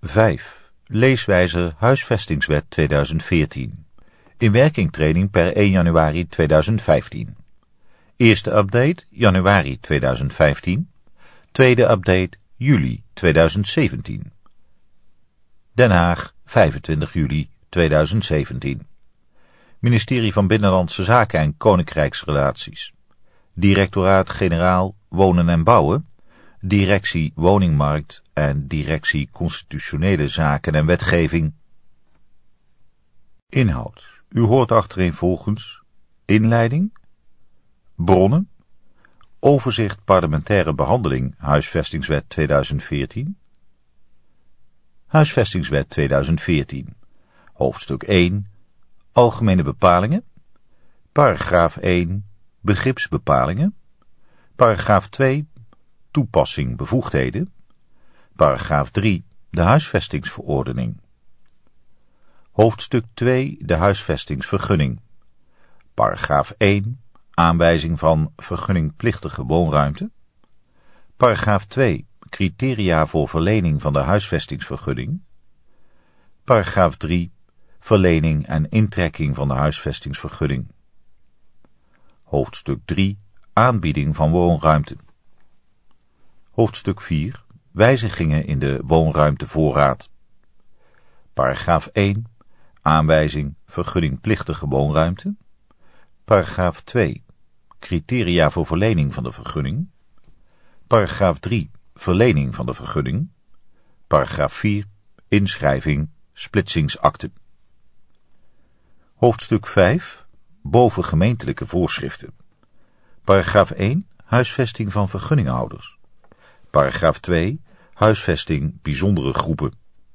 5. Leeswijzer Huisvestingswet 2014. Inwerkingtreding per 1 januari 2015. Eerste update januari 2015. Tweede update juli 2017. Den Haag, 25 juli 2017. Ministerie van Binnenlandse Zaken en Koninkrijksrelaties. Directoraat-Generaal Wonen en Bouwen. Directie Woningmarkt en Directie Constitutionele Zaken en Wetgeving. Inhoud. U hoort achtereenvolgens inleiding, bronnen, overzicht parlementaire behandeling Huisvestingswet 2014, Huisvestingswet 2014, hoofdstuk 1, algemene bepalingen, paragraaf 1, begripsbepalingen, paragraaf 2, toepassing bevoegdheden, paragraaf 3, de huisvestingsverordening, hoofdstuk 2, de huisvestingsvergunning, paragraaf 1, aanwijzing van vergunningplichtige woonruimte, paragraaf 2, criteria voor verlening van de huisvestingsvergunning, paragraaf 3, verlening en intrekking van de huisvestingsvergunning, hoofdstuk 3, aanbieding van woonruimte, hoofdstuk 4, wijzigingen in de woonruimtevoorraad, paragraaf 1, aanwijzing vergunningplichtige woonruimte, paragraaf 2, criteria voor verlening van de vergunning, paragraaf 3, verlening van de vergunning, paragraaf 4, inschrijving, splitsingsakte. Hoofdstuk 5, bovengemeentelijke voorschriften. Paragraaf 1, huisvesting van vergunninghouders. Paragraaf 2, huisvesting bijzondere groepen.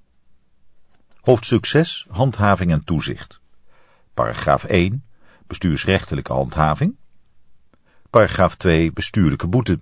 Hoofdstuk 6, handhaving en toezicht. Paragraaf 1, bestuursrechtelijke handhaving. Paragraaf 2, bestuurlijke boete.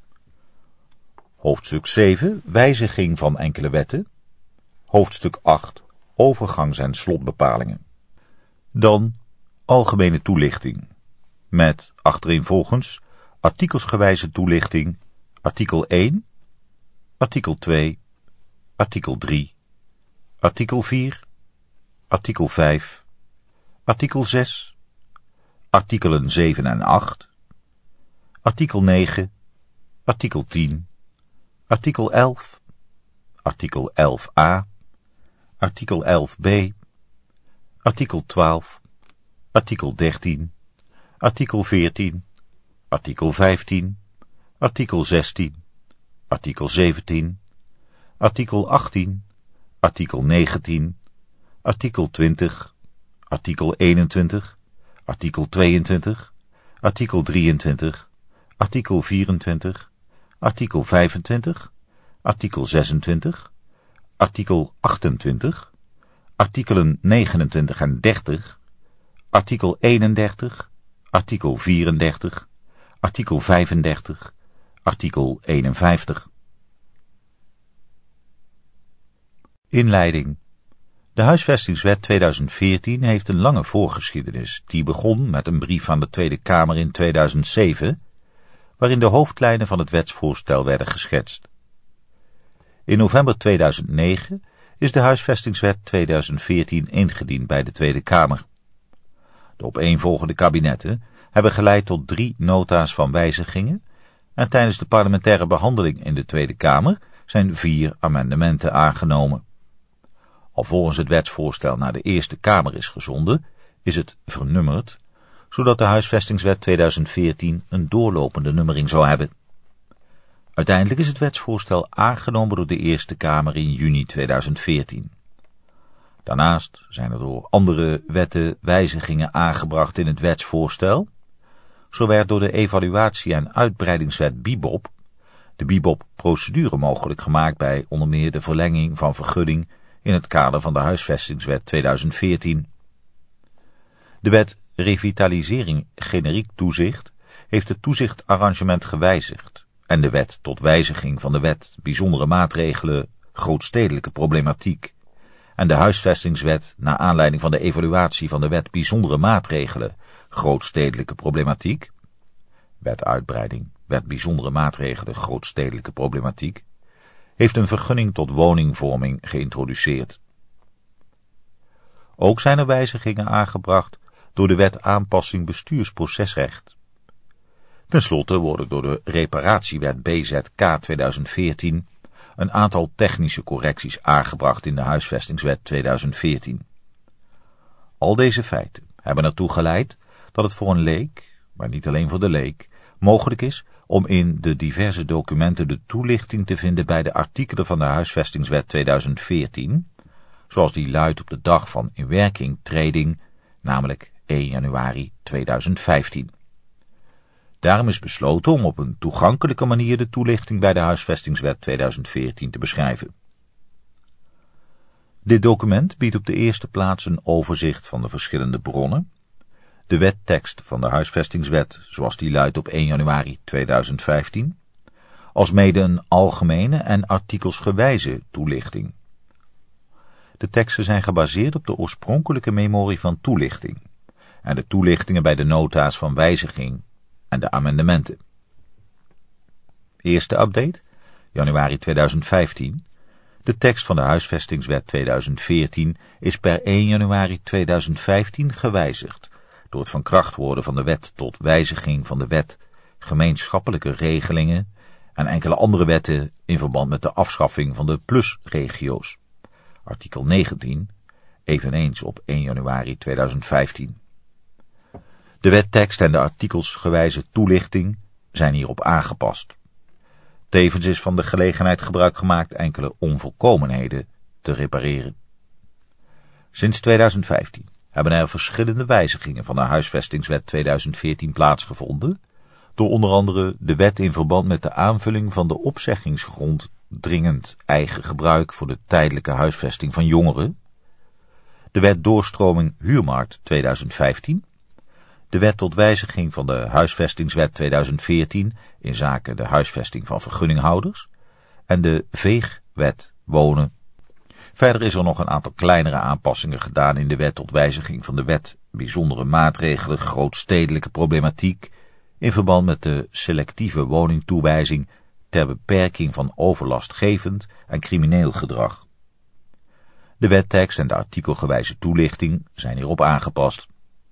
Hoofdstuk 7, wijziging van enkele wetten. Hoofdstuk 8, overgangs- en slotbepalingen. Dan algemene toelichting. Met achtereenvolgens artikelsgewijze toelichting, artikel 1, artikel 2, artikel 3, artikel 4, artikel 5, artikel 6, artikelen 7 en 8, artikel 9, artikel 10, artikel 11, artikel 11a, artikel 11b, artikel 12, artikel 13, artikel 14, artikel 15, artikel 16, artikel 17, artikel 18, artikel 19, artikel 20, artikel 21, artikel 22, artikel 23, artikel 24, artikel 25, artikel 26, artikel 28, artikelen 29 en 30, artikel 31, artikel 34, artikel 35, artikel 51. Inleiding. De Huisvestingswet 2014 heeft een lange voorgeschiedenis, die begon met een brief aan de Tweede Kamer in 2007, waarin de hoofdlijnen van het wetsvoorstel werden geschetst. In november 2009 is de Huisvestingswet 2014 ingediend bij de Tweede Kamer. De opeenvolgende kabinetten hebben geleid tot 3 nota's van wijzigingen en tijdens de parlementaire behandeling in de Tweede Kamer zijn 4 amendementen aangenomen. Alvorens het wetsvoorstel naar de Eerste Kamer is gezonden, is het vernummerd, zodat de Huisvestingswet 2014 een doorlopende nummering zou hebben. Uiteindelijk is het wetsvoorstel aangenomen door de Eerste Kamer in juni 2014. Daarnaast zijn er door andere wetten wijzigingen aangebracht in het wetsvoorstel. Zo werd door de evaluatie- en uitbreidingswet BIBOP de BIBOP-procedure mogelijk gemaakt bij onder meer de verlenging van vergunning in het kader van de Huisvestingswet 2014. De wet Revitalisering Generiek Toezicht heeft het toezichtarrangement gewijzigd en de wet tot wijziging van de wet Bijzondere Maatregelen Grootstedelijke Problematiek en de Huisvestingswet naar aanleiding van de evaluatie van de wet Bijzondere Maatregelen Grootstedelijke Problematiek, wet uitbreiding, wet Bijzondere Maatregelen Grootstedelijke Problematiek, heeft een vergunning tot woningvorming geïntroduceerd. Ook zijn er wijzigingen aangebracht door de wet aanpassing bestuursprocesrecht. Ten slotte worden door de reparatiewet BZK 2014 een aantal technische correcties aangebracht in de huisvestingswet 2014. Al deze feiten hebben ertoe geleid dat het voor een leek, maar niet alleen voor de leek, mogelijk is om in de diverse documenten de toelichting te vinden bij de artikelen van de huisvestingswet 2014, zoals die luidt op de dag van inwerkingtreding, namelijk 1 januari 2015. Daarom is besloten om op een toegankelijke manier de toelichting bij de huisvestingswet 2014 te beschrijven. Dit document biedt op de eerste plaats een overzicht van de verschillende bronnen, de wettekst van de huisvestingswet zoals die luidt op 1 januari 2015, alsmede een algemene en artikelsgewijze toelichting. De teksten zijn gebaseerd op de oorspronkelijke memorie van toelichting en de toelichtingen bij de nota's van wijziging en de amendementen. Eerste update, januari 2015. De tekst van de huisvestingswet 2014 is per 1 januari 2015 gewijzigd door het van kracht worden van de wet tot wijziging van de wet gemeenschappelijke regelingen en enkele andere wetten in verband met de afschaffing van de plusregio's. Artikel 19, eveneens op 1 januari 2015. De wettekst en de artikelsgewijze toelichting zijn hierop aangepast. Tevens is van de gelegenheid gebruik gemaakt enkele onvolkomenheden te repareren. Sinds 2015 hebben er verschillende wijzigingen van de huisvestingswet 2014 plaatsgevonden, door onder andere de wet in verband met de aanvulling van de opzeggingsgrond dringend eigen gebruik voor de tijdelijke huisvesting van jongeren, de wet doorstroming huurmarkt 2015, de wet tot wijziging van de huisvestingswet 2014 in zaken de huisvesting van vergunninghouders en de veegwet wonen. Verder is er nog een aantal kleinere aanpassingen gedaan in de wet tot wijziging van de wet bijzondere maatregelen grootstedelijke problematiek in verband met de selectieve woningtoewijzing ter beperking van overlastgevend en crimineel gedrag. De wettekst en de artikelgewijze toelichting zijn hierop aangepast.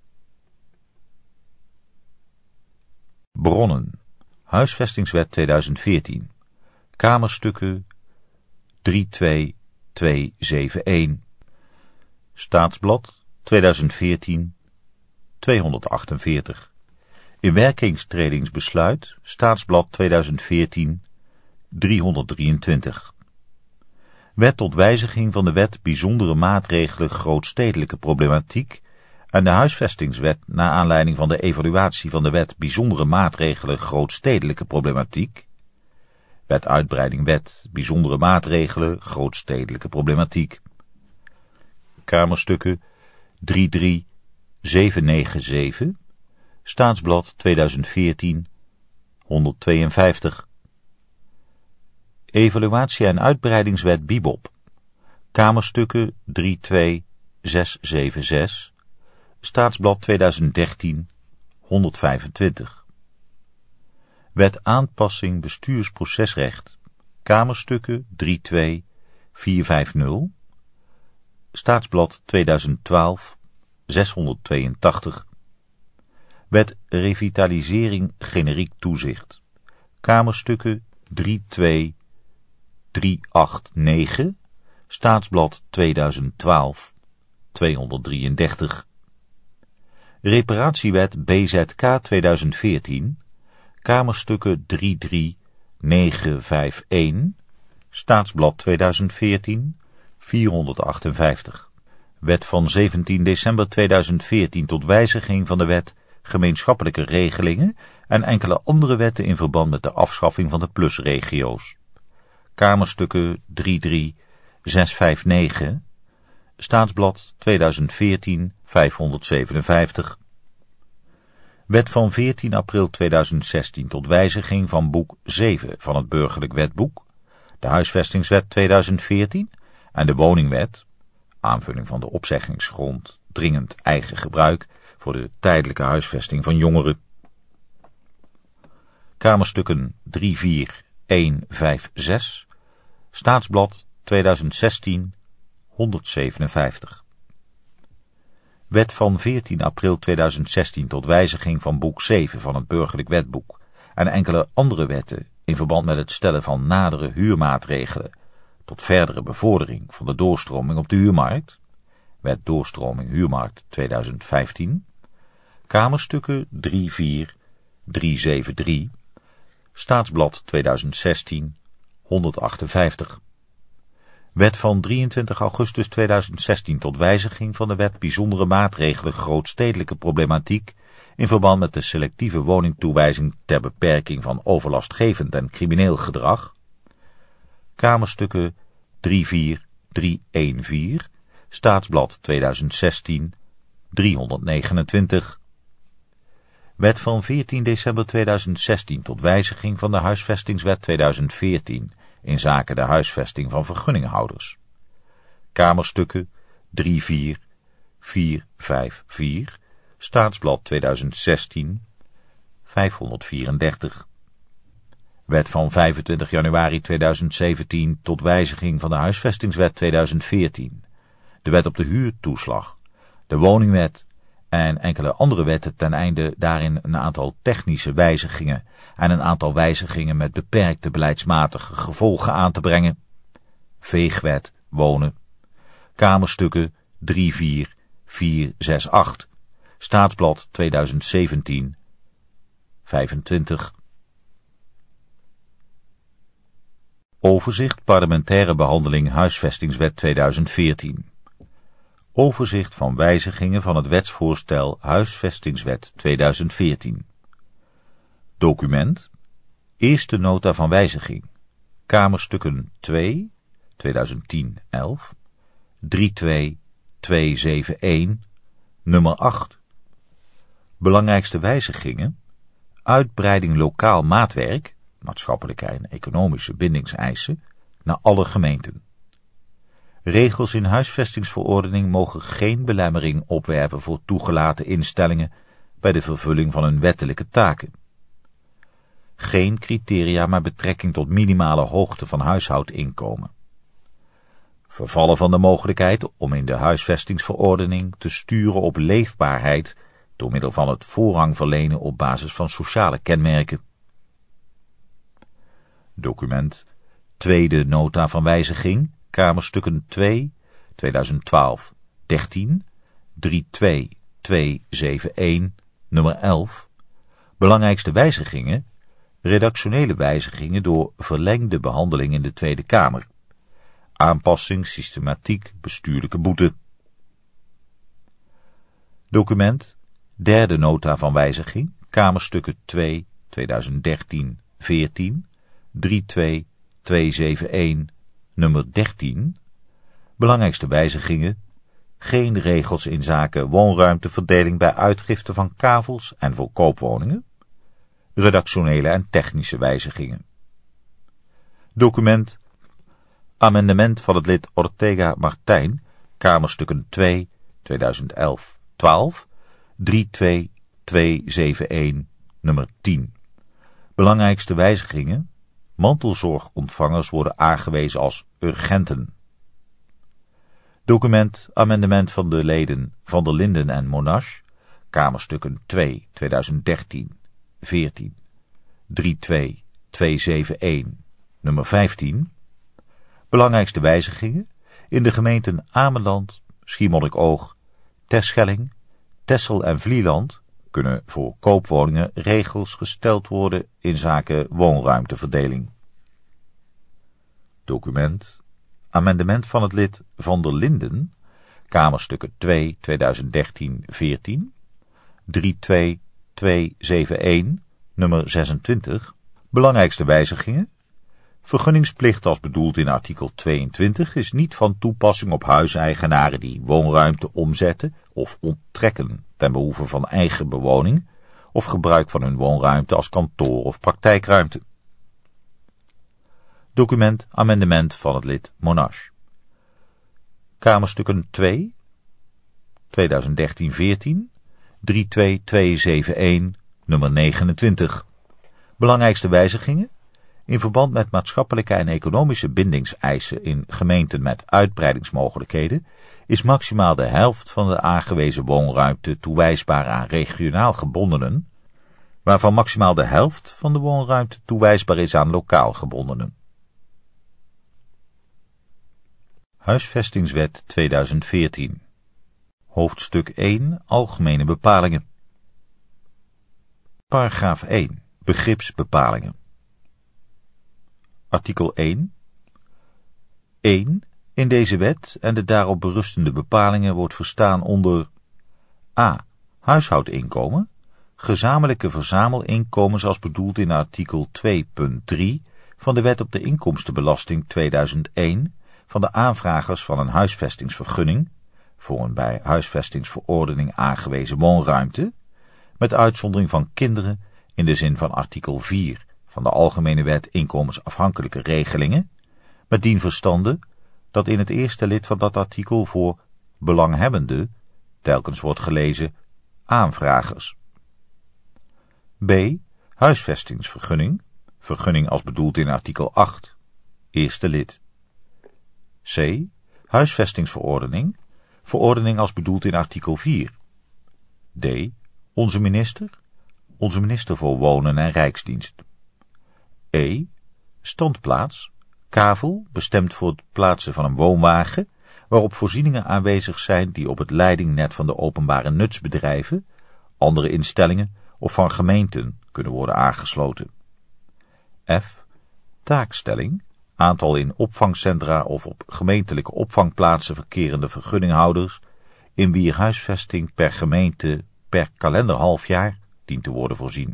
Bronnen. Huisvestingswet 2014. Kamerstukken 32271. Staatsblad 2014 248. Inwerkingtredingsbesluit Staatsblad 2014 323. Wet tot wijziging van de wet bijzondere maatregelen grootstedelijke problematiek en de huisvestingswet na aanleiding van de evaluatie van de wet bijzondere maatregelen grootstedelijke problematiek. Wet uitbreiding wet bijzondere maatregelen grootstedelijke problematiek. Kamerstukken 33797. Staatsblad 2014 152. Evaluatie en uitbreidingswet BIBOP. Kamerstukken 32676. Staatsblad 2013 125. Wet aanpassing bestuursprocesrecht. Kamerstukken 32450. Staatsblad 2012 682. Wet revitalisering generiek toezicht. Kamerstukken 32389. Staatsblad 2012 233. Reparatiewet BZK 2014. Kamerstukken 33951. Staatsblad 2014 458. Wet van 17 december 2014 tot wijziging van de wet gemeenschappelijke regelingen en enkele andere wetten in verband met de afschaffing van de plusregio's. Kamerstukken 33659. Staatsblad 2014 557. Wet van 14 april 2016 tot wijziging van boek 7 van het Burgerlijk Wetboek, de Huisvestingswet 2014 en de Woningwet, aanvulling van de opzeggingsgrond dringend eigen gebruik voor de tijdelijke huisvesting van jongeren. Kamerstukken 34156, Staatsblad 2016, 157. Wet van 14 april 2016 tot wijziging van boek 7 van het Burgerlijk Wetboek en enkele andere wetten in verband met het stellen van nadere huurmaatregelen tot verdere bevordering van de doorstroming op de huurmarkt, Wet Doorstroming Huurmarkt 2015, Kamerstukken 34, 373, Staatsblad 2016, 158. Wet van 23 augustus 2016 tot wijziging van de Wet Bijzondere Maatregelen Grootstedelijke Problematiek in verband met de selectieve woningtoewijzing ter beperking van overlastgevend en crimineel gedrag, Kamerstukken 34, 314, Staatsblad 2016, 329. Wet van 14 december 2016 tot wijziging van de Huisvestingswet 2014 in zaken de huisvesting van vergunninghouders. Kamerstukken 34, 454, Staatsblad 2016, 534. Wet van 25 januari 2017 tot wijziging van de Huisvestingswet 2014, de Wet op de huurtoeslag, de Woningwet en enkele andere wetten ten einde daarin een aantal technische wijzigingen en een aantal wijzigingen met beperkte beleidsmatige gevolgen aan te brengen. Veegwet wonen. Kamerstukken 34468. Staatsblad 2017, 25. Overzicht parlementaire behandeling Huisvestingswet 2014. Overzicht van wijzigingen van het wetsvoorstel Huisvestingswet 2014. Document. Eerste nota van wijziging. Kamerstukken 2, 2010-11, 32271, nummer 8. Belangrijkste wijzigingen. Uitbreiding lokaal maatwerk, maatschappelijke en economische bindingseisen, naar alle gemeenten. Regels in huisvestingsverordening mogen geen belemmering opwerpen voor toegelaten instellingen bij de vervulling van hun wettelijke taken. Geen criteria met betrekking tot minimale hoogte van huishoudinkomen. Vervallen van de mogelijkheid om in de huisvestingsverordening te sturen op leefbaarheid door middel van het voorrang verlenen op basis van sociale kenmerken. Document. Tweede nota van wijziging. Kamerstukken 2, 2012, 13, 32271, nummer 11. Belangrijkste wijzigingen. Redactionele wijzigingen door verlengde behandeling in de Tweede Kamer. Aanpassing, systematiek, bestuurlijke boete. Document. Derde nota van wijziging. Kamerstukken 2, 2013, 14, 32271, nummer 13. Belangrijkste wijzigingen. Geen regels in zaken woonruimteverdeling bij uitgifte van kavels en voor koopwoningen. Redactionele en technische wijzigingen. Document. Amendement van het lid Ortega Martijn, Kamerstukken 2, 2011, 12, 32271, nummer 10. Belangrijkste wijzigingen. Mantelzorgontvangers worden aangewezen als urgenten. Document. Amendement van de leden Van der Linden en Monash, Kamerstukken 2, 2013, 14, 32271, nummer 15. Belangrijkste wijzigingen. In de gemeenten Ameland, Schiermonnikoog, Terschelling, Texel en Vlieland kunnen voor koopwoningen regels gesteld worden in zaken woonruimteverdeling. Document. Amendement van het lid Van der Linden, Kamerstukken 2, 2013, 14, 32271, nummer 26. Belangrijkste wijzigingen. Vergunningsplicht als bedoeld in artikel 22 is niet van toepassing op huiseigenaren die woonruimte omzetten of onttrekken ten behoeve van eigen bewoning of gebruik van hun woonruimte als kantoor of praktijkruimte. Document. Amendement van het lid Monash. Kamerstukken 2, 2013-14, 32271, nummer 29. Belangrijkste wijzigingen. In verband met maatschappelijke en economische bindingseisen in gemeenten met uitbreidingsmogelijkheden is maximaal de helft van de aangewezen woonruimte toewijsbaar aan regionaal gebondenen, waarvan maximaal de helft van de woonruimte toewijsbaar is aan lokaal gebondenen. Huisvestingswet 2014. Hoofdstuk 1. Algemene bepalingen. Paragraaf 1. Begripsbepalingen. Artikel 1. 1. In deze wet en de daarop berustende bepalingen wordt verstaan onder a. Huishoudinkomen, gezamenlijke verzamelinkomen zoals bedoeld in artikel 2.3 van de Wet op de Inkomstenbelasting 2001 van de aanvragers van een huisvestingsvergunning voor een bij huisvestingsverordening aangewezen woonruimte, met uitzondering van kinderen in de zin van artikel 4 van de Algemene Wet Inkomensafhankelijke Regelingen, met dien verstande dat in het eerste lid van dat artikel voor belanghebbende telkens wordt gelezen aanvragers. B. Huisvestingsvergunning, vergunning als bedoeld in artikel 8, eerste lid. C. Huisvestingsverordening, verordening als bedoeld in artikel 4. D. Onze minister voor Wonen en Rijksdienst. E. Standplaats, kavel, bestemd voor het plaatsen van een woonwagen, waarop voorzieningen aanwezig zijn die op het leidingnet van de openbare nutsbedrijven, andere instellingen of van gemeenten kunnen worden aangesloten. F. Taakstelling, aantal in opvangcentra of op gemeentelijke opvangplaatsen verkerende vergunninghouders, in wier huisvesting per gemeente per kalenderhalfjaar dient te worden voorzien.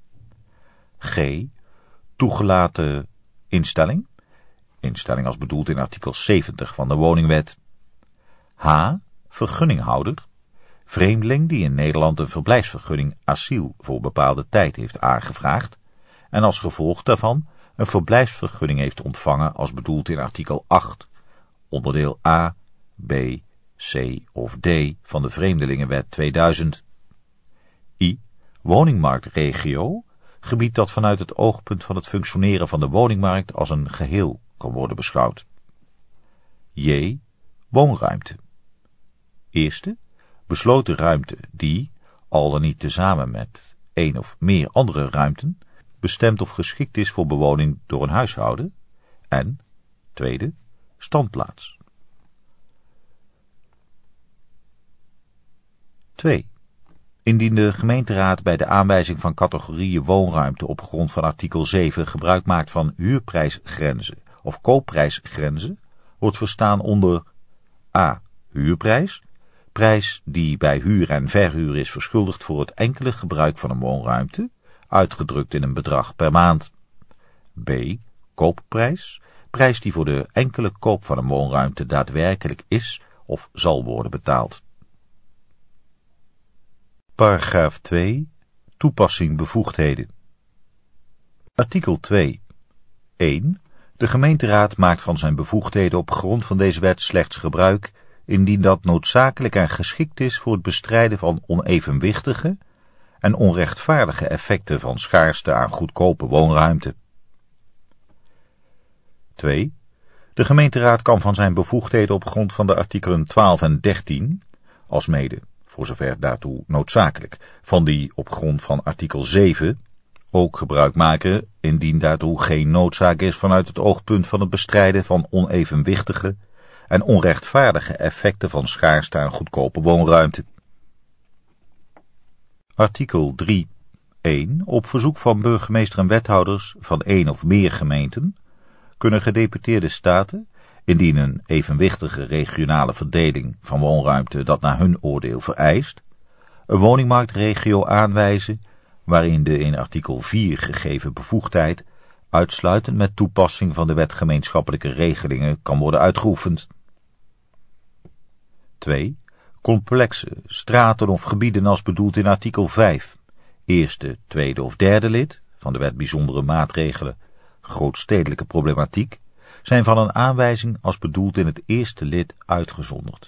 G. Toegelaten instelling, instelling als bedoeld in artikel 70 van de Woningwet. H. Vergunninghouder, vreemdeling die in Nederland een verblijfsvergunning asiel voor bepaalde tijd heeft aangevraagd en als gevolg daarvan een verblijfsvergunning heeft ontvangen als bedoeld in artikel 8, onderdeel A, B, C of D van de Vreemdelingenwet 2000. I. Woningmarktregio, gebied dat vanuit het oogpunt van het functioneren van de woningmarkt als een geheel kan worden beschouwd. J. Woonruimte. Eerste, besloten ruimte die, al dan niet tezamen met één of meer andere ruimten, bestemd of geschikt is voor bewoning door een huishouden. En, tweede, standplaats. 2. Indien de gemeenteraad bij de aanwijzing van categorieën woonruimte op grond van artikel 7 gebruik maakt van huurprijsgrenzen of koopprijsgrenzen, wordt verstaan onder a. Huurprijs, prijs die bij huur en verhuur is verschuldigd voor het enkele gebruik van een woonruimte, uitgedrukt in een bedrag per maand. B. Koopprijs, prijs die voor de enkele koop van een woonruimte daadwerkelijk is of zal worden betaald. Paragraaf 2. Toepassing bevoegdheden. Artikel 2. 1. De gemeenteraad maakt van zijn bevoegdheden op grond van deze wet slechts gebruik indien dat noodzakelijk en geschikt is voor het bestrijden van onevenwichtige en onrechtvaardige effecten van schaarste aan goedkope woonruimte. 2. De gemeenteraad kan van zijn bevoegdheden op grond van de artikelen 12 en 13, alsmede, voor zover daartoe noodzakelijk, van die op grond van artikel 7, ook gebruik maken indien daartoe geen noodzaak is vanuit het oogpunt van het bestrijden van onevenwichtige en onrechtvaardige effecten van schaarste aan goedkope woonruimte. Artikel 3. 1. Op verzoek van burgemeester en wethouders van één of meer gemeenten kunnen gedeputeerde staten, indien een evenwichtige regionale verdeling van woonruimte dat naar hun oordeel vereist, een woningmarktregio aanwijzen waarin de in artikel 4 gegeven bevoegdheid uitsluitend met toepassing van de wet gemeenschappelijke regelingen kan worden uitgeoefend. 2. Complexe straten of gebieden als bedoeld in artikel 5, eerste, tweede of derde lid van de wet bijzondere maatregelen, grootstedelijke problematiek, zijn van een aanwijzing als bedoeld in het eerste lid uitgezonderd.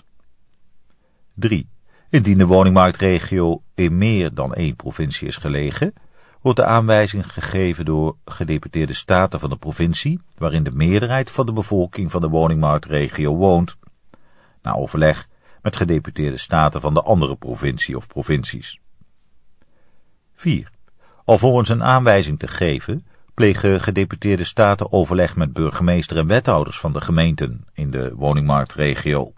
3. Indien de woningmarktregio in meer dan één provincie is gelegen, wordt de aanwijzing gegeven door gedeputeerde staten van de provincie, waarin de meerderheid van de bevolking van de woningmarktregio woont, na overleg met gedeputeerde staten van de andere provincie of provincies. 4. Alvorens een aanwijzing te geven, plegen gedeputeerde staten overleg met burgemeester en wethouders van de gemeenten in de woningmarktregio.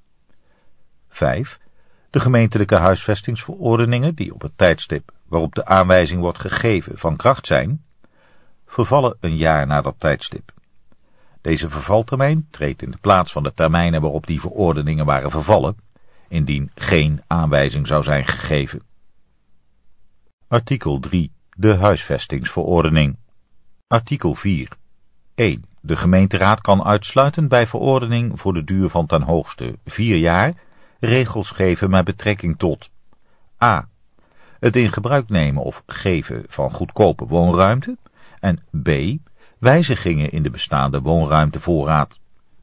5. De gemeentelijke huisvestingsverordeningen, die op het tijdstip waarop de aanwijzing wordt gegeven van kracht zijn, vervallen een jaar na dat tijdstip. Deze vervaltermijn treedt in de plaats van de termijnen waarop die verordeningen waren vervallen, indien geen aanwijzing zou zijn gegeven. Artikel 3. De huisvestingsverordening. Artikel 4. 1. De gemeenteraad kan uitsluitend bij verordening voor de duur van ten hoogste 4 jaar regels geven met betrekking tot a. het in gebruik nemen of geven van goedkope woonruimte en b. wijzigingen in de bestaande woonruimtevoorraad.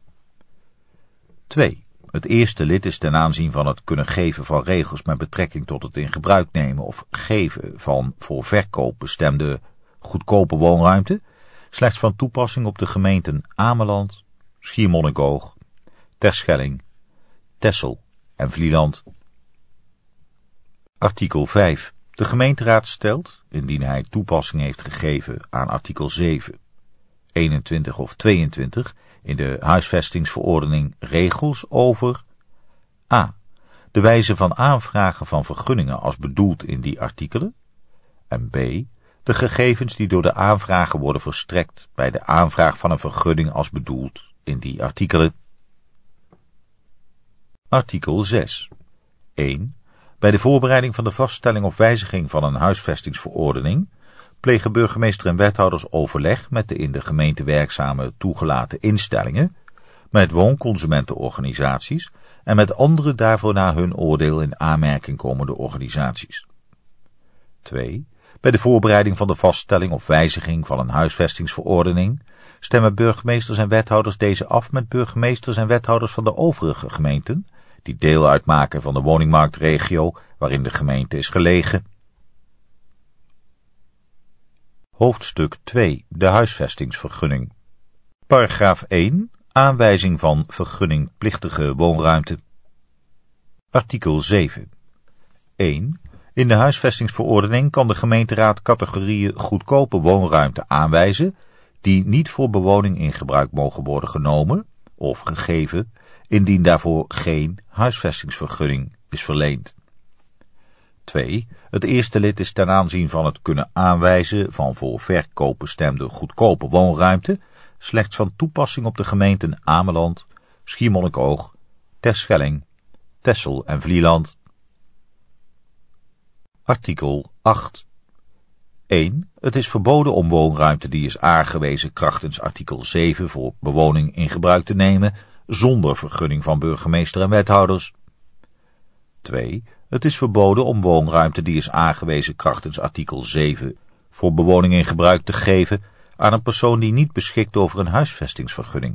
2. Het eerste lid is ten aanzien van het kunnen geven van regels met betrekking tot het in gebruik nemen of geven van voor verkoop bestemde goedkope woonruimte slechts van toepassing op de gemeenten Ameland, Schiermonnikoog, Terschelling, Texel en Vlieland. Artikel 5. De gemeenteraad stelt, indien hij toepassing heeft gegeven aan artikel 7, 21 of 22 in de huisvestingsverordening regels over a. de wijze van aanvragen van vergunningen als bedoeld in die artikelen en b. de gegevens die door de aanvrager worden verstrekt bij de aanvraag van een vergunning als bedoeld in die artikelen. Artikel 6. 1. Bij de voorbereiding van de vaststelling of wijziging van een huisvestingsverordening plegen burgemeester en wethouders overleg met de in de gemeente werkzame toegelaten instellingen, met woonconsumentenorganisaties en met andere daarvoor naar hun oordeel in aanmerking komende organisaties. 2. Bij de voorbereiding van de vaststelling of wijziging van een huisvestingsverordening stemmen burgemeesters en wethouders deze af met burgemeesters en wethouders van de overige gemeenten, die deel uitmaken van de woningmarktregio waarin de gemeente is gelegen. Hoofdstuk 2. De huisvestingsvergunning. Paragraaf 1. Aanwijzing van vergunningplichtige woonruimte. Artikel 7. 1. In de huisvestingsverordening kan de gemeenteraad categorieën goedkope woonruimte aanwijzen die niet voor bewoning in gebruik mogen worden genomen of gegeven, indien daarvoor geen huisvestingsvergunning is verleend. 2. Het eerste lid is ten aanzien van het kunnen aanwijzen van voor verkoop bestemde goedkope woonruimte slechts van toepassing op de gemeenten Ameland, Schiermonnikoog, Terschelling, Texel en Vlieland. Artikel 8. 1. Het is verboden om woonruimte die is aangewezen krachtens artikel 7 voor bewoning in gebruik te nemen zonder vergunning van burgemeester en wethouders. 2. Het is verboden om woonruimte die is aangewezen krachtens artikel 7 voor bewoning in gebruik te geven aan een persoon die niet beschikt over een huisvestingsvergunning.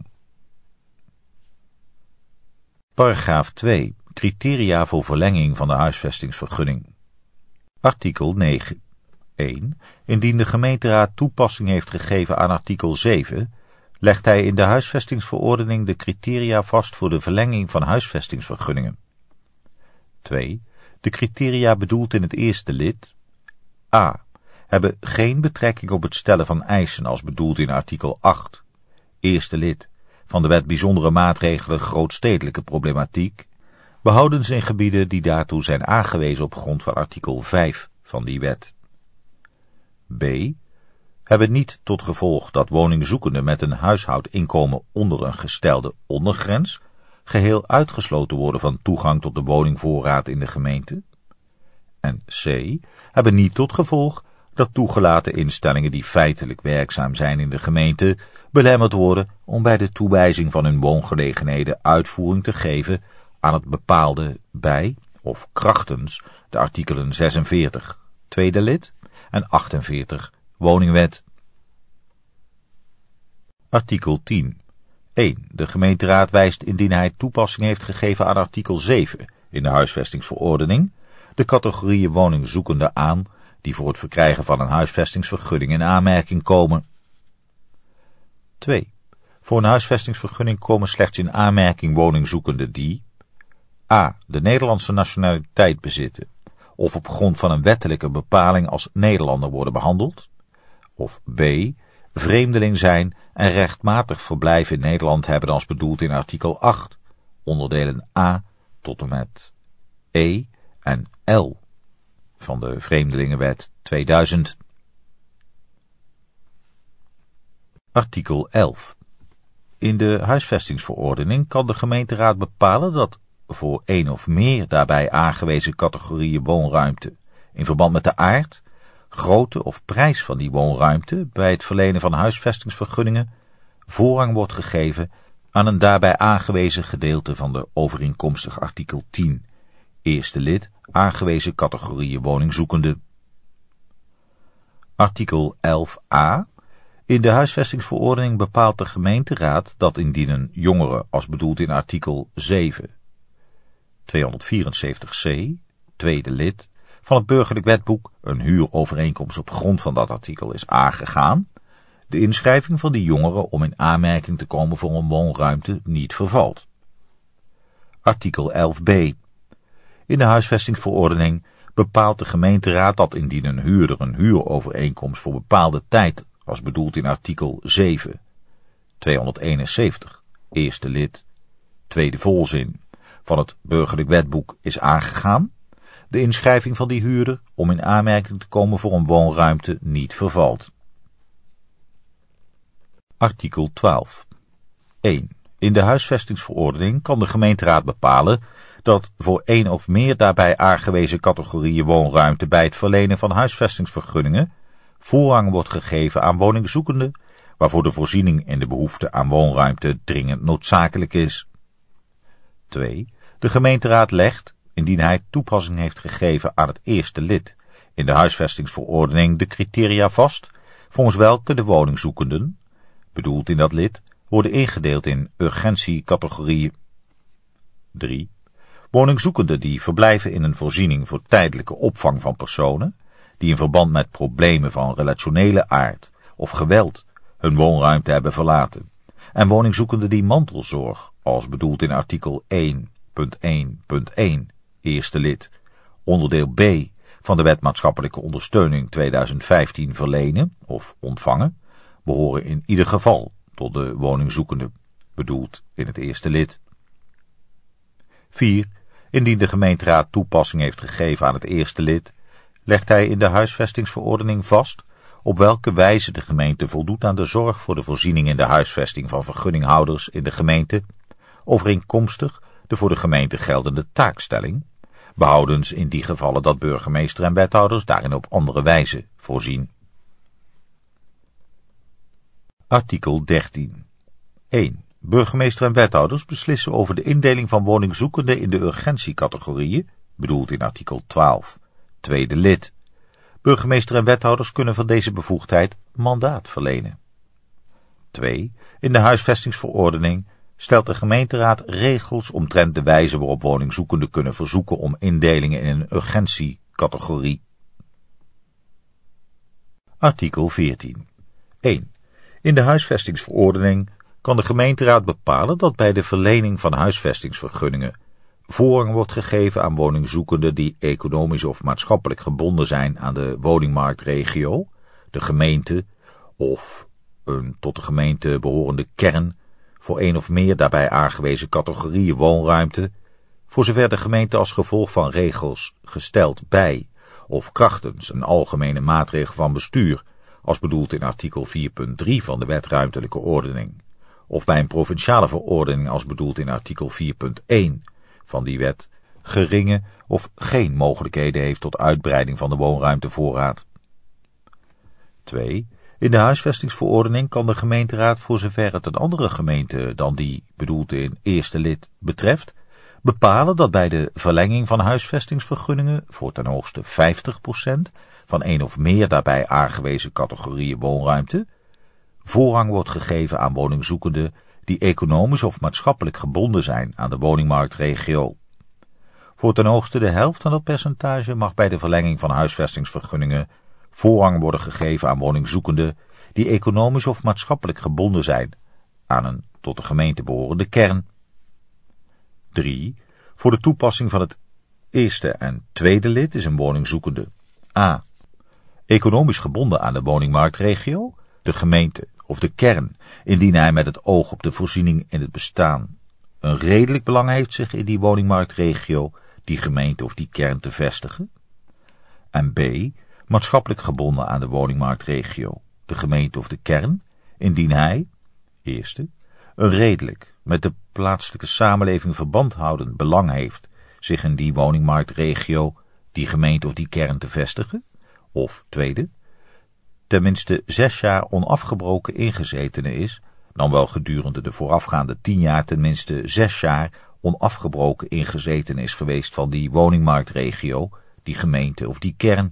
Paragraaf 2. Criteria voor verlenging van de huisvestingsvergunning. Artikel 9. 1. Indien de gemeenteraad toepassing heeft gegeven aan artikel 7, legt hij in de huisvestingsverordening de criteria vast voor de verlenging van huisvestingsvergunningen. 2. De criteria bedoeld in het eerste lid a. hebben geen betrekking op het stellen van eisen als bedoeld in artikel 8, eerste lid, van de Wet Bijzondere Maatregelen Grootstedelijke Problematiek, behoudens in gebieden die daartoe zijn aangewezen op grond van artikel 5 van die wet. B. Hebben niet tot gevolg dat woningzoekenden met een huishoudinkomen onder een gestelde ondergrens geheel uitgesloten worden van toegang tot de woningvoorraad in de gemeente. En C. Hebben niet tot gevolg dat toegelaten instellingen die feitelijk werkzaam zijn in de gemeente belemmerd worden om bij de toewijzing van hun woongelegenheden uitvoering te geven aan het bepaalde bij of krachtens de artikelen 46, tweede lid en 48, woningwet. Artikel 10. 1. De gemeenteraad wijst indien hij toepassing heeft gegeven aan artikel 7 in de huisvestingsverordening de categorieën woningzoekenden aan die voor het verkrijgen van een huisvestingsvergunning in aanmerking komen. 2. Voor een huisvestingsvergunning komen slechts in aanmerking woningzoekenden die a. de Nederlandse nationaliteit bezitten of op grond van een wettelijke bepaling als Nederlander worden behandeld, of b. vreemdeling zijn en rechtmatig verblijf in Nederland hebben als bedoeld in artikel 8, onderdelen A tot en met E en L van de Vreemdelingenwet 2000. Artikel 11. In de huisvestingsverordening kan de gemeenteraad bepalen dat voor één of meer daarbij aangewezen categorieën woonruimte in verband met de aard, grootte of prijs van die woonruimte bij het verlenen van huisvestingsvergunningen voorrang wordt gegeven aan een daarbij aangewezen gedeelte van de overeenkomstig artikel 10, eerste lid, aangewezen categorieën woningzoekenden. Artikel 11a. In de huisvestingsverordening bepaalt de gemeenteraad dat indien een jongere als bedoeld in artikel 7, 274c, tweede lid, van het burgerlijk wetboek een huurovereenkomst op grond van dat artikel is aangegaan, de inschrijving van die jongere om in aanmerking te komen voor een woonruimte niet vervalt. Artikel 11b. In de huisvestingsverordening bepaalt de gemeenteraad dat indien een huurder een huurovereenkomst voor bepaalde tijd, als bedoeld in artikel 7, 271, eerste lid, tweede volzin, van het burgerlijk wetboek is aangegaan, de inschrijving van die huurder om in aanmerking te komen voor een woonruimte niet vervalt. Artikel 12. 1. In de huisvestingsverordening kan de gemeenteraad bepalen dat voor één of meer daarbij aangewezen categorieën woonruimte bij het verlenen van huisvestingsvergunningen voorrang wordt gegeven aan woningzoekenden waarvoor de voorziening in de behoefte aan woonruimte dringend noodzakelijk is. 2. De gemeenteraad legt, indien hij toepassing heeft gegeven aan het eerste lid in de huisvestingsverordening, de criteria vast volgens welke de woningzoekenden, bedoeld in dat lid, worden ingedeeld in urgentiecategorieën. 3. Woningzoekenden die verblijven in een voorziening voor tijdelijke opvang van personen die in verband met problemen van relationele aard of geweld hun woonruimte hebben verlaten, en woningzoekenden die mantelzorg, als bedoeld in artikel 1.1.1, eerste lid, onderdeel B van de Wet Maatschappelijke Ondersteuning 2015 verlenen of ontvangen, behoren in ieder geval tot de woningzoekende, bedoeld in het eerste lid. 4. Indien de gemeenteraad toepassing heeft gegeven aan het eerste lid, legt hij in de huisvestingsverordening vast op welke wijze de gemeente voldoet aan de zorg voor de voorziening in de huisvesting van vergunninghouders in de gemeente, overeenkomstig de voor de gemeente geldende taakstelling, behoudens in die gevallen dat burgemeester en wethouders daarin op andere wijze voorzien. Artikel 13. 1. Burgemeester en wethouders beslissen over de indeling van woningzoekenden in de urgentiecategorieën, bedoeld in artikel 12, tweede lid. Burgemeester en wethouders kunnen van deze bevoegdheid mandaat verlenen. 2. In de huisvestingsverordening stelt de gemeenteraad regels omtrent de wijze waarop woningzoekenden kunnen verzoeken om indelingen in een urgentiecategorie. Artikel 14. 1. In de huisvestingsverordening kan de gemeenteraad bepalen dat bij de verlening van huisvestingsvergunningen voorrang wordt gegeven aan woningzoekenden die economisch of maatschappelijk gebonden zijn aan de woningmarktregio, de gemeente of een tot de gemeente behorende kern voor één of meer daarbij aangewezen categorieën woonruimte, voor zover de gemeente als gevolg van regels gesteld bij of krachtens een algemene maatregel van bestuur, als bedoeld in artikel 4.3 van de Wet Ruimtelijke Ordening, of bij een provinciale verordening als bedoeld in artikel 4.1 van die wet, geringe of geen mogelijkheden heeft tot uitbreiding van de woonruimtevoorraad. 2. In de huisvestingsverordening kan de gemeenteraad, voor zover het een andere gemeente dan die bedoeld in eerste lid betreft, bepalen dat bij de verlenging van huisvestingsvergunningen voor ten hoogste 50% van één of meer daarbij aangewezen categorieën woonruimte voorrang wordt gegeven aan woningzoekenden die economisch of maatschappelijk gebonden zijn aan de woningmarktregio. Voor ten hoogste de helft van dat percentage mag bij de verlenging van huisvestingsvergunningen voorrang worden gegeven aan woningzoekenden die economisch of maatschappelijk gebonden zijn aan een tot de gemeente behorende kern. 3. Voor de toepassing van het eerste en tweede lid is een woningzoekende a. economisch gebonden aan de woningmarktregio, de gemeente of de kern, indien hij met het oog op de voorziening in het bestaan een redelijk belang heeft zich in die woningmarktregio, die gemeente of die kern te vestigen. En b. maatschappelijk gebonden aan de woningmarktregio, de gemeente of de kern, indien hij, eerste, een redelijk, met de plaatselijke samenleving verband houdend belang heeft zich in die woningmarktregio, die gemeente of die kern te vestigen, of tweede, tenminste 6 jaar onafgebroken ingezetene is, dan wel gedurende de voorafgaande 10 jaar tenminste 6 jaar onafgebroken ingezetene is geweest van die woningmarktregio, die gemeente of die kern.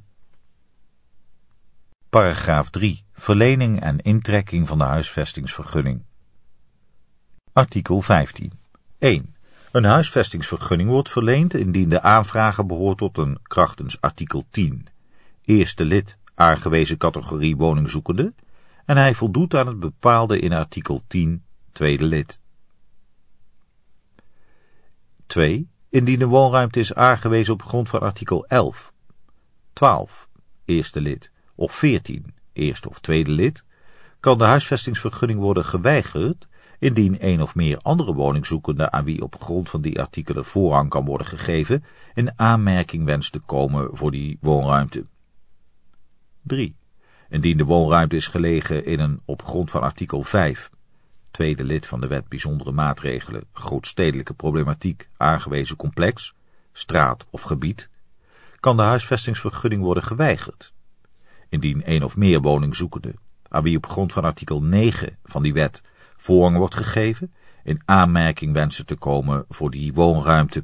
Paragraaf 3. Verlening en intrekking van de huisvestingsvergunning. Artikel 15. 1. Een huisvestingsvergunning wordt verleend indien de aanvrager behoort tot een krachtens artikel 10. Eerste lid aangewezen categorie woningzoekende en hij voldoet aan het bepaalde in artikel 10, tweede lid. 2. Indien de woonruimte is aangewezen op grond van artikel 11, 12, eerste lid, of 14, eerste of tweede lid, kan de huisvestingsvergunning worden geweigerd indien een of meer andere woningzoekenden aan wie op grond van die artikelen voorrang kan worden gegeven in aanmerking wenst te komen voor die woonruimte. 3. Indien de woonruimte is gelegen in een op grond van artikel 5, tweede lid van de wet bijzondere maatregelen, grootstedelijke problematiek aangewezen complex, straat of gebied, kan de huisvestingsvergunning worden geweigerd. Indien een of meer woningzoekenden aan wie op grond van artikel 9 van die wet voorrang wordt gegeven in aanmerking wensen te komen voor die woonruimte.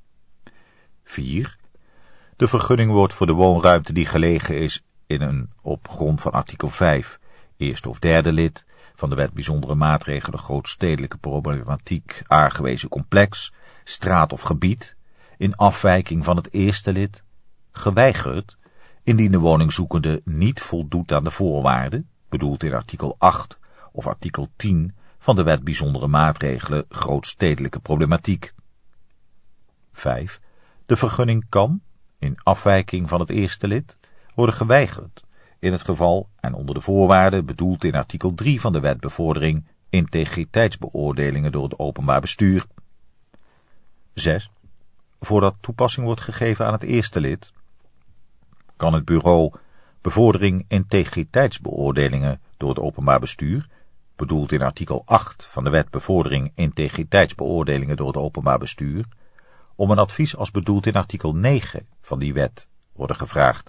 4. De vergunning wordt voor de woonruimte die gelegen is in een op grond van artikel 5, eerste of derde lid van de wet bijzondere maatregelen grootstedelijke problematiek aangewezen complex, straat of gebied, in afwijking van het eerste lid, geweigerd, indien de woningzoekende niet voldoet aan de voorwaarden, bedoeld in artikel 8 of artikel 10 van de wet bijzondere maatregelen grootstedelijke problematiek. 5. De vergunning kan, in afwijking van het eerste lid, worden geweigerd in het geval en onder de voorwaarden bedoeld in artikel 3 van de wet bevordering integriteitsbeoordelingen door het openbaar bestuur. 6. Voordat toepassing wordt gegeven aan het eerste lid, kan het bureau bevordering integriteitsbeoordelingen door het openbaar bestuur, bedoeld in artikel 8 van de wet bevordering integriteitsbeoordelingen door het openbaar bestuur, om een advies als bedoeld in artikel 9 van die wet worden gevraagd.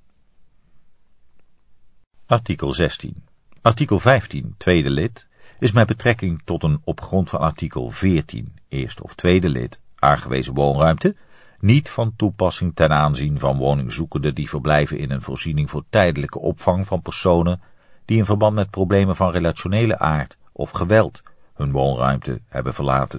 Artikel 16. Artikel 15, tweede lid, is met betrekking tot een op grond van artikel 14, eerste of tweede lid, aangewezen woonruimte, niet van toepassing ten aanzien van woningzoekenden die verblijven in een voorziening voor tijdelijke opvang van personen die in verband met problemen van relationele aard of geweld hun woonruimte hebben verlaten.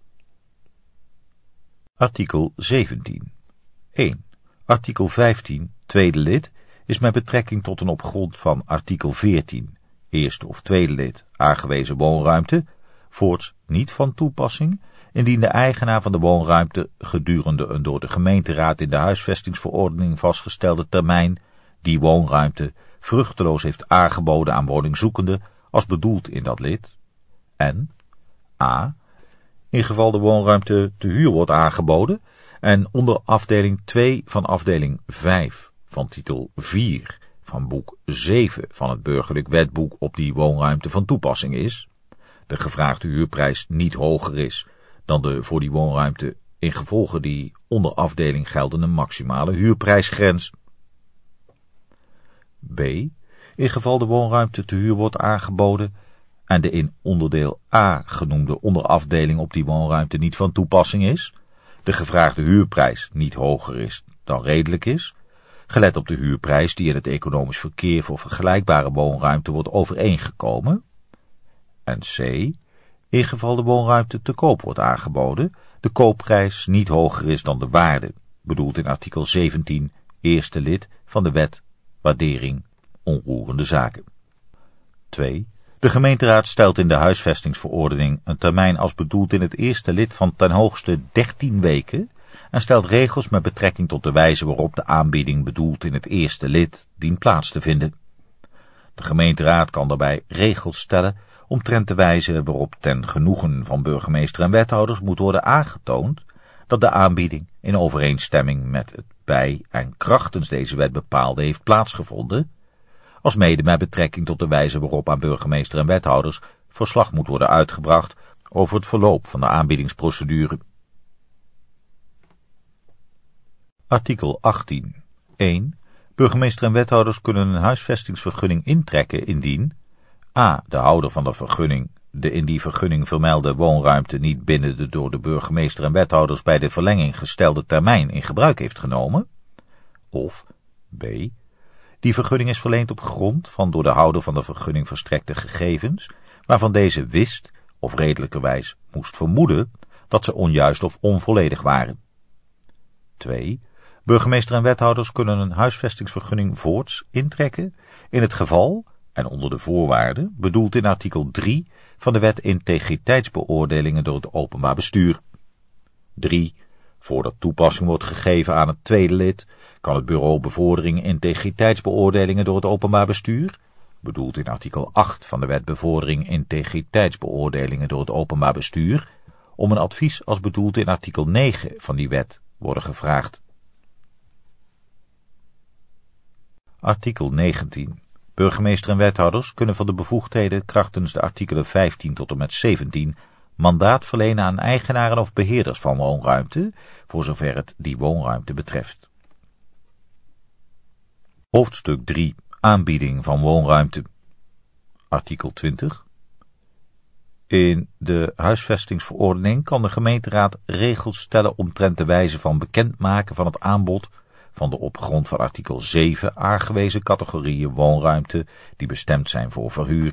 Artikel 17. 1. Artikel 15, tweede lid, is met betrekking tot een op grond van artikel 14, eerste of tweede lid, aangewezen woonruimte, voorts niet van toepassing, indien de eigenaar van de woonruimte gedurende een door de gemeenteraad in de huisvestingsverordening vastgestelde termijn die woonruimte vruchteloos heeft aangeboden aan woningzoekenden als bedoeld in dat lid, en a. in geval de woonruimte te huur wordt aangeboden en onder afdeling 2 van afdeling 5 van titel 4 van boek 7 van het burgerlijk wetboek op die woonruimte van toepassing is, de gevraagde huurprijs niet hoger is dan de voor die woonruimte ingevolge die onder afdeling geldende maximale huurprijsgrens. B. In geval de woonruimte te huur wordt aangeboden en de in onderdeel A genoemde onderafdeling op die woonruimte niet van toepassing is, de gevraagde huurprijs niet hoger is dan redelijk is, gelet op de huurprijs die in het economisch verkeer voor vergelijkbare woonruimte wordt overeengekomen, en C. In geval de woonruimte te koop wordt aangeboden de koopprijs niet hoger is dan de waarde, bedoeld in artikel 17, eerste lid van de wet waardering onroerende zaken. 2. De gemeenteraad stelt in de huisvestingsverordening een termijn als bedoeld in het eerste lid van ten hoogste 13 weken en stelt regels met betrekking tot de wijze waarop de aanbieding bedoeld in het eerste lid dient plaats te vinden. De gemeenteraad kan daarbij regels stellen omtrent de wijze waarop ten genoegen van burgemeester en wethouders moet worden aangetoond dat de aanbieding in overeenstemming met het bij en krachtens deze wet bepaalde heeft plaatsgevonden, alsmede met betrekking tot de wijze waarop aan burgemeester en wethouders verslag moet worden uitgebracht over het verloop van de aanbiedingsprocedure. Artikel 18. 1. Burgemeester en wethouders kunnen een huisvestingsvergunning intrekken indien a. de houder van de vergunning de in die vergunning vermelde woonruimte niet binnen de door de burgemeester en wethouders bij de verlenging gestelde termijn in gebruik heeft genomen, of b. die vergunning is verleend op grond van door de houder van de vergunning verstrekte gegevens, waarvan deze wist of redelijkerwijs moest vermoeden dat ze onjuist of onvolledig waren. 2. Burgemeester en wethouders kunnen een huisvestingsvergunning voorts intrekken in het geval en onder de voorwaarden bedoeld in artikel 3 van de wet integriteitsbeoordelingen door het openbaar bestuur. 3. Voordat toepassing wordt gegeven aan het tweede lid, kan het bureau bevordering integriteitsbeoordelingen door het openbaar bestuur, bedoeld in artikel 8 van de wet bevordering integriteitsbeoordelingen door het openbaar bestuur, om een advies als bedoeld in artikel 9 van die wet worden gevraagd. Artikel 19. Burgemeester en wethouders kunnen van de bevoegdheden krachtens de artikelen 15 tot en met 17 mandaat verlenen aan eigenaren of beheerders van woonruimte, voor zover het die woonruimte betreft. Hoofdstuk 3. Aanbieding van woonruimte. Artikel 20. In de huisvestingsverordening kan de gemeenteraad regels stellen omtrent de wijze van bekendmaken van het aanbod van de op grond van artikel 7 aangewezen categorieën woonruimte die bestemd zijn voor verhuur.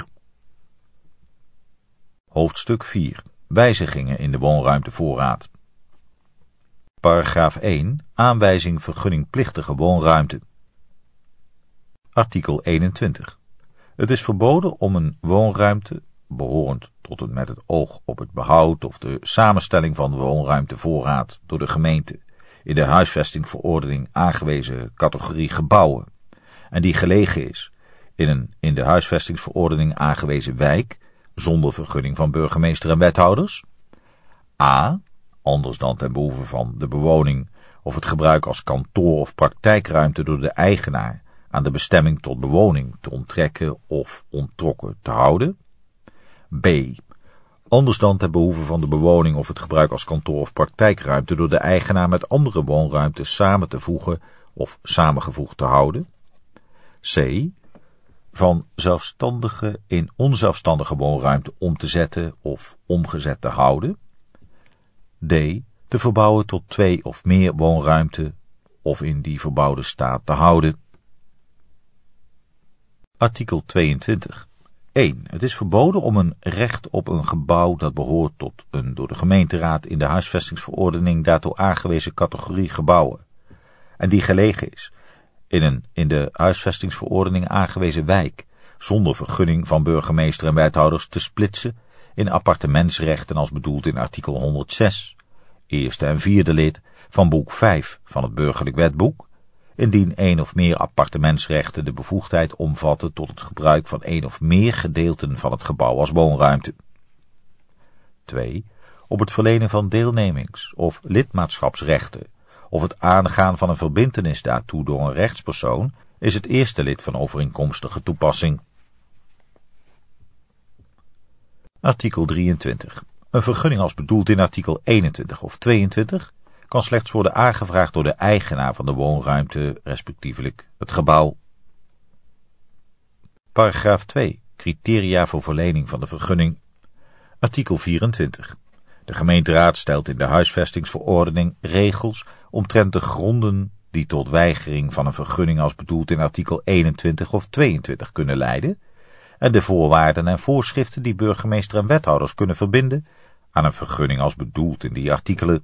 Hoofdstuk 4. Wijzigingen in de woonruimtevoorraad. Paragraaf 1. Aanwijzing vergunningplichtige woonruimte. Artikel 21. Het is verboden om een woonruimte, behorend tot en met het oog op het behoud of de samenstelling van de woonruimtevoorraad door de gemeente in de huisvestingverordening aangewezen categorie gebouwen en die gelegen is in een in de huisvestingsverordening aangewezen wijk zonder vergunning van burgemeester en wethouders, a. anders dan ten behoeve van de bewoning of het gebruik als kantoor of praktijkruimte door de eigenaar aan de bestemming tot bewoning te onttrekken of onttrokken te houden, b. anders dan ten behoeve van de bewoning of het gebruik als kantoor of praktijkruimte door de eigenaar met andere woonruimtes samen te voegen of samengevoegd te houden, c. van zelfstandige in onzelfstandige woonruimte om te zetten of omgezet te houden, d. te verbouwen tot 2 of meer woonruimte of in die verbouwde staat te houden. Artikel 22. 1. Het is verboden om een recht op een gebouw dat behoort tot een door de gemeenteraad in de huisvestingsverordening daartoe aangewezen categorie gebouwen en die gelegen is in een in de huisvestingsverordening aangewezen wijk zonder vergunning van burgemeester en wethouders te splitsen in appartementsrechten als bedoeld in artikel 106, eerste en vierde lid van boek 5 van het Burgerlijk Wetboek, indien 1 of meer appartementsrechten de bevoegdheid omvatten tot het gebruik van 1 of meer gedeelten van het gebouw als woonruimte. 2. Op het verlenen van deelnemings- of lidmaatschapsrechten of het aangaan van een verbintenis daartoe door een rechtspersoon is het eerste lid van overeenkomstige toepassing. Artikel 23. Een vergunning als bedoeld in artikel 21 of 22 kan slechts worden aangevraagd door de eigenaar van de woonruimte, respectievelijk het gebouw. Paragraaf 2. Criteria voor verlening van de vergunning. Artikel 24. De gemeenteraad stelt in de huisvestingsverordening regels omtrent de gronden die tot weigering van een vergunning als bedoeld in artikel 21 of 22 kunnen leiden, en de voorwaarden en voorschriften die burgemeester en wethouders kunnen verbinden aan een vergunning als bedoeld in die artikelen.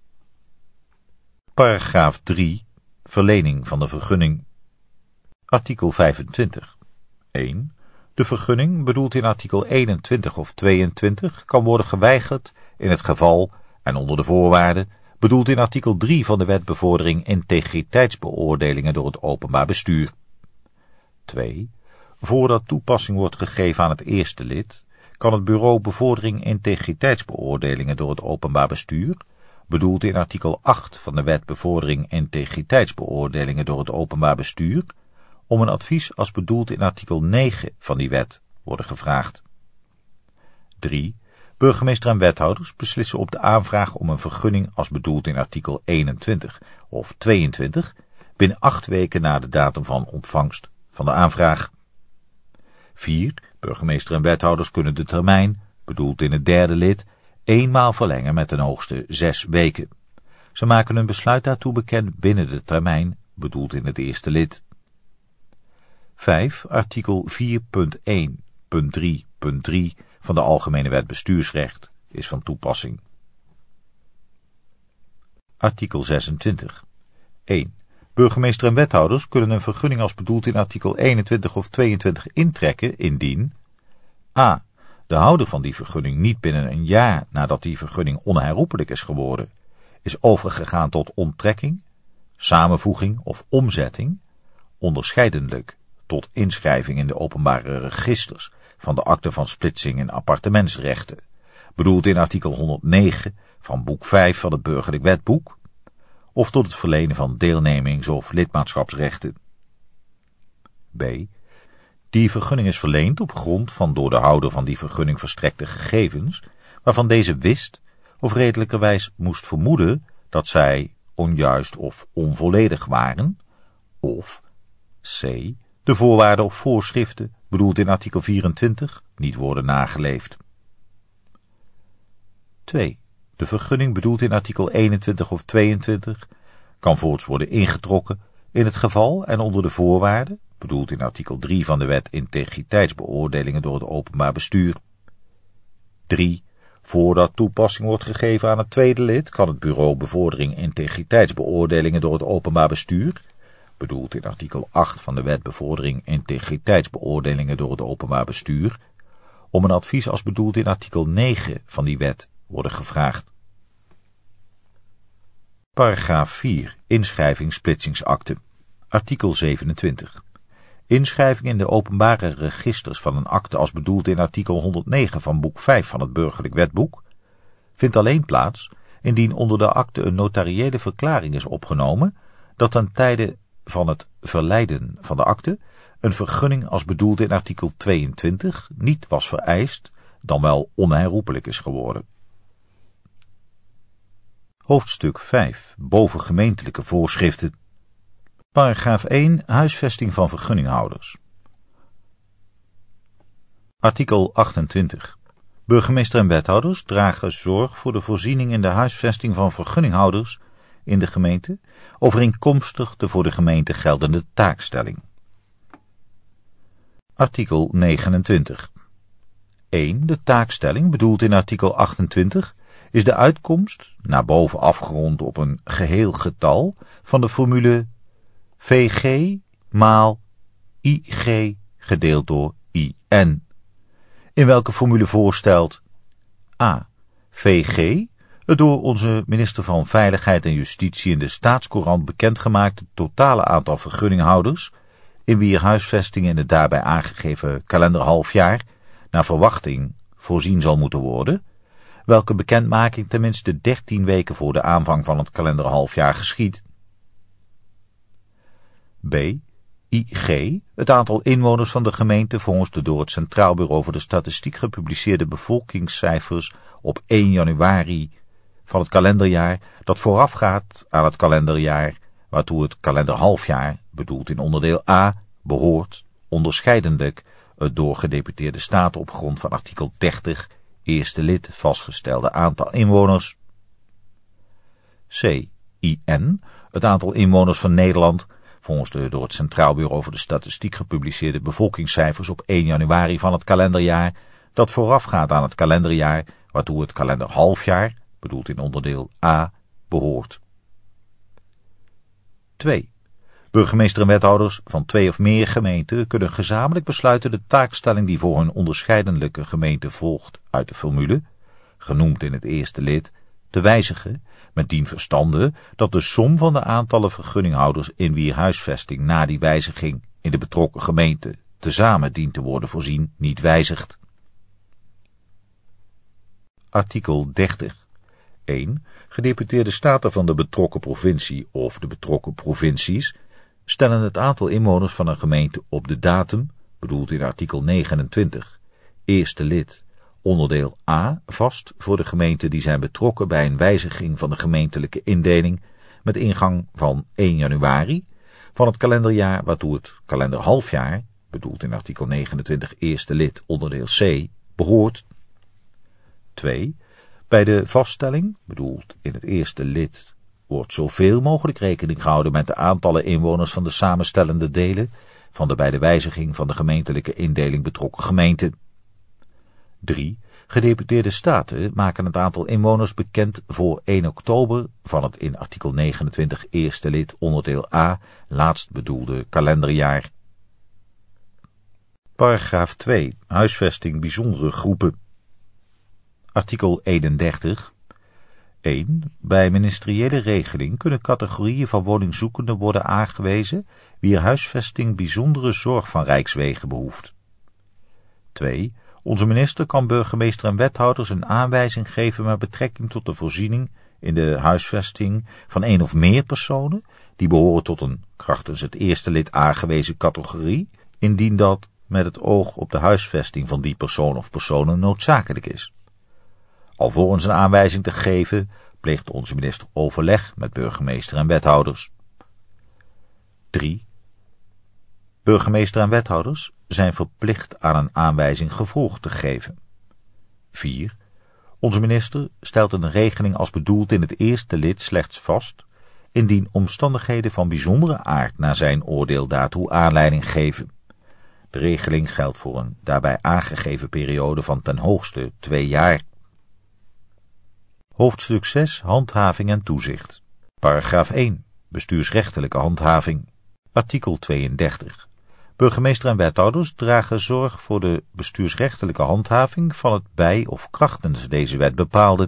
Paragraaf 3. Verlening van de vergunning. Artikel 25. 1. De vergunning, bedoeld in artikel 21 of 22, kan worden geweigerd in het geval en onder de voorwaarden, bedoeld in artikel 3 van de Wet Bevordering Integriteitsbeoordelingen door het openbaar bestuur. 2. Voordat toepassing wordt gegeven aan het eerste lid, kan het Bureau Bevordering Integriteitsbeoordelingen door het openbaar bestuur, bedoeld in artikel 8 van de Wet Bevordering Integriteitsbeoordelingen door het openbaar bestuur, om een advies als bedoeld in artikel 9 van die wet worden gevraagd. 3. Burgemeester en wethouders beslissen op de aanvraag om een vergunning als bedoeld in artikel 21 of 22 binnen 8 weken na de datum van ontvangst van de aanvraag. 4. Burgemeester en wethouders kunnen de termijn, bedoeld in het derde lid, eenmaal verlengen met ten hoogste 6 weken. Ze maken hun besluit daartoe bekend binnen de termijn, bedoeld in het eerste lid. 5. Artikel 4.1.3.3 van de Algemene Wet Bestuursrecht is van toepassing. Artikel 26. 1. Burgemeester en wethouders kunnen een vergunning als bedoeld in artikel 21 of 22 intrekken indien a. de houder van die vergunning niet binnen een jaar nadat die vergunning onherroepelijk is geworden, is overgegaan tot onttrekking, samenvoeging of omzetting, onderscheidendelijk tot inschrijving in de openbare registers van de akte van splitsing in appartementsrechten, bedoeld in artikel 109 van boek 5 van het Burgerlijk Wetboek, of tot het verlenen van deelnemings- of lidmaatschapsrechten. B. Die vergunning is verleend op grond van door de houder van die vergunning verstrekte gegevens, waarvan deze wist of redelijkerwijs moest vermoeden dat zij onjuist of onvolledig waren, of c. de voorwaarden of voorschriften, bedoeld in artikel 24, niet worden nageleefd. 2. De vergunning, bedoeld in artikel 21 of 22, kan voorts worden ingetrokken in het geval en onder de voorwaarden, bedoeld in artikel 3 van de Wet Integriteitsbeoordelingen door het openbaar bestuur. 3. Voordat toepassing wordt gegeven aan het tweede lid, kan het Bureau Bevordering Integriteitsbeoordelingen door het openbaar bestuur, bedoeld in artikel 8 van de Wet Bevordering Integriteitsbeoordelingen door het openbaar bestuur, om een advies als bedoeld in artikel 9 van die wet worden gevraagd. Paragraaf 4. Inschrijving splitsingsakte. Artikel 27. Inschrijving in de openbare registers van een akte als bedoeld in artikel 109 van boek 5 van het Burgerlijk Wetboek vindt alleen plaats indien onder de akte een notariële verklaring is opgenomen dat ten tijde van het verlijden van de akte een vergunning als bedoeld in artikel 22 niet was vereist, dan wel onherroepelijk is geworden. Hoofdstuk 5. Bovengemeentelijke voorschriften. Paragraaf 1. Huisvesting van vergunninghouders. Artikel 28. Burgemeester en wethouders dragen zorg voor de voorziening in de huisvesting van vergunninghouders in de gemeente, overeenkomstig de voor de gemeente geldende taakstelling. Artikel 29. 1. De taakstelling, bedoeld in artikel 28, is de uitkomst, naar boven afgerond op een geheel getal, van de formule VG maal IG gedeeld door IN, in welke formule voorstelt a. VG, het door onze minister van Veiligheid en Justitie in de Staatscourant bekendgemaakte totale aantal vergunninghouders, in wier huisvesting in het daarbij aangegeven kalenderhalfjaar naar verwachting voorzien zal moeten worden, welke bekendmaking tenminste 13 weken voor de aanvang van het kalenderhalfjaar geschiedt. B. IG, het aantal inwoners van de gemeente volgens de door het Centraal Bureau voor de Statistiek gepubliceerde bevolkingscijfers op 1 januari van het kalenderjaar dat voorafgaat aan het kalenderjaar waartoe het kalenderhalfjaar, bedoeld in onderdeel A, behoort, onderscheidendelijk het door gedeputeerde staten op grond van artikel 30, eerste lid, vastgestelde aantal inwoners. C. IN, het aantal inwoners van Nederland volgens de door het Centraal Bureau voor de Statistiek gepubliceerde bevolkingscijfers op 1 januari van het kalenderjaar dat voorafgaat aan het kalenderjaar waartoe het kalenderhalfjaar, bedoeld in onderdeel A, behoort. 2. Burgemeester en wethouders van 2 of meer gemeenten kunnen gezamenlijk besluiten de taakstelling die voor hun onderscheidelijke gemeente volgt uit de formule, genoemd in het eerste lid, te wijzigen, met dien verstande dat de som van de aantallen vergunninghouders in wier huisvesting na die wijziging in de betrokken gemeente tezamen dient te worden voorzien niet wijzigt. Artikel 30. 1. Gedeputeerde staten van de betrokken provincie of de betrokken provincies stellen het aantal inwoners van een gemeente op de datum, bedoeld in artikel 29, eerste lid, onderdeel A, vast voor de gemeenten die zijn betrokken bij een wijziging van de gemeentelijke indeling met ingang van 1 januari van het kalenderjaar waartoe het kalenderhalfjaar, bedoeld in artikel 29, eerste lid, onderdeel C, behoort. 2. Bij de vaststelling, bedoeld in het eerste lid, wordt zoveel mogelijk rekening gehouden met de aantallen inwoners van de samenstellende delen van de bij de wijziging van de gemeentelijke indeling betrokken gemeenten. 3. Gedeputeerde staten maken het aantal inwoners bekend voor 1 oktober van het in artikel 29 eerste lid onderdeel A laatst bedoelde kalenderjaar. Paragraaf 2. Huisvesting bijzondere groepen. Artikel 31. 1. Bij ministeriële regeling kunnen categorieën van woningzoekenden worden aangewezen wier huisvesting bijzondere zorg van rijkswege behoeft. 2. Onze minister kan burgemeester en wethouders een aanwijzing geven met betrekking tot de voorziening in de huisvesting van 1 of meer personen die behoren tot een krachtens het eerste lid aangewezen categorie, indien dat met het oog op de huisvesting van die persoon of personen noodzakelijk is. Alvorens een aanwijzing te geven, pleegt onze minister overleg met burgemeester en wethouders. 3. Burgemeester en wethouders zijn verplicht aan een aanwijzing gevolg te geven. 4. Onze minister stelt een regeling als bedoeld in het eerste lid slechts vast, indien omstandigheden van bijzondere aard naar zijn oordeel daartoe aanleiding geven. De regeling geldt voor een daarbij aangegeven periode van ten hoogste 2 jaar. Hoofdstuk 6. Handhaving en toezicht. Paragraaf 1. Bestuursrechtelijke handhaving. Artikel 32. Burgemeester en wethouders dragen zorg voor de bestuursrechtelijke handhaving van het bij of krachtens deze wet bepaalde.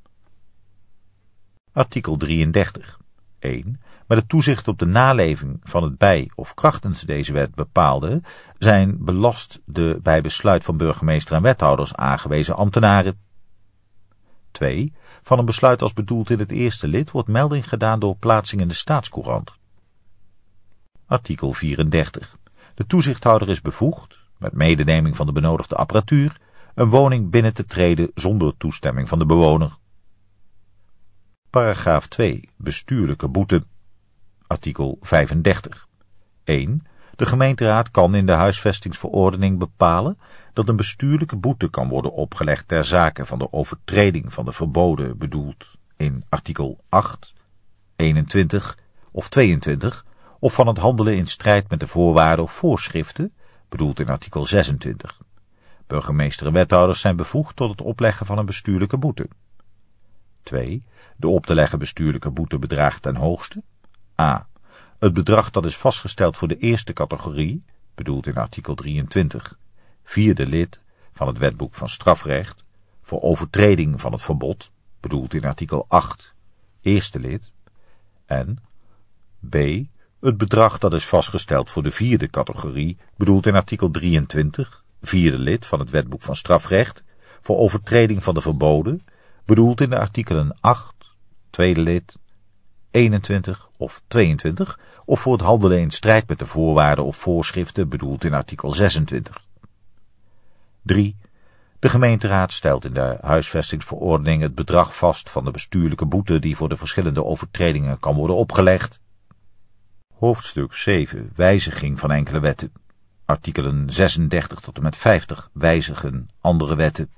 Artikel 33. 1. Met het toezicht op de naleving van het bij of krachtens deze wet bepaalde zijn belast de bij besluit van burgemeester en wethouders aangewezen ambtenaren. 2. Van een besluit als bedoeld in het eerste lid wordt melding gedaan door plaatsing in de Staatscourant. Artikel 34. De toezichthouder is bevoegd, met medeneming van de benodigde apparatuur, een woning binnen te treden zonder toestemming van de bewoner. Paragraaf 2. Bestuurlijke boete. Artikel 35. 1. De gemeenteraad kan in de huisvestingsverordening bepalen dat een bestuurlijke boete kan worden opgelegd ter zake van de overtreding van de verboden bedoeld in artikel 8, 21 of 22 of van het handelen in strijd met de voorwaarden of voorschriften bedoeld in artikel 26. Burgemeester en wethouders zijn bevoegd tot het opleggen van een bestuurlijke boete. 2. De op te leggen bestuurlijke boete bedraagt ten hoogste a. Het bedrag dat is vastgesteld voor de eerste categorie, bedoeld in artikel 23, vierde lid van het wetboek van strafrecht, voor overtreding van het verbod, bedoeld in artikel 8, eerste lid, en b. Het bedrag dat is vastgesteld voor de vierde categorie, bedoeld in artikel 23, vierde lid van het wetboek van strafrecht, voor overtreding van de verboden, bedoeld in de artikelen 8, tweede lid, 21 of 22, of voor het handelen in strijd met de voorwaarden of voorschriften bedoeld in artikel 26. 3. De gemeenteraad stelt in de huisvestingsverordening het bedrag vast van de bestuurlijke boete die voor de verschillende overtredingen kan worden opgelegd. Hoofdstuk 7. Wijziging van enkele wetten. Artikelen 36 tot en met 50 wijzigen andere wetten.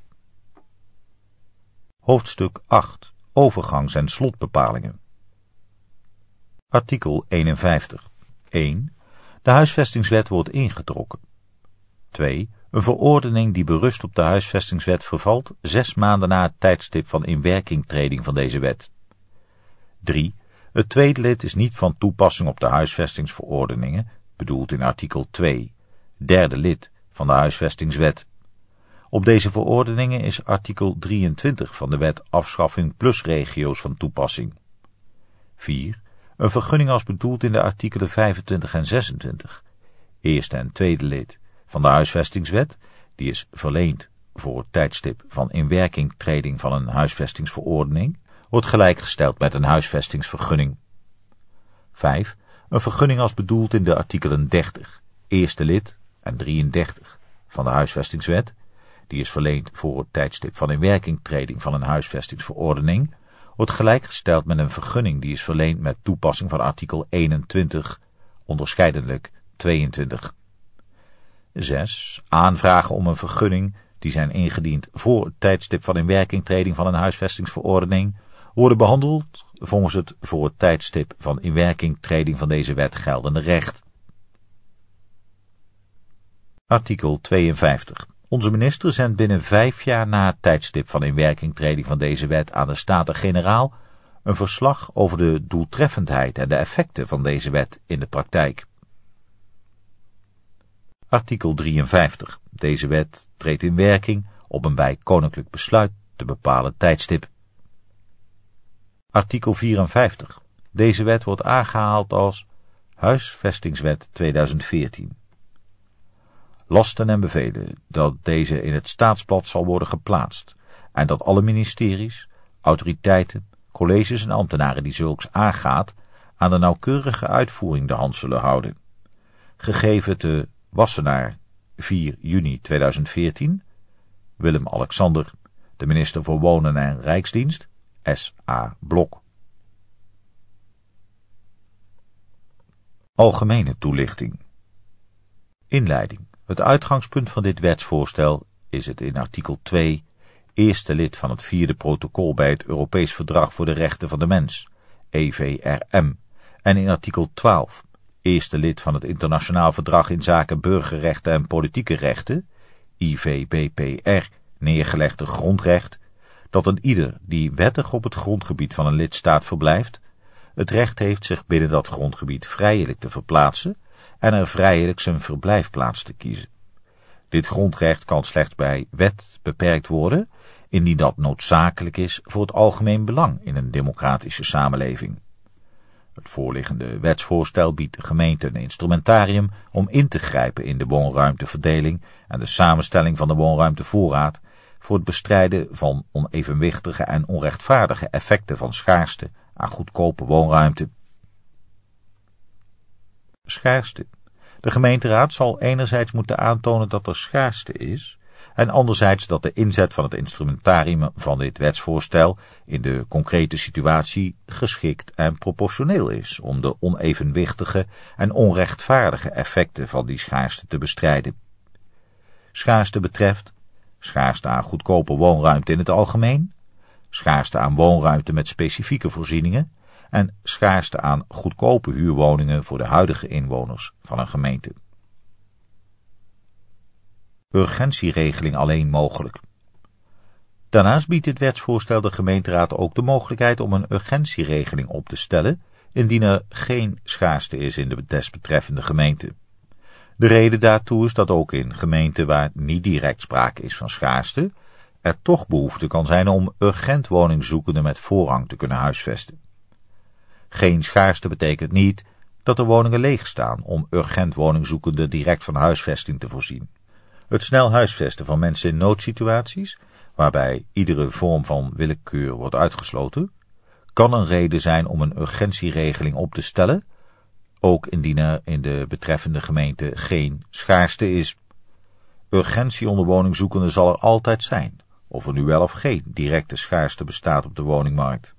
Hoofdstuk 8. Overgangs- en slotbepalingen. Artikel 51. 1. De huisvestingswet wordt ingetrokken. 2. Een verordening die berust op de huisvestingswet vervalt 6 maanden na het tijdstip van inwerkingtreding van deze wet. 3. Het tweede lid is niet van toepassing op de huisvestingsverordeningen, bedoeld in artikel 2, derde lid van de huisvestingswet. Op deze verordeningen is artikel 23 van de wet afschaffing plus regio's van toepassing. 4. Een vergunning als bedoeld in de artikelen 25 en 26, eerste en tweede lid van de huisvestingswet, die is verleend voor het tijdstip van inwerkingtreding van een huisvestingsverordening, wordt gelijkgesteld met een huisvestingsvergunning. 5. Een vergunning als bedoeld in de artikelen 30, eerste lid en 33 van de huisvestingswet, die is verleend voor het tijdstip van inwerkingtreding van een huisvestingsverordening, wordt gelijkgesteld met een vergunning die is verleend met toepassing van artikel 21, onderscheidendelijk 22. 6. Aanvragen om een vergunning die zijn ingediend voor het tijdstip van inwerkingtreding van een huisvestingsverordening worden behandeld volgens het voor het tijdstip van inwerkingtreding van deze wet geldende recht. Artikel 52. Onze minister zendt binnen 5 jaar na het tijdstip van inwerkingtreding van deze wet aan de Staten-Generaal een verslag over de doeltreffendheid en de effecten van deze wet in de praktijk. Artikel 53. Deze wet treedt in werking op een bij koninklijk besluit te bepalen tijdstip. Artikel 54. Deze wet wordt aangehaald als Huisvestingswet 2014. Lasten en bevelen dat deze in het staatsblad zal worden geplaatst en dat alle ministeries, autoriteiten, colleges en ambtenaren die zulks aangaat aan de nauwkeurige uitvoering de hand zullen houden. Gegeven te Wassenaar 4 juni 2014, Willem-Alexander, de minister voor Wonen en Rijksdienst, S.A. Blok. Algemene toelichting. Inleiding. Het uitgangspunt van dit wetsvoorstel is het in artikel 2, eerste lid van het 4e protocol bij het Europees Verdrag voor de Rechten van de Mens, EVRM, en in artikel 12, eerste lid van het Internationaal Verdrag in zaken burgerrechten en politieke rechten, IVBPR, neergelegde grondrecht, dat een ieder die wettig op het grondgebied van een lidstaat verblijft, het recht heeft zich binnen dat grondgebied vrijelijk te verplaatsen en er vrijelijk zijn verblijfplaats te kiezen. Dit grondrecht kan slechts bij wet beperkt worden, indien dat noodzakelijk is voor het algemeen belang in een democratische samenleving. Het voorliggende wetsvoorstel biedt de gemeente een instrumentarium om in te grijpen in de woonruimteverdeling en de samenstelling van de woonruimtevoorraad voor het bestrijden van onevenwichtige en onrechtvaardige effecten van schaarste aan goedkope woonruimte. Schaarste. De gemeenteraad zal enerzijds moeten aantonen dat er schaarste is en anderzijds dat de inzet van het instrumentarium van dit wetsvoorstel in de concrete situatie geschikt en proportioneel is om de onevenwichtige en onrechtvaardige effecten van die schaarste te bestrijden. Schaarste betreft schaarste aan goedkope woonruimte in het algemeen, schaarste aan woonruimte met specifieke voorzieningen en schaarste aan goedkope huurwoningen voor de huidige inwoners van een gemeente. Urgentieregeling alleen mogelijk. Daarnaast biedt dit wetsvoorstel de gemeenteraad ook de mogelijkheid om een urgentieregeling op te stellen, indien er geen schaarste is in de desbetreffende gemeente. De reden daartoe is dat ook in gemeenten waar niet direct sprake is van schaarste, er toch behoefte kan zijn om urgent woningzoekenden met voorrang te kunnen huisvesten. Geen schaarste betekent niet dat er woningen leeg staan om urgent woningzoekenden direct van huisvesting te voorzien. Het snel huisvesten van mensen in noodsituaties, waarbij iedere vorm van willekeur wordt uitgesloten, kan een reden zijn om een urgentieregeling op te stellen, ook indien er in de betreffende gemeente geen schaarste is. Urgentie onder woningzoekenden zal er altijd zijn, of er nu wel of geen directe schaarste bestaat op de woningmarkt.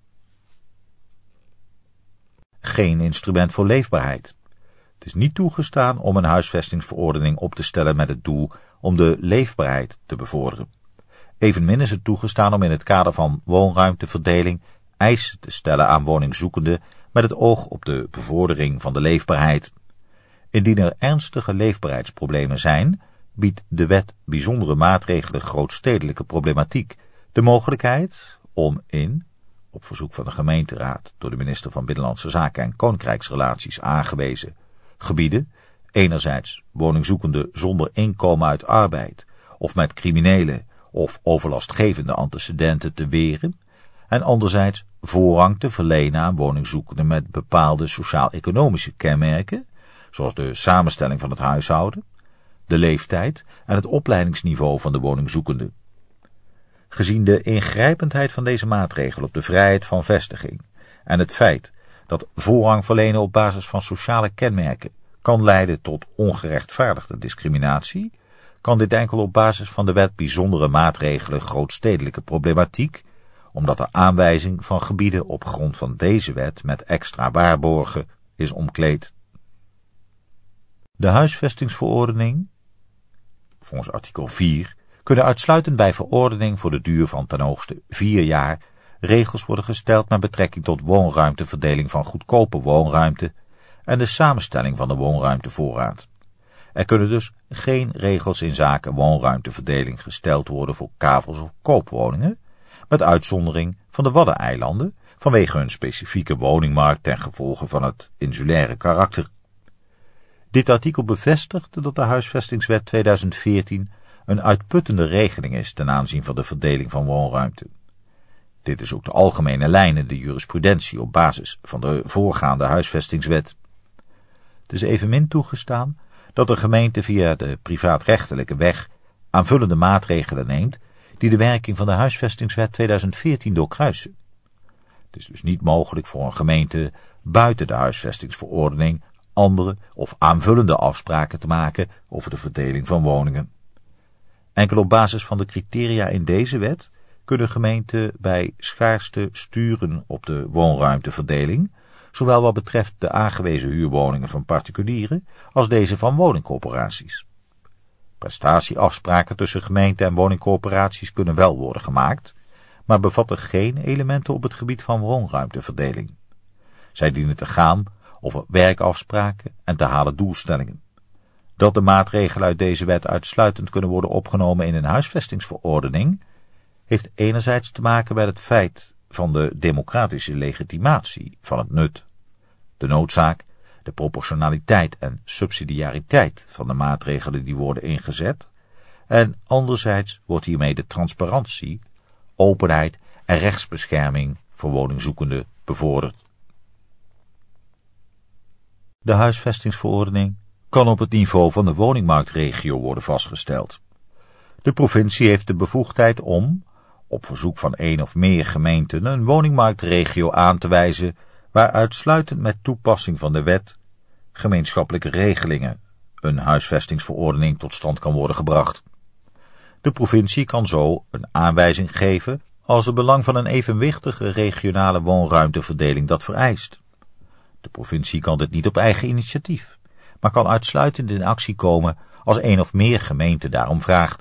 Geen instrument voor leefbaarheid. Het is niet toegestaan om een huisvestingsverordening op te stellen met het doel om de leefbaarheid te bevorderen. Evenmin is het toegestaan om in het kader van woonruimteverdeling eisen te stellen aan woningzoekenden met het oog op de bevordering van de leefbaarheid. Indien er ernstige leefbaarheidsproblemen zijn, biedt de wet bijzondere maatregelen grootstedelijke problematiek de mogelijkheid om op verzoek van de gemeenteraad door de minister van Binnenlandse Zaken en Koninkrijksrelaties aangewezen gebieden, enerzijds woningzoekenden zonder inkomen uit arbeid of met criminele of overlastgevende antecedenten te weren, en anderzijds voorrang te verlenen aan woningzoekenden met bepaalde sociaal-economische kenmerken, zoals de samenstelling van het huishouden, de leeftijd en het opleidingsniveau van de woningzoekende. Gezien de ingrijpendheid van deze maatregel op de vrijheid van vestiging en het feit dat voorrang verlenen op basis van sociale kenmerken kan leiden tot ongerechtvaardigde discriminatie, kan dit enkel op basis van de wet bijzondere maatregelen grootstedelijke problematiek, omdat de aanwijzing van gebieden op grond van deze wet met extra waarborgen is omkleed. De huisvestingsverordening, volgens artikel 4, kunnen uitsluitend bij verordening voor de duur van ten hoogste 4 jaar regels worden gesteld met betrekking tot woonruimteverdeling van goedkope woonruimte en de samenstelling van de woonruimtevoorraad. Er kunnen dus geen regels in zaken woonruimteverdeling gesteld worden voor kavels of koopwoningen, met uitzondering van de Waddeneilanden vanwege hun specifieke woningmarkt ten gevolge van het insulaire karakter. Dit artikel bevestigt dat de Huisvestingswet 2014 een uitputtende regeling is ten aanzien van de verdeling van woonruimte. Dit is ook de algemene lijn in de jurisprudentie op basis van de voorgaande Huisvestingswet. Het is evenmin toegestaan dat de gemeente via de privaatrechtelijke weg aanvullende maatregelen neemt die de werking van de Huisvestingswet 2014 doorkruisen. Het is dus niet mogelijk voor een gemeente buiten de huisvestingsverordening andere of aanvullende afspraken te maken over de verdeling van woningen. Enkel op basis van de criteria in deze wet kunnen gemeenten bij schaarste sturen op de woonruimteverdeling, zowel wat betreft de aangewezen huurwoningen van particulieren als deze van woningcorporaties. Prestatieafspraken tussen gemeenten en woningcorporaties kunnen wel worden gemaakt, maar bevatten geen elementen op het gebied van woonruimteverdeling. Zij dienen te gaan over werkafspraken en te halen doelstellingen. Dat de maatregelen uit deze wet uitsluitend kunnen worden opgenomen in een huisvestingsverordening, heeft enerzijds te maken met het feit van de democratische legitimatie van het nut, de noodzaak, de proportionaliteit en subsidiariteit van de maatregelen die worden ingezet, en anderzijds wordt hiermee de transparantie, openheid en rechtsbescherming voor woningzoekenden bevorderd. De huisvestingsverordening kan op het niveau van de woningmarktregio worden vastgesteld. De provincie heeft de bevoegdheid om, op verzoek van 1 of meer gemeenten, een woningmarktregio aan te wijzen waar uitsluitend met toepassing van de wet, gemeenschappelijke regelingen, een huisvestingsverordening tot stand kan worden gebracht. De provincie kan zo een aanwijzing geven als het belang van een evenwichtige regionale woonruimteverdeling dat vereist. De provincie kan dit niet op eigen initiatief, maar kan uitsluitend in actie komen als 1 of meer gemeenten daarom vraagt.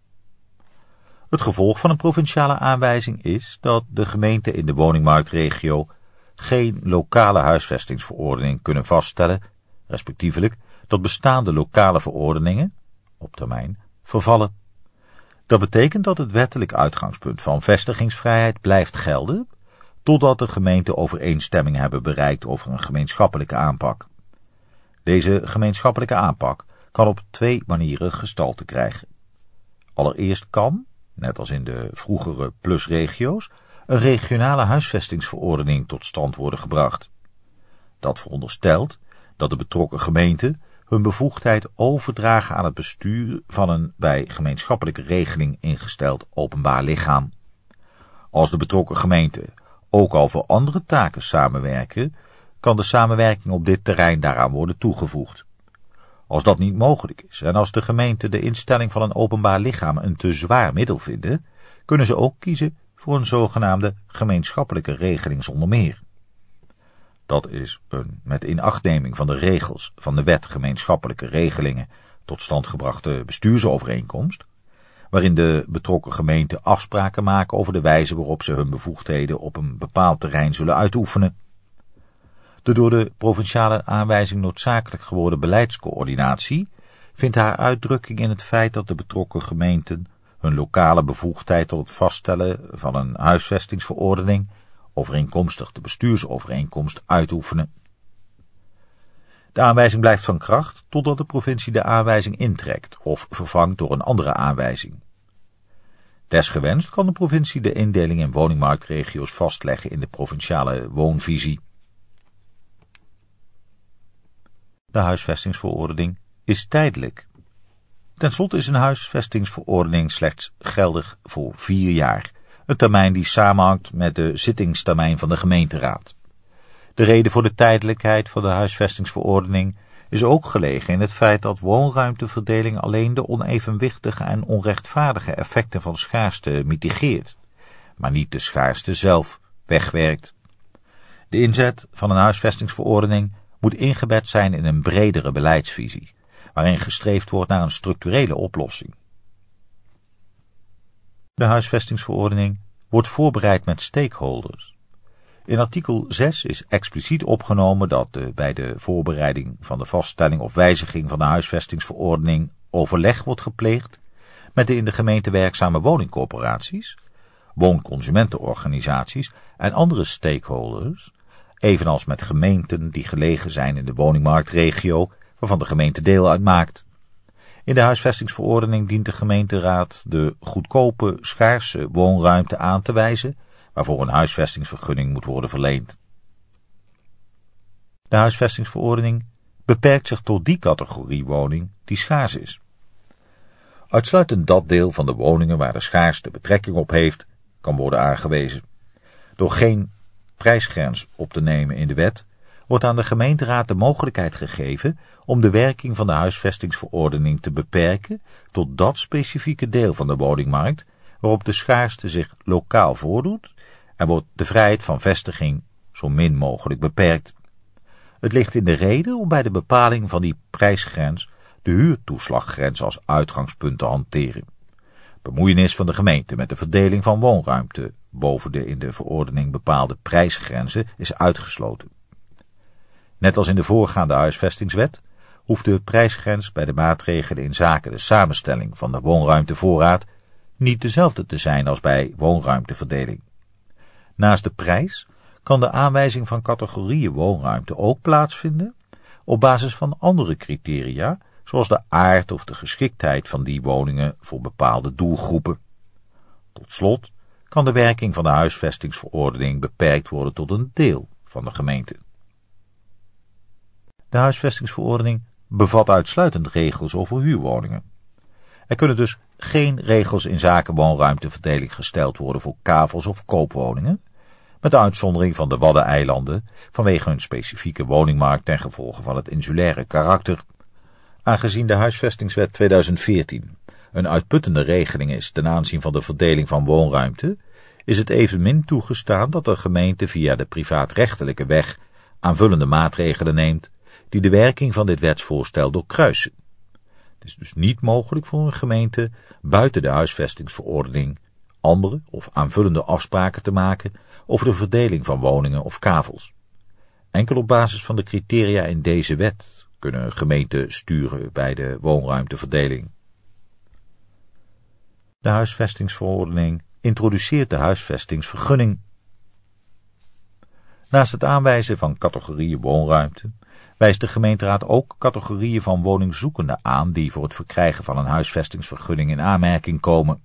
Het gevolg van een provinciale aanwijzing is dat de gemeenten in de woningmarktregio geen lokale huisvestingsverordening kunnen vaststellen, respectievelijk dat bestaande lokale verordeningen, op termijn, vervallen. Dat betekent dat het wettelijk uitgangspunt van vestigingsvrijheid blijft gelden, totdat de gemeenten overeenstemming hebben bereikt over een gemeenschappelijke aanpak. Deze gemeenschappelijke aanpak kan op 2 manieren gestalte krijgen. Allereerst kan, net als in de vroegere plusregio's, een regionale huisvestingsverordening tot stand worden gebracht. Dat veronderstelt dat de betrokken gemeenten hun bevoegdheid overdragen aan het bestuur van een bij gemeenschappelijke regeling ingesteld openbaar lichaam. Als de betrokken gemeenten ook al voor andere taken samenwerken, kan de samenwerking op dit terrein daaraan worden toegevoegd. Als dat niet mogelijk is en als de gemeente de instelling van een openbaar lichaam een te zwaar middel vinden, kunnen ze ook kiezen voor een zogenaamde gemeenschappelijke regeling zonder meer. Dat is een met inachtneming van de regels van de wet gemeenschappelijke regelingen tot stand gebrachte bestuursovereenkomst, waarin de betrokken gemeenten afspraken maken over de wijze waarop ze hun bevoegdheden op een bepaald terrein zullen uitoefenen. De door de provinciale aanwijzing noodzakelijk geworden beleidscoördinatie vindt haar uitdrukking in het feit dat de betrokken gemeenten hun lokale bevoegdheid tot het vaststellen van een huisvestingsverordening overeenkomstig de bestuursovereenkomst uitoefenen. De aanwijzing blijft van kracht totdat de provincie de aanwijzing intrekt of vervangt door een andere aanwijzing. Desgewenst kan de provincie de indeling in woningmarktregio's vastleggen in de provinciale woonvisie. De huisvestingsverordening is tijdelijk. Ten slotte is een huisvestingsverordening slechts geldig voor 4 jaar, een termijn die samenhangt met de zittingstermijn van de gemeenteraad. De reden voor de tijdelijkheid van de huisvestingsverordening is ook gelegen in het feit dat woonruimteverdeling alleen de onevenwichtige en onrechtvaardige effecten van schaarste mitigeert, maar niet de schaarste zelf wegwerkt. De inzet van een huisvestingsverordening moet ingebed zijn in een bredere beleidsvisie, waarin gestreefd wordt naar een structurele oplossing. De huisvestingsverordening wordt voorbereid met stakeholders. In artikel 6 is expliciet opgenomen dat bij de voorbereiding van de vaststelling of wijziging van de huisvestingsverordening overleg wordt gepleegd met de in de gemeente werkzame woningcorporaties, woonconsumentenorganisaties en andere stakeholders, evenals met gemeenten die gelegen zijn in de woningmarktregio waarvan de gemeente deel uitmaakt. In de huisvestingsverordening dient de gemeenteraad de goedkope, schaarse woonruimte aan te wijzen waarvoor een huisvestingsvergunning moet worden verleend. De huisvestingsverordening beperkt zich tot die categorie woning die schaars is. Uitsluitend dat deel van de woningen waar de schaarste betrekking op heeft, kan worden aangewezen. Door geen prijsgrens op te nemen in de wet, wordt aan de gemeenteraad de mogelijkheid gegeven om de werking van de huisvestingsverordening te beperken tot dat specifieke deel van de woningmarkt waarop de schaarste zich lokaal voordoet en wordt de vrijheid van vestiging zo min mogelijk beperkt. Het ligt in de rede om bij de bepaling van die prijsgrens de huurtoeslaggrens als uitgangspunt te hanteren. Bemoeienis van de gemeente met de verdeling van woonruimte boven de in de verordening bepaalde prijsgrenzen is uitgesloten. Net als in de voorgaande huisvestingswet hoeft de prijsgrens bij de maatregelen in zaken de samenstelling van de woonruimtevoorraad niet dezelfde te zijn als bij woonruimteverdeling. Naast de prijs kan de aanwijzing van categorieën woonruimte ook plaatsvinden op basis van andere criteria, zoals de aard of de geschiktheid van die woningen voor bepaalde doelgroepen. Tot slot kan de werking van de huisvestingsverordening beperkt worden tot een deel van de gemeente. De huisvestingsverordening bevat uitsluitend regels over huurwoningen. Er kunnen dus geen regels in zaken woonruimteverdeling gesteld worden voor kavels of koopwoningen, met de uitzondering van de Waddeneilanden vanwege hun specifieke woningmarkt ten gevolge van het insulaire karakter. Aangezien de huisvestingswet 2014 een uitputtende regeling is ten aanzien van de verdeling van woonruimte, is het evenmin toegestaan dat de gemeente via de privaatrechtelijke weg aanvullende maatregelen neemt die de werking van dit wetsvoorstel doorkruisen. Het is dus niet mogelijk voor een gemeente buiten de huisvestingsverordening andere of aanvullende afspraken te maken over de verdeling van woningen of kavels. Enkel op basis van de criteria in deze wet kunnen gemeenten sturen bij de woonruimteverdeling. De huisvestingsverordening introduceert de huisvestingsvergunning. Naast het aanwijzen van categorieën woonruimte wijst de gemeenteraad ook categorieën van woningzoekenden aan die voor het verkrijgen van een huisvestingsvergunning in aanmerking komen.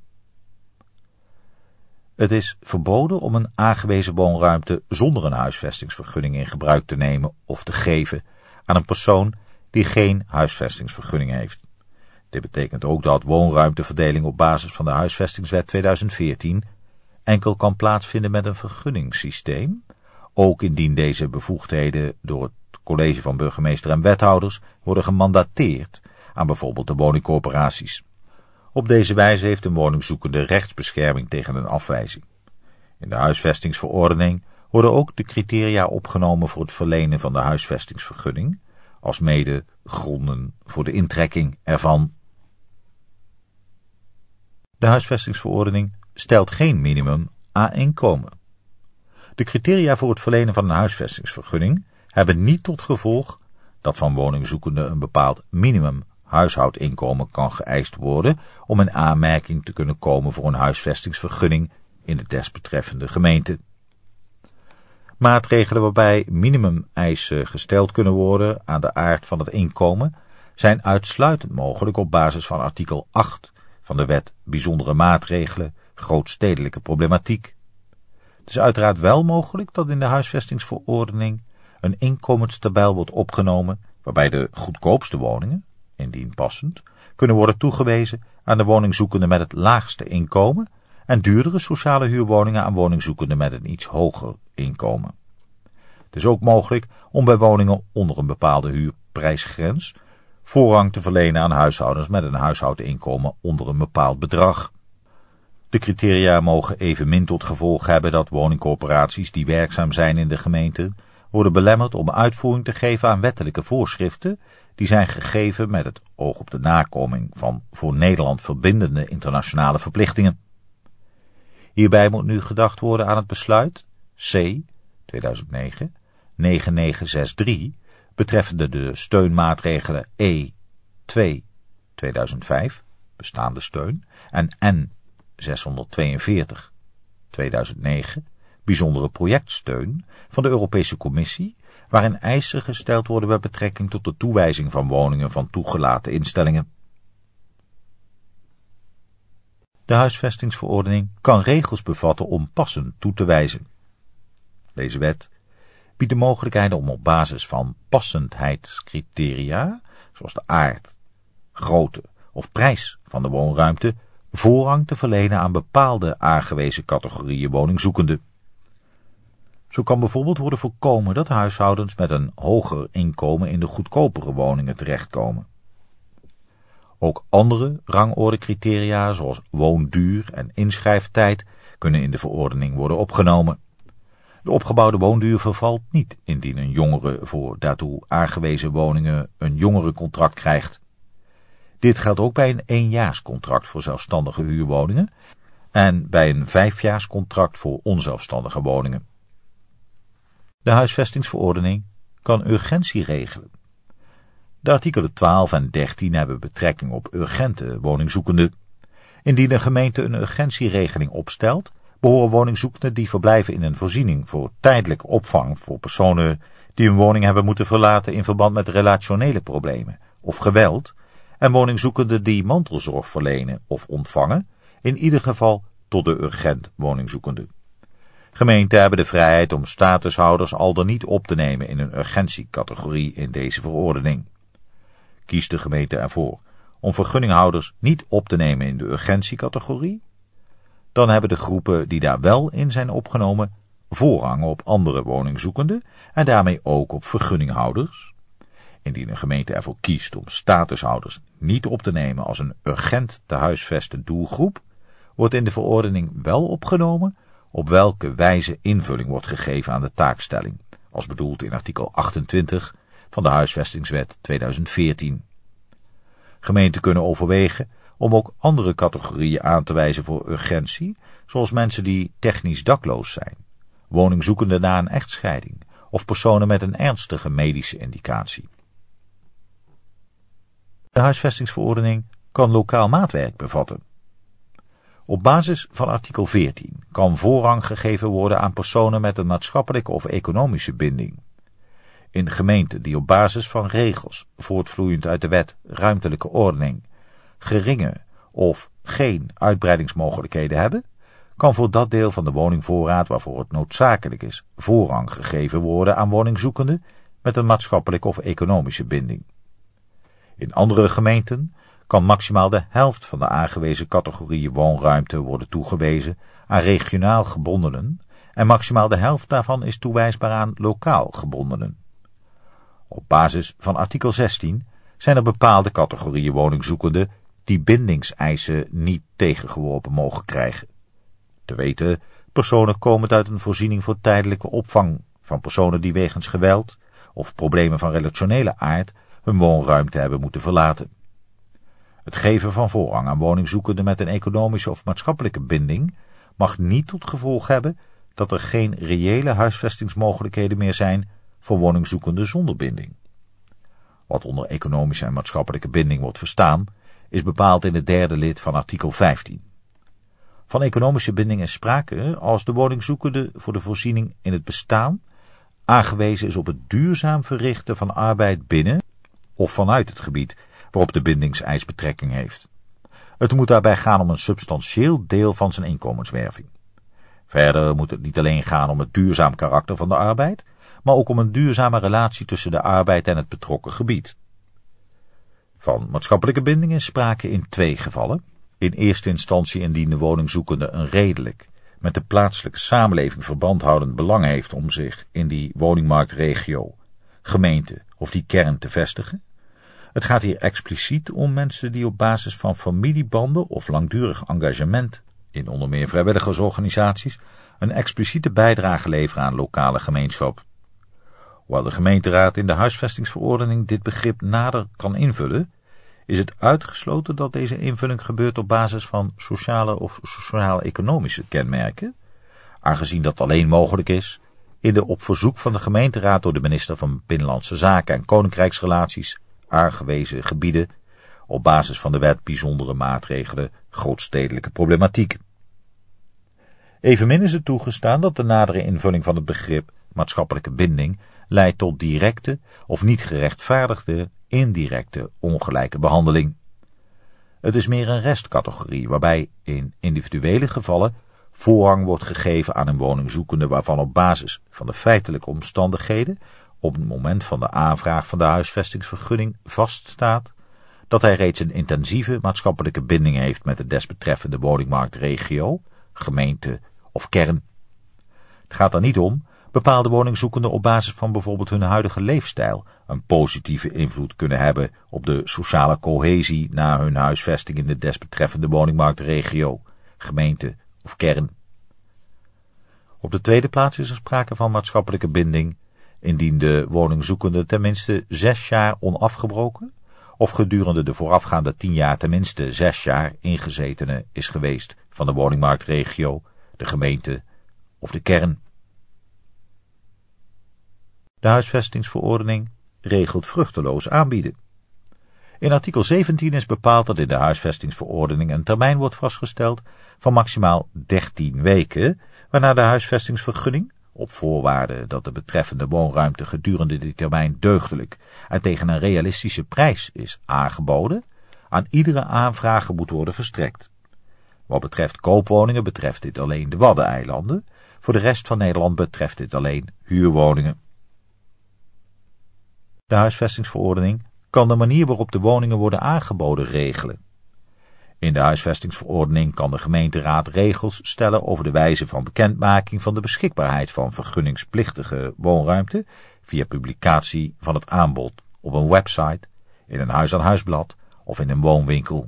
Het is verboden om een aangewezen woonruimte zonder een huisvestingsvergunning in gebruik te nemen of te geven aan een persoon die geen huisvestingsvergunning heeft. Dit betekent ook dat woonruimteverdeling op basis van de huisvestingswet 2014 enkel kan plaatsvinden met een vergunningssysteem, ook indien deze bevoegdheden door het college van burgemeester en wethouders worden gemandateerd aan bijvoorbeeld de woningcorporaties. Op deze wijze heeft een woningzoekende rechtsbescherming tegen een afwijzing. In de huisvestingsverordening worden ook de criteria opgenomen voor het verlenen van de huisvestingsvergunning, alsmede gronden voor de intrekking ervan. De huisvestingsverordening stelt geen minimum aan inkomen. De criteria voor het verlenen van een huisvestingsvergunning hebben niet tot gevolg dat van woningzoekenden een bepaald minimum huishoudinkomen kan geëist worden om in aanmerking te kunnen komen voor een huisvestingsvergunning in de desbetreffende gemeente. Maatregelen waarbij minimumeisen gesteld kunnen worden aan de aard van het inkomen zijn uitsluitend mogelijk op basis van artikel 8 van de Wet Bijzondere Maatregelen Grootstedelijke Problematiek. Het is uiteraard wel mogelijk dat in de huisvestingsverordening een inkomenstabel wordt opgenomen waarbij de goedkoopste woningen, indien passend, kunnen worden toegewezen aan de woningzoekenden met het laagste inkomen en duurdere sociale huurwoningen aan woningzoekenden met een iets hoger inkomen. Het is ook mogelijk om bij woningen onder een bepaalde huurprijsgrens voorrang te verlenen aan huishoudens met een huishoudinkomen onder een bepaald bedrag. De criteria mogen evenmin tot gevolg hebben dat woningcorporaties die werkzaam zijn in de gemeente worden belemmerd om uitvoering te geven aan wettelijke voorschriften die zijn gegeven met het oog op de nakoming van voor Nederland verbindende internationale verplichtingen. Hierbij moet nu gedacht worden aan het besluit C. 2009 9963 betreffende de steunmaatregelen E. 2 2005 bestaande steun en N. 642 2009 bijzondere projectsteun van de Europese Commissie, waarin eisen gesteld worden bij betrekking tot de toewijzing van woningen van toegelaten instellingen. De huisvestingsverordening kan regels bevatten om passend toe te wijzen. Deze wet biedt de mogelijkheden om op basis van passendheidscriteria, zoals de aard, grootte of prijs van de woonruimte, voorrang te verlenen aan bepaalde aangewezen categorieën woningzoekenden. Zo kan bijvoorbeeld worden voorkomen dat huishoudens met een hoger inkomen in de goedkopere woningen terechtkomen. Ook andere rangordecriteria zoals woonduur en inschrijftijd kunnen in de verordening worden opgenomen. De opgebouwde woonduur vervalt niet indien een jongere voor daartoe aangewezen woningen een jongerencontract krijgt. Dit geldt ook bij een 1-jaarscontract voor zelfstandige huurwoningen en bij een 5-jaarscontract voor onzelfstandige woningen. De huisvestingsverordening kan urgentie regelen. De artikelen 12 en 13 hebben betrekking op urgente woningzoekenden. Indien een gemeente een urgentieregeling opstelt, behoren woningzoekenden die verblijven in een voorziening voor tijdelijke opvang voor personen die hun woning hebben moeten verlaten in verband met relationele problemen of geweld, en woningzoekenden die mantelzorg verlenen of ontvangen, in ieder geval tot de urgent woningzoekenden. Gemeenten hebben de vrijheid om statushouders al dan niet op te nemen in een urgentiecategorie in deze verordening. Kiest de gemeente ervoor om vergunninghouders niet op te nemen in de urgentiecategorie, dan hebben de groepen die daar wel in zijn opgenomen voorrang op andere woningzoekenden en daarmee ook op vergunninghouders. Indien een gemeente ervoor kiest om statushouders niet op te nemen als een urgent te huisvesten doelgroep, wordt in de verordening wel opgenomen op welke wijze invulling wordt gegeven aan de taakstelling, als bedoeld in artikel 28 van de Huisvestingswet 2014. Gemeenten kunnen overwegen om ook andere categorieën aan te wijzen voor urgentie, zoals mensen die technisch dakloos zijn, woningzoekenden na een echtscheiding of personen met een ernstige medische indicatie. De huisvestingsverordening kan lokaal maatwerk bevatten. Op basis van artikel 14 kan voorrang gegeven worden aan personen met een maatschappelijke of economische binding. In gemeenten die op basis van regels, voortvloeiend uit de wet ruimtelijke ordening, geringe of geen uitbreidingsmogelijkheden hebben, kan voor dat deel van de woningvoorraad waarvoor het noodzakelijk is, voorrang gegeven worden aan woningzoekenden met een maatschappelijke of economische binding. In andere gemeenten kan maximaal de helft van de aangewezen categorieën woonruimte worden toegewezen aan regionaal gebondenen en maximaal de helft daarvan is toewijsbaar aan lokaal gebondenen. Op basis van artikel 16 zijn er bepaalde categorieën woningzoekenden die bindingseisen niet tegengeworpen mogen krijgen. Te weten, personen komend uit een voorziening voor tijdelijke opvang van personen die wegens geweld of problemen van relationele aard hun woonruimte hebben moeten verlaten. Het geven van voorrang aan woningzoekenden met een economische of maatschappelijke binding mag niet tot gevolg hebben dat er geen reële huisvestingsmogelijkheden meer zijn voor woningzoekenden zonder binding. wat onder economische en maatschappelijke binding wordt verstaan, is bepaald in het derde lid van artikel 15. Van economische binding is sprake als de woningzoekende voor de voorziening in het bestaan aangewezen is op het duurzaam verrichten van arbeid binnen of vanuit het gebied waarop de bindingseis betrekking heeft. Het moet daarbij gaan om een substantieel deel van zijn inkomenswerving. Verder moet het niet alleen gaan om het duurzaam karakter van de arbeid, maar ook om een duurzame relatie tussen de arbeid en het betrokken gebied. Van maatschappelijke binding is sprake in 2 gevallen. In eerste instantie indien de woningzoekende een redelijk, met de plaatselijke samenleving verband houdend belang heeft om zich in die woningmarktregio, gemeente of die kern te vestigen. Het gaat hier expliciet om mensen die op basis van familiebanden of langdurig engagement in onder meer vrijwilligersorganisaties een expliciete bijdrage leveren aan lokale gemeenschap. Hoewel de gemeenteraad in de huisvestingsverordening dit begrip nader kan invullen, is het uitgesloten dat deze invulling gebeurt op basis van sociale of sociaal-economische kenmerken, aangezien dat alleen mogelijk is in de op verzoek van de gemeenteraad door de minister van Binnenlandse Zaken en Koninkrijksrelaties aangewezen gebieden op basis van de wet bijzondere maatregelen grootstedelijke problematiek. Evenmin is het toegestaan dat de nadere invulling van het begrip maatschappelijke binding leidt tot directe of niet gerechtvaardigde indirecte ongelijke behandeling. Het is meer een restcategorie waarbij in individuele gevallen voorrang wordt gegeven aan een woningzoekende waarvan op basis van de feitelijke omstandigheden op het moment van de aanvraag van de huisvestingsvergunning vaststaat dat hij reeds een intensieve maatschappelijke binding heeft met de desbetreffende woningmarktregio, gemeente of kern. Het gaat er niet om bepaalde woningzoekenden op basis van bijvoorbeeld hun huidige leefstijl een positieve invloed kunnen hebben op de sociale cohesie na hun huisvesting in de desbetreffende woningmarktregio, gemeente of kern. Op de tweede plaats is er sprake van maatschappelijke binding indien de woningzoekende tenminste 6 jaar onafgebroken of gedurende de voorafgaande 10 jaar tenminste 6 jaar ingezetene is geweest van de woningmarktregio, de gemeente of de kern. De huisvestingsverordening regelt vruchteloos aanbieden. In artikel 17 is bepaald dat in de huisvestingsverordening een termijn wordt vastgesteld van maximaal 13 weken, waarna de huisvestingsvergunning, op voorwaarde dat de betreffende woonruimte gedurende die termijn deugdelijk en tegen een realistische prijs is aangeboden, aan iedere aanvrager moet worden verstrekt. Wat betreft koopwoningen betreft dit alleen de Waddeneilanden, voor de rest van Nederland betreft dit alleen huurwoningen. De huisvestingsverordening kan de manier waarop de woningen worden aangeboden regelen. In de huisvestingsverordening kan de gemeenteraad regels stellen over de wijze van bekendmaking van de beschikbaarheid van vergunningsplichtige woonruimte via publicatie van het aanbod op een website, in een huis-aan-huisblad of in een woonwinkel.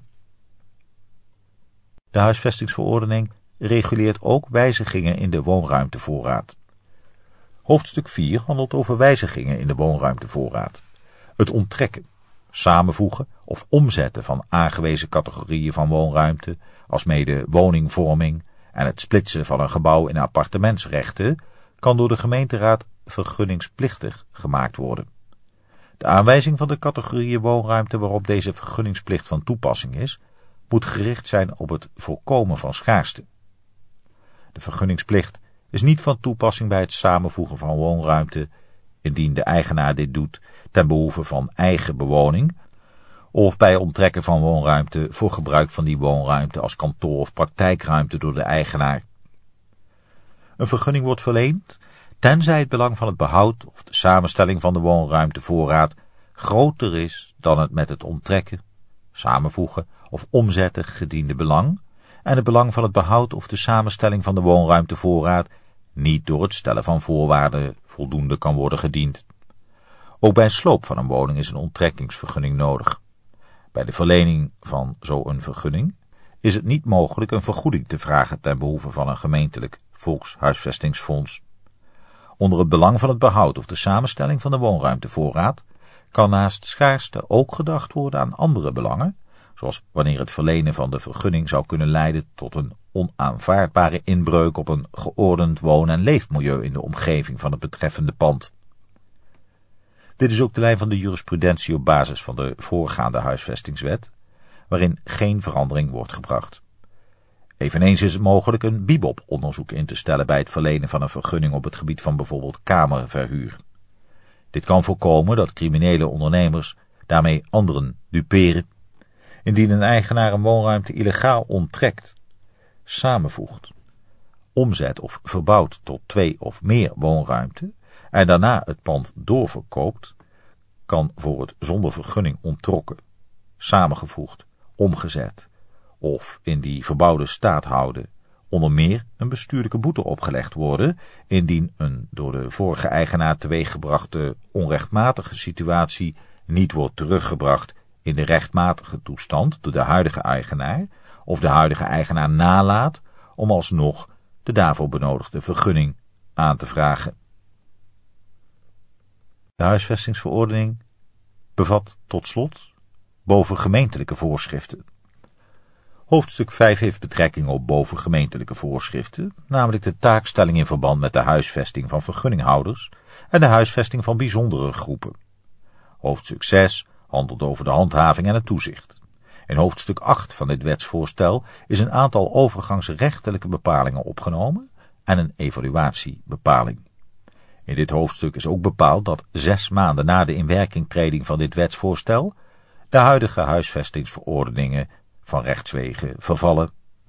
De huisvestingsverordening reguleert ook wijzigingen in de woonruimtevoorraad. Hoofdstuk 4 handelt over wijzigingen in de woonruimtevoorraad. Het onttrekken, samenvoegen of omzetten van aangewezen categorieën van woonruimte, alsmede woningvorming en het splitsen van een gebouw in appartementsrechten, kan door de gemeenteraad vergunningsplichtig gemaakt worden. De aanwijzing van de categorieën woonruimte waarop deze vergunningsplicht van toepassing is, moet gericht zijn op het voorkomen van schaarste. De vergunningsplicht is niet van toepassing bij het samenvoegen van woonruimte, indien de eigenaar dit doet ten behoeve van eigen bewoning, of bij onttrekken van woonruimte voor gebruik van die woonruimte als kantoor- of praktijkruimte door de eigenaar. Een vergunning wordt verleend, tenzij het belang van het behoud of de samenstelling van de woonruimtevoorraad groter is dan het met het onttrekken, samenvoegen of omzetten gediende belang, en het belang van het behoud of de samenstelling van de woonruimtevoorraad niet door het stellen van voorwaarden voldoende kan worden gediend. Ook bij sloop van een woning is een onttrekkingsvergunning nodig. Bij de verlening van zo'n vergunning is het niet mogelijk een vergoeding te vragen ten behoeve van een gemeentelijk volkshuisvestingsfonds. Onder het belang van het behoud of de samenstelling van de woonruimtevoorraad kan naast schaarste ook gedacht worden aan andere belangen, zoals wanneer het verlenen van de vergunning zou kunnen leiden tot een onaanvaardbare inbreuk op een geordend woon- en leefmilieu in de omgeving van het betreffende pand. Dit is ook de lijn van de jurisprudentie op basis van de voorgaande huisvestingswet, waarin geen verandering wordt gebracht. Eveneens is het mogelijk een bibop-onderzoek in te stellen bij het verlenen van een vergunning op het gebied van bijvoorbeeld kamerverhuur. Dit kan voorkomen dat criminele ondernemers daarmee anderen duperen, indien een eigenaar een woonruimte illegaal onttrekt, samenvoegt, omzet of verbouwt tot 2 of meer woonruimte en daarna het pand doorverkoopt, kan voor het zonder vergunning onttrokken, samengevoegd, omgezet of in die verbouwde staat houden, onder meer een bestuurlijke boete opgelegd worden, indien een door de vorige eigenaar teweeggebrachte onrechtmatige situatie niet wordt teruggebracht in de rechtmatige toestand door de huidige eigenaar, of de huidige eigenaar nalaat om alsnog de daarvoor benodigde vergunning aan te vragen. De huisvestingsverordening bevat tot slot bovengemeentelijke voorschriften. Hoofdstuk 5 heeft betrekking op bovengemeentelijke voorschriften, namelijk de taakstelling in verband met de huisvesting van vergunninghouders en de huisvesting van bijzondere groepen. Hoofdstuk 6 handelt over de handhaving en het toezicht. In hoofdstuk 8 van dit wetsvoorstel is een aantal overgangsrechtelijke bepalingen opgenomen en een evaluatiebepaling. In dit hoofdstuk is ook bepaald dat 6 maanden na de inwerkingtreding van dit wetsvoorstel de huidige huisvestingsverordeningen van rechtswege vervallen.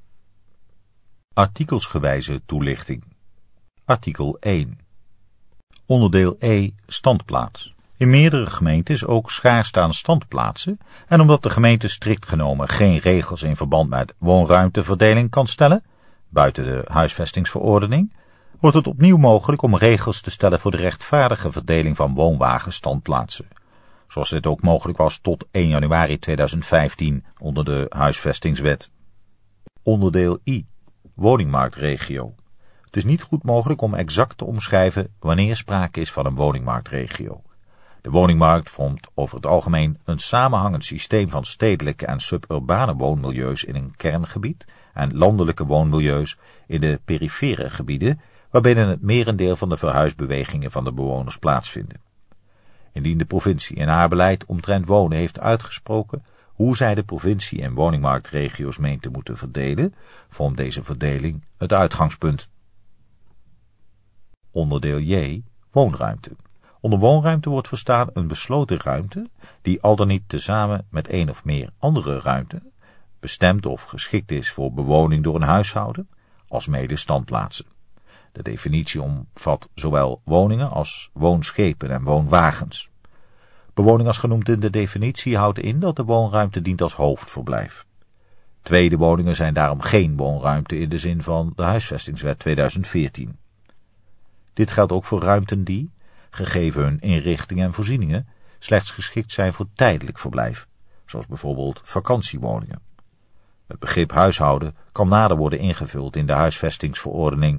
Artikelsgewijze toelichting. Artikel 1. Onderdeel E. Standplaats. In meerdere gemeentes ook schaarste aan standplaatsen, en omdat de gemeente strikt genomen geen regels in verband met woonruimteverdeling kan stellen, buiten de huisvestingsverordening, wordt het opnieuw mogelijk om regels te stellen voor de rechtvaardige verdeling van woonwagenstandplaatsen, zoals dit ook mogelijk was tot 1 januari 2015 onder de huisvestingswet. Onderdeel I. Woningmarktregio. Het is niet goed mogelijk om exact te omschrijven wanneer sprake is van een woningmarktregio. De woningmarkt vormt over het algemeen een samenhangend systeem van stedelijke en suburbane woonmilieus in een kerngebied en landelijke woonmilieus in de perifere gebieden, waarbinnen het merendeel van de verhuisbewegingen van de bewoners plaatsvinden. Indien de provincie in haar beleid omtrent wonen heeft uitgesproken hoe zij de provincie en woningmarktregio's meent te moeten verdelen, vormt deze verdeling het uitgangspunt. Onderdeel J. Woonruimte. Onder woonruimte wordt verstaan een besloten ruimte die al dan niet tezamen met 1 of meer andere ruimten bestemd of geschikt is voor bewoning door een huishouden, alsmede standplaatsen. De definitie omvat zowel woningen als woonschepen en woonwagens. Bewoning als genoemd in de definitie houdt in dat de woonruimte dient als hoofdverblijf. Tweede woningen zijn daarom geen woonruimte in de zin van de huisvestingswet 2014. Dit geldt ook voor ruimten die, gegeven hun inrichting en voorzieningen, slechts geschikt zijn voor tijdelijk verblijf, zoals bijvoorbeeld vakantiewoningen. Het begrip huishouden kan nader worden ingevuld in de huisvestingsverordening.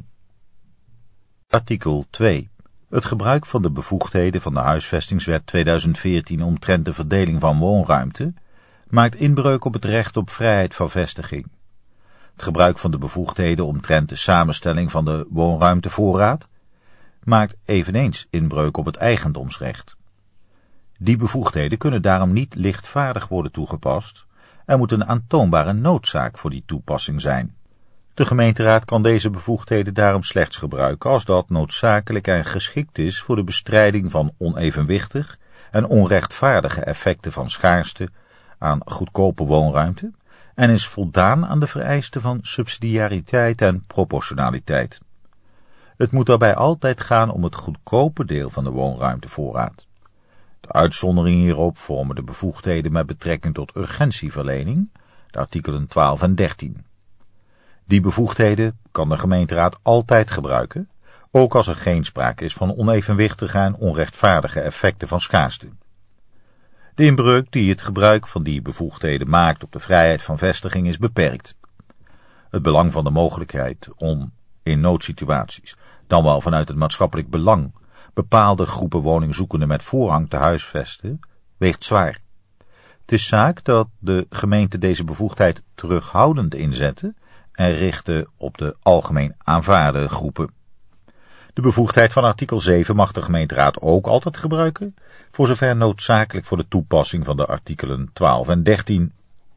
Artikel 2. Het gebruik van de bevoegdheden van de huisvestingswet 2014 omtrent de verdeling van woonruimte maakt inbreuk op het recht op vrijheid van vestiging. Het gebruik van de bevoegdheden omtrent de samenstelling van de woonruimtevoorraad maakt eveneens inbreuk op het eigendomsrecht. Die bevoegdheden kunnen daarom niet lichtvaardig worden toegepast en moet een aantoonbare noodzaak voor die toepassing zijn. De gemeenteraad kan deze bevoegdheden daarom slechts gebruiken als dat noodzakelijk en geschikt is voor de bestrijding van onevenwichtig en onrechtvaardige effecten van schaarste aan goedkope woonruimte en is voldaan aan de vereisten van subsidiariteit en proportionaliteit. Het moet daarbij altijd gaan om het goedkope deel van de woonruimtevoorraad. De uitzondering hierop vormen de bevoegdheden met betrekking tot urgentieverlening, de artikelen 12 en 13. Die bevoegdheden kan de gemeenteraad altijd gebruiken, ook als er geen sprake is van onevenwichtige en onrechtvaardige effecten van schaarste. De inbreuk die het gebruik van die bevoegdheden maakt op de vrijheid van vestiging is beperkt. Het belang van de mogelijkheid om in noodsituaties, dan wel vanuit het maatschappelijk belang, bepaalde groepen woningzoekenden met voorrang te huisvesten, weegt zwaar. Het is zaak dat de gemeente deze bevoegdheid terughoudend inzette en richten op de algemeen aanvaarde groepen. De bevoegdheid van artikel 7 mag de gemeenteraad ook altijd gebruiken, voor zover noodzakelijk voor de toepassing van de artikelen 12 en 13.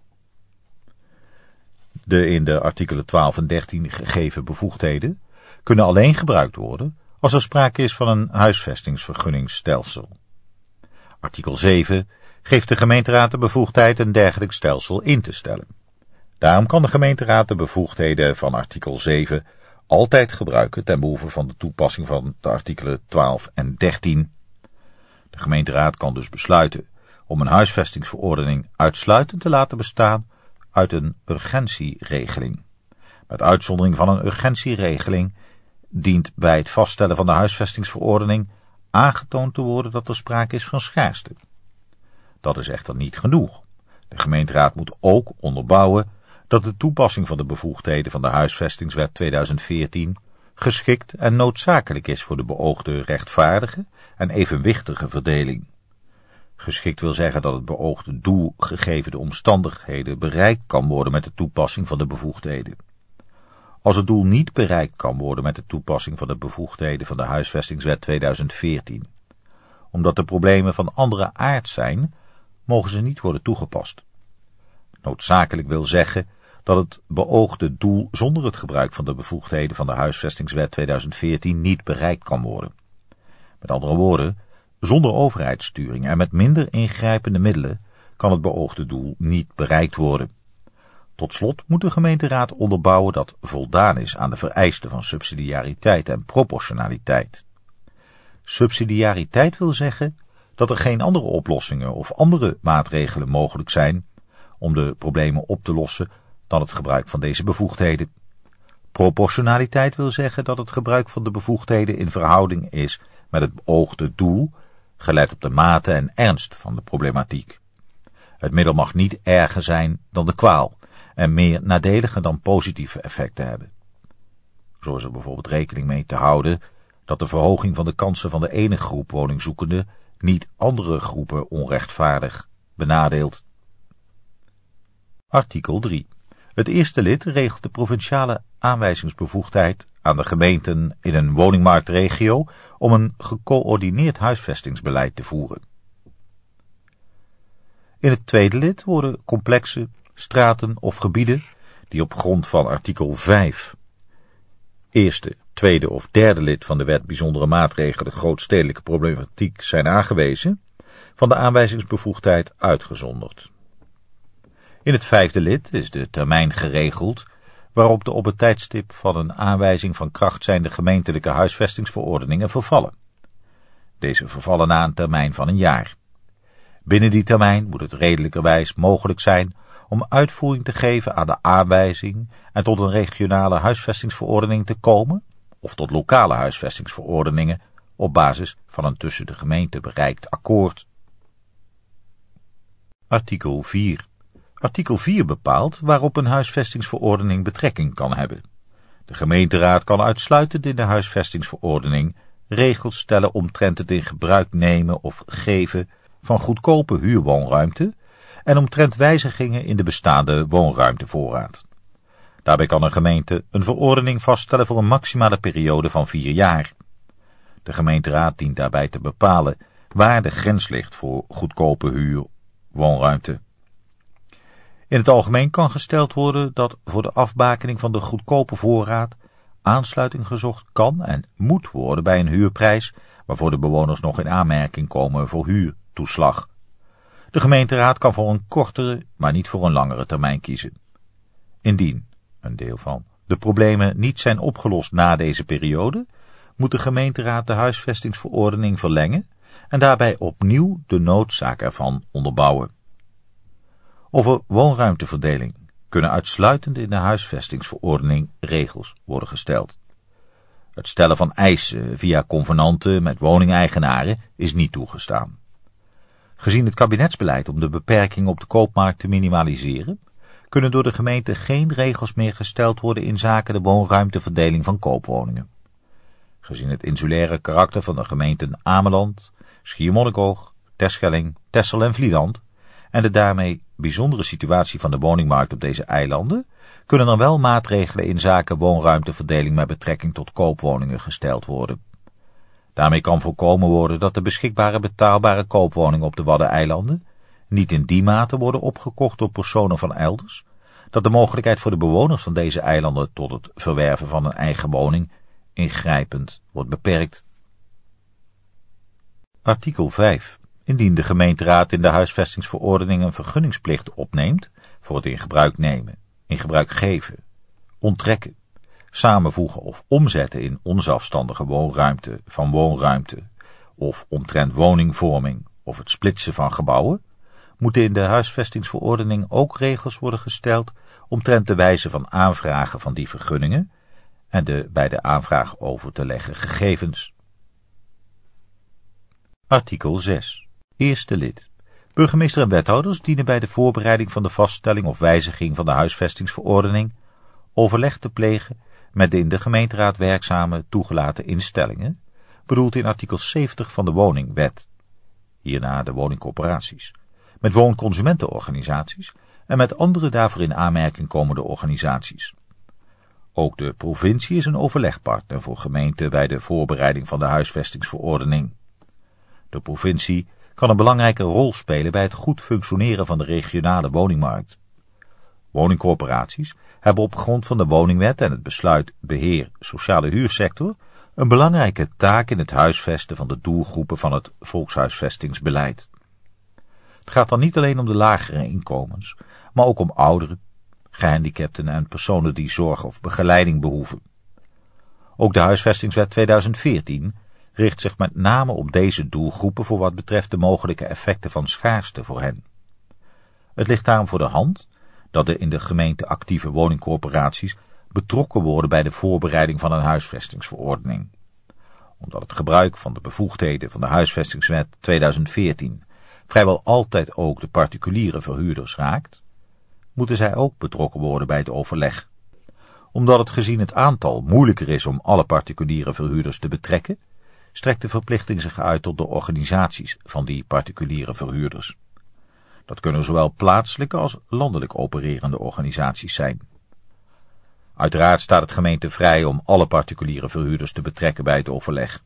De in de artikelen 12 en 13 gegeven bevoegdheden kunnen alleen gebruikt worden als er sprake is van een huisvestingsvergunningsstelsel. Artikel 7 geeft de gemeenteraad de bevoegdheid een dergelijk stelsel in te stellen. Daarom kan de gemeenteraad de bevoegdheden van artikel 7 altijd gebruiken ten behoeve van de toepassing van de artikelen 12 en 13. De gemeenteraad kan dus besluiten om een huisvestingsverordening uitsluitend te laten bestaan uit een urgentieregeling. Met uitzondering van een urgentieregeling dient bij het vaststellen van de huisvestingsverordening aangetoond te worden dat er sprake is van schaarste. Dat is echter niet genoeg. De gemeenteraad moet ook onderbouwen dat de toepassing van de bevoegdheden van de Huisvestingswet 2014 geschikt en noodzakelijk is voor de beoogde rechtvaardige en evenwichtige verdeling. Geschikt wil zeggen dat het beoogde doel gegeven de omstandigheden bereikt kan worden met de toepassing van de bevoegdheden. Als het doel niet bereikt kan worden met de toepassing van de bevoegdheden van de Huisvestingswet 2014, omdat de problemen van andere aard zijn, mogen ze niet worden toegepast. Noodzakelijk wil zeggen dat het beoogde doel zonder het gebruik van de bevoegdheden van de Huisvestingswet 2014 niet bereikt kan worden. Met andere woorden, zonder overheidssturing en met minder ingrijpende middelen kan het beoogde doel niet bereikt worden. Tot slot moet de gemeenteraad onderbouwen dat voldaan is aan de vereisten van subsidiariteit en proportionaliteit. Subsidiariteit wil zeggen dat er geen andere oplossingen of andere maatregelen mogelijk zijn om de problemen op te lossen dan het gebruik van deze bevoegdheden. Proportionaliteit wil zeggen dat het gebruik van de bevoegdheden in verhouding is met het beoogde doel, gelet op de mate en ernst van de problematiek. Het middel mag niet erger zijn dan de kwaal en meer nadelige dan positieve effecten hebben. Zo is er bijvoorbeeld rekening mee te houden dat de verhoging van de kansen van de ene groep woningzoekenden niet andere groepen onrechtvaardig benadeelt. Artikel 3. Het eerste lid regelt de provinciale aanwijzingsbevoegdheid aan de gemeenten in een woningmarktregio om een gecoördineerd huisvestingsbeleid te voeren. In het tweede lid worden complexen, straten of gebieden die op grond van artikel 5, eerste, tweede of derde lid van de wet bijzondere maatregelen grootstedelijke problematiek zijn aangewezen, van de aanwijzingsbevoegdheid uitgezonderd. In het vijfde lid is de termijn geregeld waarop de op het tijdstip van een aanwijzing van kracht zijnde gemeentelijke huisvestingsverordeningen vervallen. Deze vervallen na een termijn van een jaar. Binnen die termijn moet het redelijkerwijs mogelijk zijn om uitvoering te geven aan de aanwijzing en tot een regionale huisvestingsverordening te komen, of tot lokale huisvestingsverordeningen op basis van een tussen de gemeenten bereikt akkoord. Artikel 4. Artikel 4 bepaalt waarop een huisvestingsverordening betrekking kan hebben. De gemeenteraad kan uitsluitend in de huisvestingsverordening regels stellen omtrent het in gebruik nemen of geven van goedkope huurwoonruimte en omtrent wijzigingen in de bestaande woonruimtevoorraad. Daarbij kan een gemeente een verordening vaststellen voor een maximale periode van 4 jaar. De gemeenteraad dient daarbij te bepalen waar de grens ligt voor goedkope huurwoonruimte. In het algemeen kan gesteld worden dat voor de afbakening van de goedkope voorraad aansluiting gezocht kan en moet worden bij een huurprijs waarvoor de bewoners nog in aanmerking komen voor huurtoeslag. De gemeenteraad kan voor een kortere, maar niet voor een langere termijn kiezen. Indien een deel van de problemen niet zijn opgelost na deze periode, moet de gemeenteraad de huisvestingsverordening verlengen en daarbij opnieuw de noodzaak ervan onderbouwen. Over woonruimteverdeling kunnen uitsluitend in de huisvestingsverordening regels worden gesteld. Het stellen van eisen via convenanten met woningeigenaren is niet toegestaan. Gezien het kabinetsbeleid om de beperkingen op de koopmarkt te minimaliseren, kunnen door de gemeente geen regels meer gesteld worden in zaken de woonruimteverdeling van koopwoningen. Gezien het insulaire karakter van de gemeenten Ameland, Schiermonnikoog, Terschelling, Texel en Vlieland en de daarmee bijzondere situatie van de woningmarkt op deze eilanden, kunnen er wel maatregelen in zaken woonruimteverdeling met betrekking tot koopwoningen gesteld worden. Daarmee kan voorkomen worden dat de beschikbare betaalbare koopwoningen op de Waddeneilanden niet in die mate worden opgekocht door personen van elders, dat de mogelijkheid voor de bewoners van deze eilanden tot het verwerven van een eigen woning ingrijpend wordt beperkt. Artikel 5. Indien de gemeenteraad in de huisvestingsverordening een vergunningsplicht opneemt voor het in gebruik nemen, in gebruik geven, onttrekken, samenvoegen of omzetten in onzelfstandige woonruimte van woonruimte of omtrent woningvorming of het splitsen van gebouwen, moeten in de huisvestingsverordening ook regels worden gesteld omtrent de wijze van aanvragen van die vergunningen en de bij de aanvraag over te leggen gegevens. Artikel 6. Eerste lid. Burgemeester en wethouders dienen bij de voorbereiding van de vaststelling of wijziging van de huisvestingsverordening overleg te plegen met de in de gemeenteraad werkzame toegelaten instellingen, bedoeld in artikel 70 van de Woningwet, hierna de woningcorporaties, met woonconsumentenorganisaties en met andere daarvoor in aanmerking komende organisaties. Ook de provincie is een overlegpartner voor gemeenten bij de voorbereiding van de huisvestingsverordening. De provincie kan een belangrijke rol spelen bij het goed functioneren van de regionale woningmarkt. Woningcorporaties hebben op grond van de woningwet en het besluit beheer sociale huursector een belangrijke taak in het huisvesten van de doelgroepen van het volkshuisvestingsbeleid. Het gaat dan niet alleen om de lagere inkomens, maar ook om ouderen, gehandicapten en personen die zorg of begeleiding behoeven. Ook de huisvestingswet 2014 richt zich met name op deze doelgroepen voor wat betreft de mogelijke effecten van schaarste voor hen. Het ligt daarom voor de hand dat de in de gemeente actieve woningcorporaties betrokken worden bij de voorbereiding van een huisvestingsverordening. Omdat het gebruik van de bevoegdheden van de huisvestingswet 2014 vrijwel altijd ook de particuliere verhuurders raakt, moeten zij ook betrokken worden bij het overleg. Omdat het gezien het aantal moeilijker is om alle particuliere verhuurders te betrekken, strekt de verplichting zich uit tot de organisaties van die particuliere verhuurders. Dat kunnen zowel plaatselijke als landelijk opererende organisaties zijn. Uiteraard staat het gemeente vrij om alle particuliere verhuurders te betrekken bij het overleg.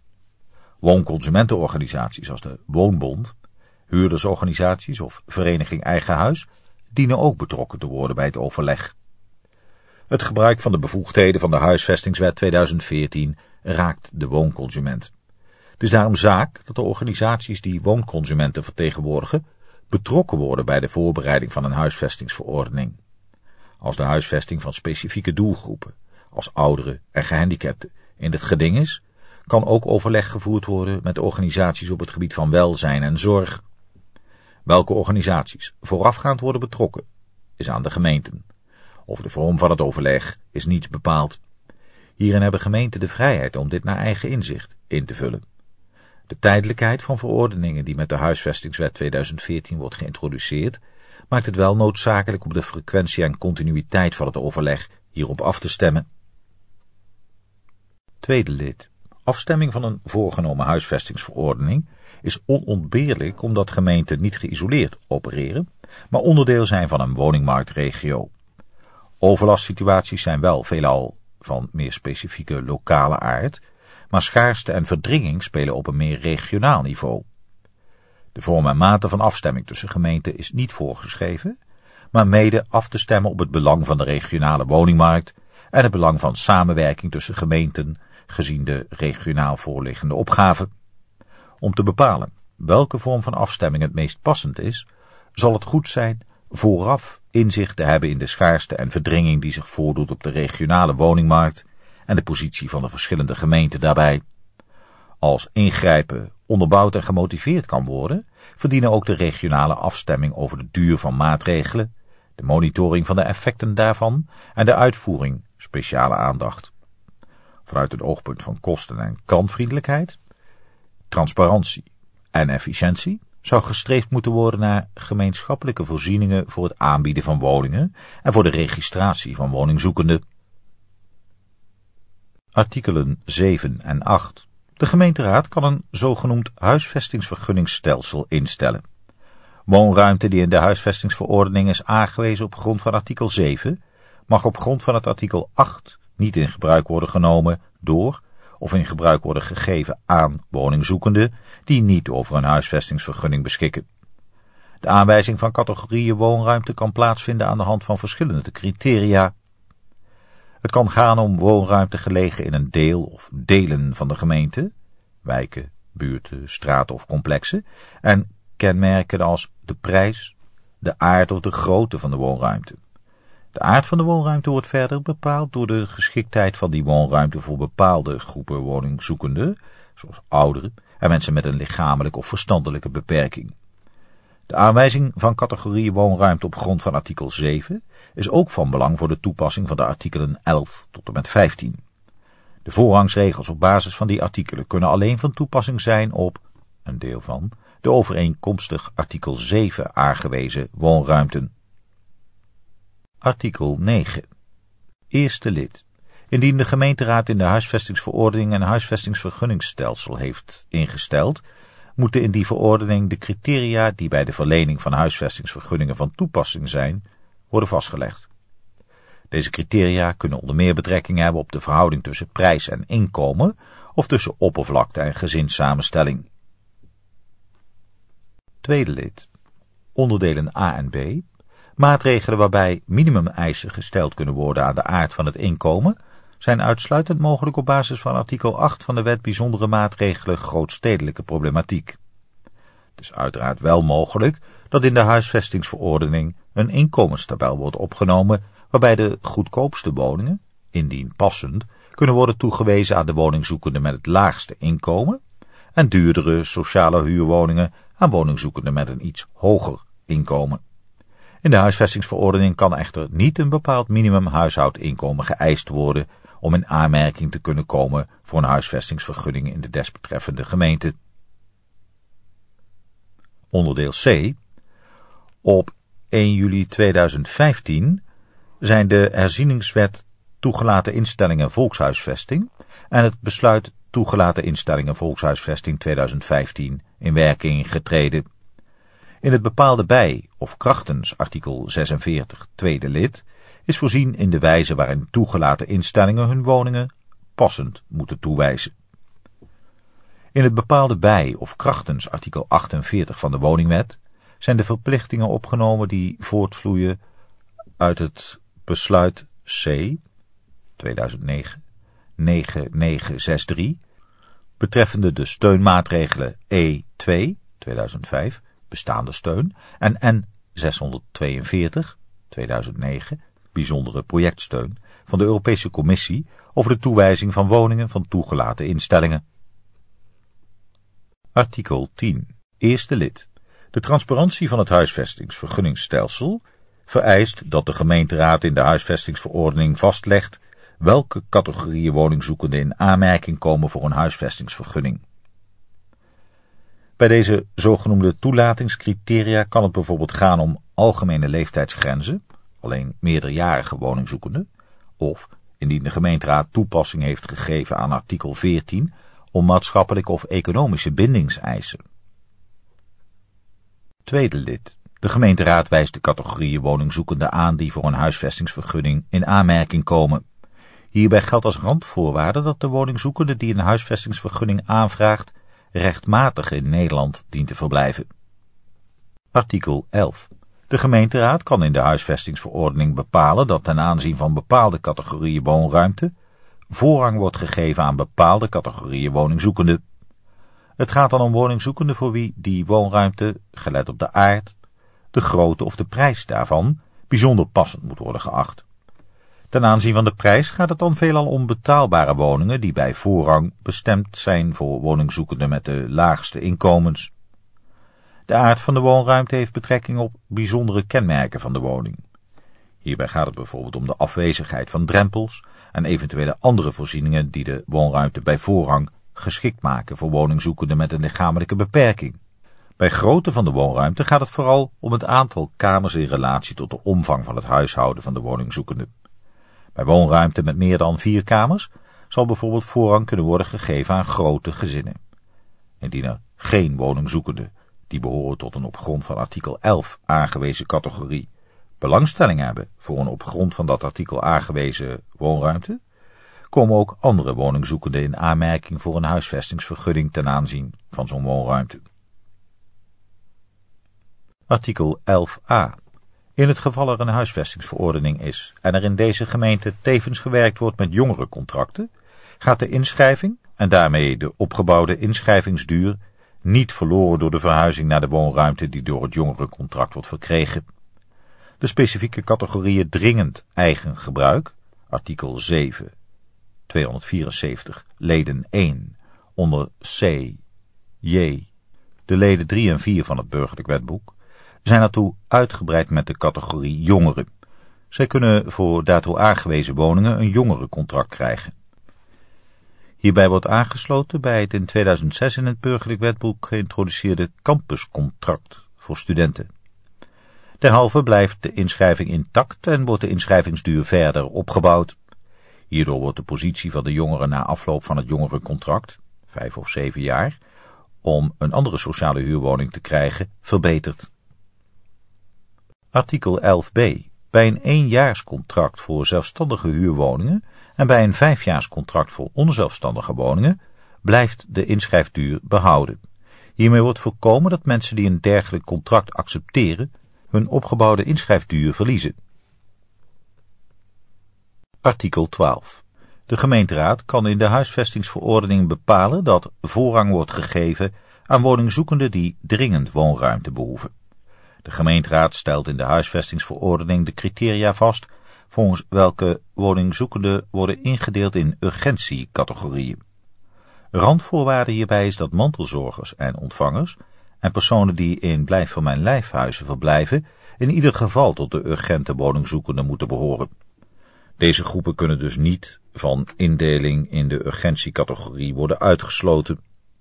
Woonconsumentenorganisaties als de Woonbond, huurdersorganisaties of Vereniging Eigen Huis dienen ook betrokken te worden bij het overleg. Het gebruik van de bevoegdheden van de Huisvestingswet 2014 raakt de woonconsument. Het is daarom zaak dat de organisaties die woonconsumenten vertegenwoordigen betrokken worden bij de voorbereiding van een huisvestingsverordening. Als de huisvesting van specifieke doelgroepen, als ouderen en gehandicapten, in het geding is, kan ook overleg gevoerd worden met organisaties op het gebied van welzijn en zorg. Welke organisaties voorafgaand worden betrokken, is aan de gemeenten. Over de vorm van het overleg is niets bepaald. Hierin hebben gemeenten de vrijheid om dit naar eigen inzicht in te vullen. De tijdelijkheid van verordeningen die met de Huisvestingswet 2014 wordt geïntroduceerd, maakt het wel noodzakelijk om de frequentie en continuïteit van het overleg hierop af te stemmen. Tweede lid. Afstemming van een voorgenomen huisvestingsverordening is onontbeerlijk omdat gemeenten niet geïsoleerd opereren, maar onderdeel zijn van een woningmarktregio. Overlastsituaties zijn wel veelal van meer specifieke lokale aard, maar schaarste en verdringing spelen op een meer regionaal niveau. De vorm en mate van afstemming tussen gemeenten is niet voorgeschreven, maar mede af te stemmen op het belang van de regionale woningmarkt en het belang van samenwerking tussen gemeenten, gezien de regionaal voorliggende opgaven. Om te bepalen welke vorm van afstemming het meest passend is, zal het goed zijn vooraf inzicht te hebben in de schaarste en verdringing die zich voordoet op de regionale woningmarkt en de positie van de verschillende gemeenten daarbij. Als ingrijpen onderbouwd en gemotiveerd kan worden, verdienen ook de regionale afstemming over de duur van maatregelen, de monitoring van de effecten daarvan en de uitvoering speciale aandacht. Vanuit het oogpunt van kosten en klantvriendelijkheid, transparantie en efficiëntie zou gestreefd moeten worden naar gemeenschappelijke voorzieningen voor het aanbieden van woningen en voor de registratie van woningzoekenden. Artikelen 7 en 8. De gemeenteraad kan een zogenoemd huisvestingsvergunningsstelsel instellen. Woonruimte die in de huisvestingsverordening is aangewezen op grond van artikel 7, mag op grond van het artikel 8 niet in gebruik worden genomen door of in gebruik worden gegeven aan woningzoekenden die niet over een huisvestingsvergunning beschikken. De aanwijzing van categorieën woonruimte kan plaatsvinden aan de hand van verschillende criteria. Het kan gaan om woonruimte gelegen in een deel of delen van de gemeente, wijken, buurten, straten of complexen, en kenmerken als de prijs, de aard of de grootte van de woonruimte. De aard van de woonruimte wordt verder bepaald door de geschiktheid van die woonruimte voor bepaalde groepen woningzoekenden, zoals ouderen en mensen met een lichamelijke of verstandelijke beperking. De aanwijzing van categorieën woonruimte op grond van artikel 7 is ook van belang voor de toepassing van de artikelen 11 tot en met 15. De voorrangsregels op basis van die artikelen kunnen alleen van toepassing zijn op, een deel van, de overeenkomstig artikel 7 aangewezen woonruimten. Artikel 9. Eerste lid. Indien de gemeenteraad in de huisvestingsverordening een huisvestingsvergunningsstelsel heeft ingesteld, moeten in die verordening de criteria die bij de verlening van huisvestingsvergunningen van toepassing zijn, worden vastgelegd. Deze criteria kunnen onder meer betrekking hebben op de verhouding tussen prijs en inkomen of tussen oppervlakte en gezinssamenstelling. Tweede lid. Onderdelen A en B. Maatregelen waarbij minimumeisen gesteld kunnen worden aan de aard van het inkomen zijn uitsluitend mogelijk op basis van artikel 8 van de Wet Bijzondere Maatregelen Grootstedelijke Problematiek. Het is uiteraard wel mogelijk dat in de huisvestingsverordening een inkomenstabel wordt opgenomen waarbij de goedkoopste woningen, indien passend, kunnen worden toegewezen aan de woningzoekenden met het laagste inkomen en duurdere sociale huurwoningen aan woningzoekenden met een iets hoger inkomen. In de huisvestingsverordening kan echter niet een bepaald minimum huishoudinkomen geëist worden om in aanmerking te kunnen komen voor een huisvestingsvergunning in de desbetreffende gemeente. Onderdeel C. Op 1 juli 2015 zijn de herzieningswet toegelaten instellingen volkshuisvesting en het besluit toegelaten instellingen volkshuisvesting 2015 in werking getreden. In het bepaalde bij of krachtens artikel 46 tweede lid is voorzien in de wijze waarin toegelaten instellingen hun woningen passend moeten toewijzen. In het bepaalde bij of krachtens artikel 48 van de woningwet zijn de verplichtingen opgenomen die voortvloeien uit het besluit C 2009 9963 betreffende de steunmaatregelen E2 2005 bestaande steun en N 642 2009 bijzondere projectsteun van de Europese Commissie over de toewijzing van woningen van toegelaten instellingen. Artikel 10. Eerste lid. De transparantie van het huisvestingsvergunningsstelsel vereist dat de gemeenteraad in de huisvestingsverordening vastlegt welke categorieën woningzoekenden in aanmerking komen voor een huisvestingsvergunning. Bij deze zogenoemde toelatingscriteria kan het bijvoorbeeld gaan om algemene leeftijdsgrenzen, alleen meerderjarige woningzoekenden, of, indien de gemeenteraad toepassing heeft gegeven aan artikel 14, om maatschappelijke of economische bindingseisen. Tweede lid. De gemeenteraad wijst de categorieën woningzoekenden aan die voor een huisvestingsvergunning in aanmerking komen. Hierbij geldt als randvoorwaarde dat de woningzoekende die een huisvestingsvergunning aanvraagt rechtmatig in Nederland dient te verblijven. Artikel 11. De gemeenteraad kan in de huisvestingsverordening bepalen dat ten aanzien van bepaalde categorieën woonruimte voorrang wordt gegeven aan bepaalde categorieën woningzoekenden. Het gaat dan om woningzoekenden voor wie die woonruimte, gelet op de aard, de grootte of de prijs daarvan, bijzonder passend moet worden geacht. Ten aanzien van de prijs gaat het dan veelal om betaalbare woningen die bij voorrang bestemd zijn voor woningzoekenden met de laagste inkomens. De aard van de woonruimte heeft betrekking op bijzondere kenmerken van de woning. Hierbij gaat het bijvoorbeeld om de afwezigheid van drempels en eventuele andere voorzieningen die de woonruimte bij voorrang geschikt maken voor woningzoekenden met een lichamelijke beperking. Bij grootte van de woonruimte gaat het vooral om het aantal kamers in relatie tot de omvang van het huishouden van de woningzoekende. Bij woonruimte met meer dan 4 kamers zal bijvoorbeeld voorrang kunnen worden gegeven aan grote gezinnen. Indien er geen woningzoekenden, die behoren tot een op grond van artikel 11 aangewezen categorie, belangstelling hebben voor een op grond van dat artikel aangewezen woonruimte, komen ook andere woningzoekenden in aanmerking voor een huisvestingsvergunning ten aanzien van zo'n woonruimte. Artikel 11a. In het geval er een huisvestingsverordening is en er in deze gemeente tevens gewerkt wordt met jongerencontracten, gaat de inschrijving en daarmee de opgebouwde inschrijvingsduur niet verloren door de verhuizing naar de woonruimte die door het jongerencontract wordt verkregen. De specifieke categorieën dringend eigen gebruik, artikel 7, 274, leden 1, onder C, J, de leden 3 en 4 van het burgerlijk wetboek, zijn daartoe uitgebreid met de categorie jongeren. Zij kunnen voor daartoe aangewezen woningen een jongerencontract krijgen. Hierbij wordt aangesloten bij het in 2006 in het burgerlijk wetboek geïntroduceerde campuscontract voor studenten. Derhalve blijft de inschrijving intact en wordt de inschrijvingsduur verder opgebouwd. Hierdoor wordt de positie van de jongeren na afloop van het jongerencontract, 5 of 7 jaar, om een andere sociale huurwoning te krijgen, verbeterd. Artikel 11b. Bij een 1-jaarscontract voor zelfstandige huurwoningen en bij een 5-jaarscontract voor onzelfstandige woningen blijft de inschrijfduur behouden. Hiermee wordt voorkomen dat mensen die een dergelijk contract accepteren hun opgebouwde inschrijfduur verliezen. Artikel 12. De gemeenteraad kan in de huisvestingsverordening bepalen dat voorrang wordt gegeven aan woningzoekenden die dringend woonruimte behoeven. De gemeenteraad stelt in de huisvestingsverordening de criteria vast volgens welke woningzoekenden worden ingedeeld in urgentiecategorieën. Randvoorwaarde hierbij is dat mantelzorgers en ontvangers en personen die in blijf-van-mijn-lijfhuizen verblijven in ieder geval tot de urgente woningzoekenden moeten behoren. Deze groepen kunnen dus niet van indeling in de urgentiecategorie worden uitgesloten.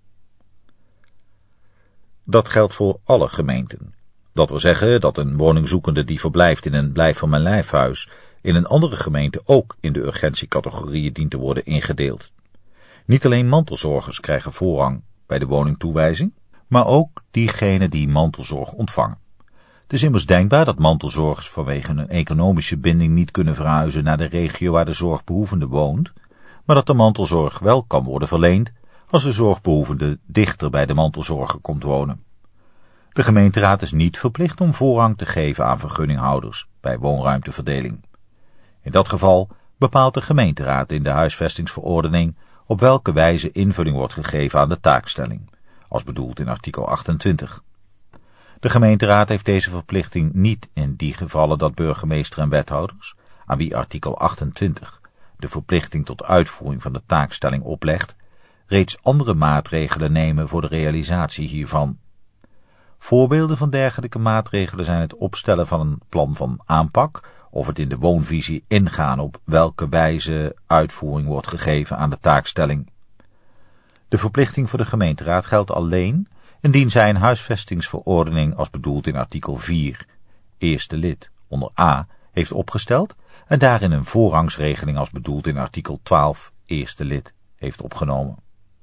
Dat geldt voor alle gemeenten. Dat wil zeggen dat een woningzoekende die verblijft in een blijf-van-mijn-lijfhuis in een andere gemeente ook in de urgentiecategorieën dient te worden ingedeeld. Niet alleen mantelzorgers krijgen voorrang bij de woningtoewijzing, maar ook diegenen die mantelzorg ontvangen. Het is immers denkbaar dat mantelzorgers vanwege een economische binding niet kunnen verhuizen naar de regio waar de zorgbehoevende woont, maar dat de mantelzorg wel kan worden verleend als de zorgbehoevende dichter bij de mantelzorger komt wonen. De gemeenteraad is niet verplicht om voorrang te geven aan vergunninghouders bij woonruimteverdeling. In dat geval bepaalt de gemeenteraad in de huisvestingsverordening op welke wijze invulling wordt gegeven aan de taakstelling, als bedoeld in artikel 28. De gemeenteraad heeft deze verplichting niet in die gevallen dat burgemeester en wethouders, aan wie artikel 28 de verplichting tot uitvoering van de taakstelling oplegt, reeds andere maatregelen nemen voor de realisatie hiervan. Voorbeelden van dergelijke maatregelen zijn het opstellen van een plan van aanpak of het in de woonvisie ingaan op welke wijze uitvoering wordt gegeven aan de taakstelling. De verplichting voor de gemeenteraad geldt alleen indien zij een huisvestingsverordening als bedoeld in artikel 4, eerste lid, onder A, heeft opgesteld en daarin een voorrangsregeling als bedoeld in artikel 12, eerste lid, heeft opgenomen.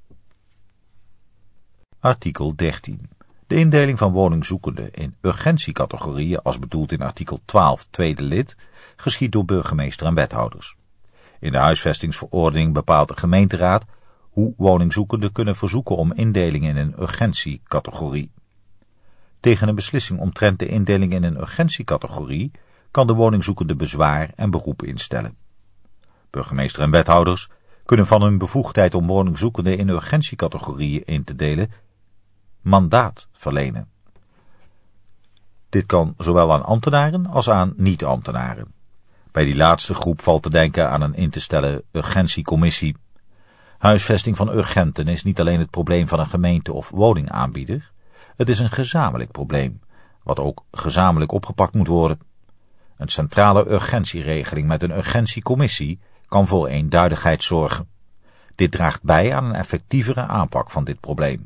Artikel 13. De indeling van woningzoekenden in urgentiecategorieën als bedoeld in artikel 12, tweede lid, geschiedt door burgemeester en wethouders. In de huisvestingsverordening bepaalt de gemeenteraad hoe woningzoekenden kunnen verzoeken om indeling in een urgentiecategorie. Tegen een beslissing omtrent de indeling in een urgentiecategorie kan de woningzoekende bezwaar en beroep instellen. Burgemeester en wethouders kunnen van hun bevoegdheid om woningzoekenden in urgentiecategorieën in te delen mandaat verlenen. Dit kan zowel aan ambtenaren als aan niet-ambtenaren. Bij die laatste groep valt te denken aan een in te stellen urgentiecommissie. Huisvesting van urgenten is niet alleen het probleem van een gemeente of woningaanbieder, het is een gezamenlijk probleem, wat ook gezamenlijk opgepakt moet worden. Een centrale urgentieregeling met een urgentiecommissie kan voor eenduidigheid zorgen. Dit draagt bij aan een effectievere aanpak van dit probleem.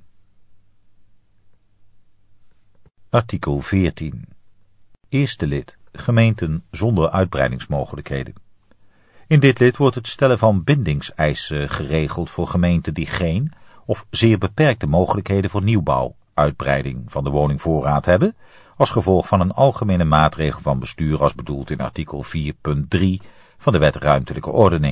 Artikel 14. Eerste lid. Gemeenten zonder uitbreidingsmogelijkheden. In dit lid wordt het stellen van bindingseisen geregeld voor gemeenten die geen of zeer beperkte mogelijkheden voor nieuwbouw, uitbreiding van de woningvoorraad hebben, als gevolg van een algemene maatregel van bestuur als bedoeld in artikel 4.3 van de Wet Ruimtelijke Ordening,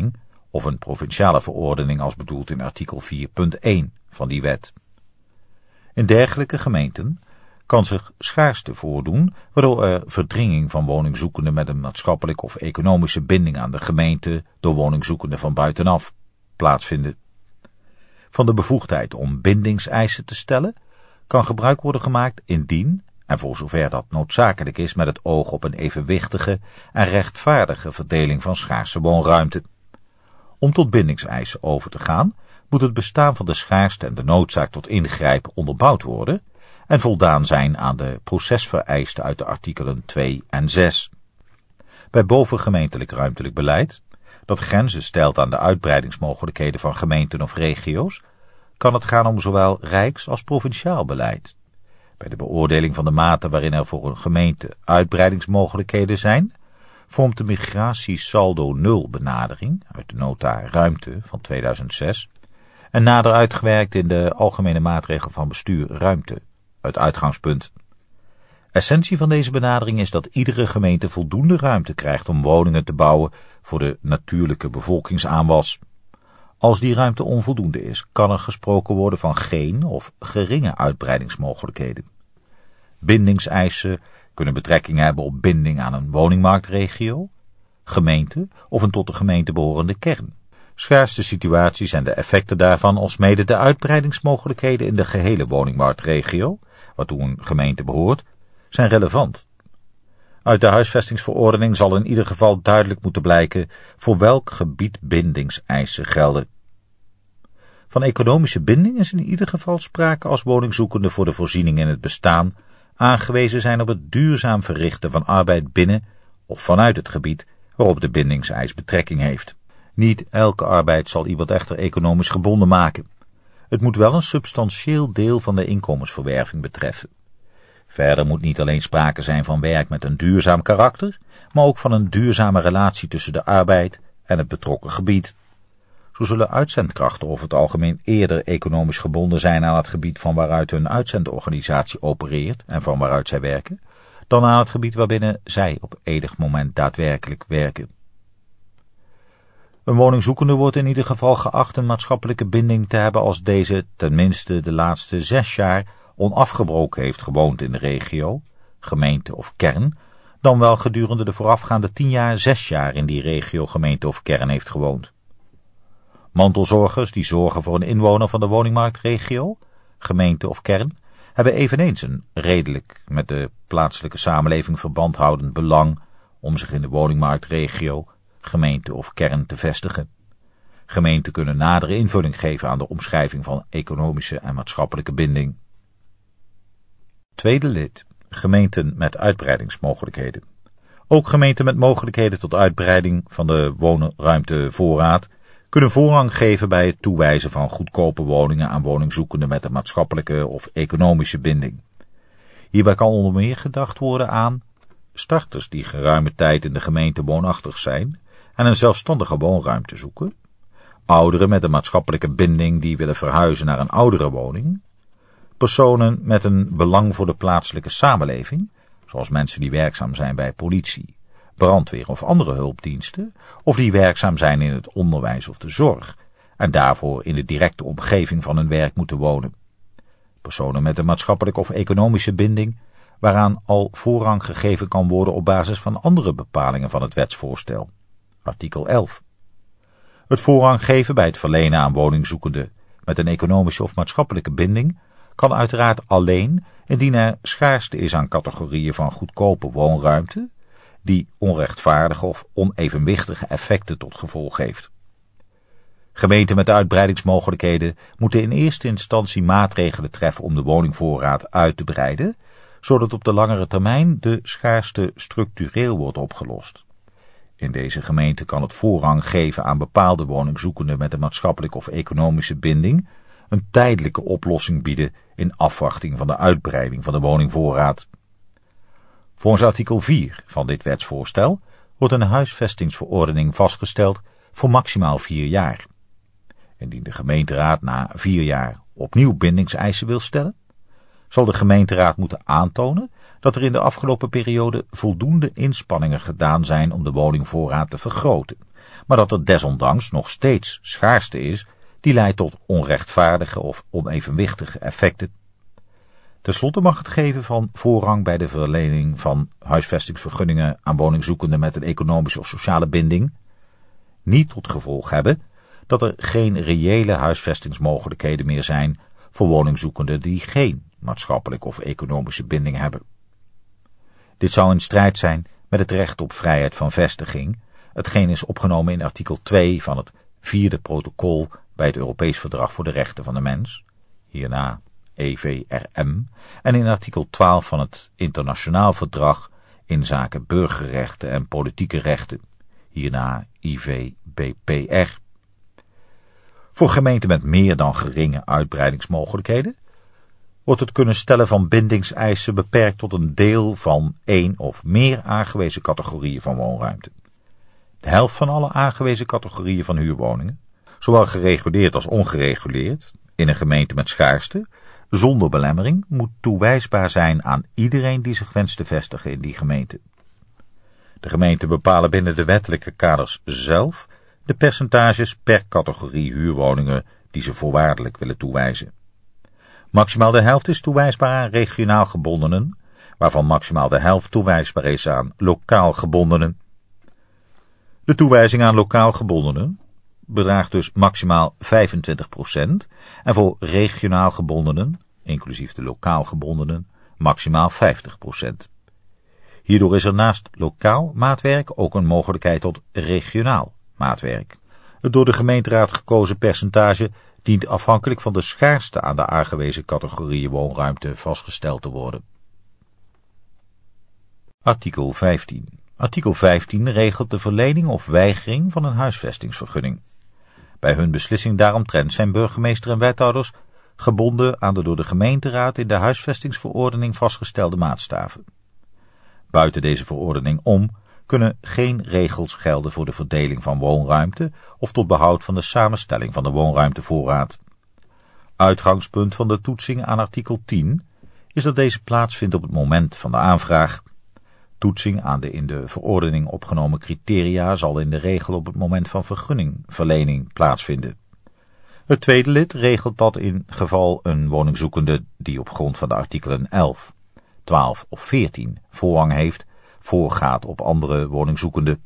of een provinciale verordening als bedoeld in artikel 4.1 van die wet. In dergelijke gemeenten kan zich schaarste voordoen, waardoor er verdringing van woningzoekenden met een maatschappelijke of economische binding aan de gemeente door woningzoekenden van buitenaf plaatsvinden. Van de bevoegdheid om bindingseisen te stellen kan gebruik worden gemaakt indien, en voor zover dat noodzakelijk is met het oog op een evenwichtige en rechtvaardige verdeling van schaarse woonruimte. Om tot bindingseisen over te gaan, moet het bestaan van de schaarste en de noodzaak tot ingrijpen onderbouwd worden en voldaan zijn aan de procesvereisten uit de artikelen 2 en 6. Bij bovengemeentelijk ruimtelijk beleid, dat grenzen stelt aan de uitbreidingsmogelijkheden van gemeenten of regio's, kan het gaan om zowel rijks- als provinciaal beleid. Bij de beoordeling van de mate waarin er voor een gemeente uitbreidingsmogelijkheden zijn, vormt de migratiesaldo 0 benadering uit de nota ruimte van 2006 en nader uitgewerkt in de algemene maatregel van bestuur ruimte uit uitgangspunt. Essentie van deze benadering is dat iedere gemeente voldoende ruimte krijgt om woningen te bouwen voor de natuurlijke bevolkingsaanwas. Als die ruimte onvoldoende is, kan er gesproken worden van geen of geringe uitbreidingsmogelijkheden. Bindingseisen kunnen betrekking hebben op binding aan een woningmarktregio, gemeente of een tot de gemeente behorende kern. Schaarste situaties en de effecten daarvan, alsmede de uitbreidingsmogelijkheden in de gehele woningmarktregio, waartoe een gemeente behoort, zijn relevant. Uit de huisvestingsverordening zal in ieder geval duidelijk moeten blijken voor welk gebied bindingseisen gelden. Van economische binding is in ieder geval sprake als woningzoekenden voor de voorziening in het bestaan aangewezen zijn op het duurzaam verrichten van arbeid binnen of vanuit het gebied waarop de bindingseis betrekking heeft. Niet elke arbeid zal iemand echter economisch gebonden maken. Het moet wel een substantieel deel van de inkomensverwerving betreffen. Verder moet niet alleen sprake zijn van werk met een duurzaam karakter, maar ook van een duurzame relatie tussen de arbeid en het betrokken gebied. Zo zullen uitzendkrachten over het algemeen eerder economisch gebonden zijn aan het gebied van waaruit hun uitzendorganisatie opereert en van waaruit zij werken, dan aan het gebied waarbinnen zij op enig moment daadwerkelijk werken. Een woningzoekende wordt in ieder geval geacht een maatschappelijke binding te hebben als deze tenminste de laatste 6 jaar onafgebroken heeft gewoond in de regio, gemeente of kern, dan wel gedurende de voorafgaande 10 jaar 6 jaar in die regio, gemeente of kern heeft gewoond. Mantelzorgers die zorgen voor een inwoner van de woningmarktregio, gemeente of kern, hebben eveneens een redelijk met de plaatselijke samenleving verband houdend belang om zich in de woningmarktregio, gemeente of kern te vestigen. Gemeenten kunnen nadere invulling geven aan de omschrijving van economische en maatschappelijke binding. Tweede lid. Gemeenten met uitbreidingsmogelijkheden. Ook gemeenten met mogelijkheden tot uitbreiding van de woonruimtevoorraad kunnen voorrang geven bij het toewijzen van goedkope woningen aan woningzoekenden met een maatschappelijke of economische binding. Hierbij kan onder meer gedacht worden aan starters die geruime tijd in de gemeente woonachtig zijn en een zelfstandige woonruimte zoeken, ouderen met een maatschappelijke binding die willen verhuizen naar een oudere woning, personen met een belang voor de plaatselijke samenleving, zoals mensen die werkzaam zijn bij politie, brandweer of andere hulpdiensten, of die werkzaam zijn in het onderwijs of de zorg en daarvoor in de directe omgeving van hun werk moeten wonen. Personen met een maatschappelijke of economische binding, waaraan al voorrang gegeven kan worden op basis van andere bepalingen van het wetsvoorstel. Artikel 11. Het voorrang geven bij het verlenen aan woningzoekenden met een economische of maatschappelijke binding kan uiteraard alleen indien er schaarste is aan categorieën van goedkope woonruimte, die onrechtvaardige of onevenwichtige effecten tot gevolg heeft. Gemeenten met uitbreidingsmogelijkheden moeten in eerste instantie maatregelen treffen om de woningvoorraad uit te breiden, zodat op de langere termijn de schaarste structureel wordt opgelost. In deze gemeente kan het voorrang geven aan bepaalde woningzoekenden met een maatschappelijke of economische binding een tijdelijke oplossing bieden in afwachting van de uitbreiding van de woningvoorraad. Volgens artikel 4 van dit wetsvoorstel wordt een huisvestingsverordening vastgesteld voor maximaal 4 jaar. Indien de gemeenteraad na 4 jaar opnieuw bindingseisen wil stellen, zal de gemeenteraad moeten aantonen dat er in de afgelopen periode voldoende inspanningen gedaan zijn om de woningvoorraad te vergroten, maar dat er desondanks nog steeds schaarste is die leidt tot onrechtvaardige of onevenwichtige effecten. Ten slotte mag het geven van voorrang bij de verlening van huisvestingsvergunningen aan woningzoekenden met een economische of sociale binding niet tot gevolg hebben dat er geen reële huisvestingsmogelijkheden meer zijn voor woningzoekenden die geen maatschappelijke of economische binding hebben. Dit zou in strijd zijn met het recht op vrijheid van vestiging, hetgeen is opgenomen in artikel 2 van het 4e protocol bij het Europees Verdrag voor de Rechten van de Mens, hierna EVRM, en in artikel 12 van het Internationaal Verdrag inzake burgerrechten en politieke rechten, hierna IVBPR. Voor gemeenten met meer dan geringe uitbreidingsmogelijkheden wordt het kunnen stellen van bindingseisen beperkt tot een deel van één of meer aangewezen categorieën van woonruimte. De helft van alle aangewezen categorieën van huurwoningen, zowel gereguleerd als ongereguleerd, in een gemeente met schaarste, zonder belemmering, moet toewijsbaar zijn aan iedereen die zich wenst te vestigen in die gemeente. De gemeenten bepalen binnen de wettelijke kaders zelf de percentages per categorie huurwoningen die ze voorwaardelijk willen toewijzen. Maximaal de helft is toewijsbaar aan regionaal gebondenen, waarvan maximaal de helft toewijsbaar is aan lokaal gebondenen. De toewijzing aan lokaal gebondenen bedraagt dus maximaal 25% en voor regionaal gebondenen, inclusief de lokaal gebondenen, maximaal 50%. Hierdoor is er naast lokaal maatwerk ook een mogelijkheid tot regionaal maatwerk. Het door de gemeenteraad gekozen percentage dient afhankelijk van de schaarste aan de aangewezen categorieën woonruimte vastgesteld te worden. Artikel 15. Artikel 15 regelt de verlening of weigering van een huisvestingsvergunning. Bij hun beslissing daaromtrent zijn burgemeester en wethouders gebonden aan de door de gemeenteraad in de huisvestingsverordening vastgestelde maatstaven. Buiten deze verordening om kunnen geen regels gelden voor de verdeling van woonruimte of tot behoud van de samenstelling van de woonruimtevoorraad. Uitgangspunt van de toetsing aan artikel 10 is dat deze plaatsvindt op het moment van de aanvraag. Toetsing aan de in de verordening opgenomen criteria zal in de regel op het moment van vergunningverlening plaatsvinden. Het tweede lid regelt dat in geval een woningzoekende die op grond van de artikelen 11, 12 of 14 voorrang heeft, voorgaat op andere woningzoekenden.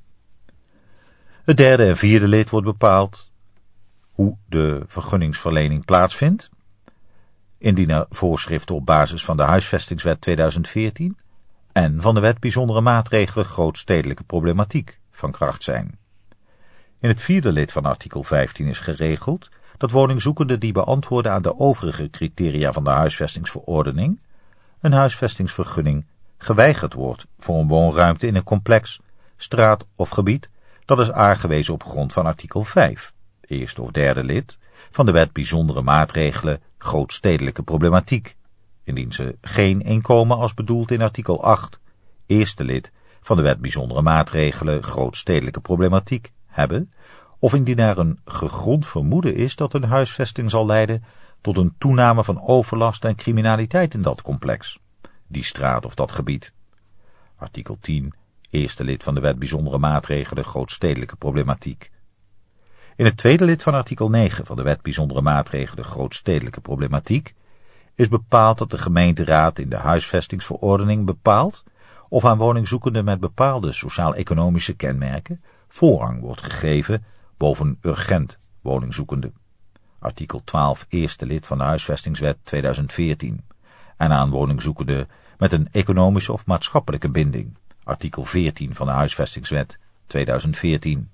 Het derde en vierde lid wordt bepaald hoe de vergunningsverlening plaatsvindt, indien er voorschriften op basis van de Huisvestingswet 2014 en van de Wet Bijzondere Maatregelen Grootstedelijke Problematiek van kracht zijn. In het vierde lid van artikel 15 is geregeld dat woningzoekenden die beantwoorden aan de overige criteria van de huisvestingsverordening een huisvestingsvergunning geweigerd wordt voor een woonruimte in een complex, straat of gebied dat is aangewezen op grond van artikel 5, eerste of derde lid, van de Wet Bijzondere Maatregelen Grootstedelijke Problematiek, indien ze geen inkomen als bedoeld in artikel 8, eerste lid van de Wet Bijzondere Maatregelen Grootstedelijke Problematiek hebben, of indien er een gegrond vermoeden is dat een huisvesting zal leiden tot een toename van overlast en criminaliteit in dat complex, die straat of dat gebied. Artikel 10, eerste lid van de Wet Bijzondere Maatregelen Grootstedelijke Problematiek. In het tweede lid van artikel 9 van de Wet Bijzondere Maatregelen Grootstedelijke Problematiek is bepaald dat de gemeenteraad in de huisvestingsverordening bepaalt of aan woningzoekenden met bepaalde sociaal-economische kenmerken voorrang wordt gegeven boven urgent woningzoekenden. Artikel 12, eerste lid van de Huisvestingswet 2014. En aan woningzoekenden met een economische of maatschappelijke binding. Artikel 14 van de Huisvestingswet 2014.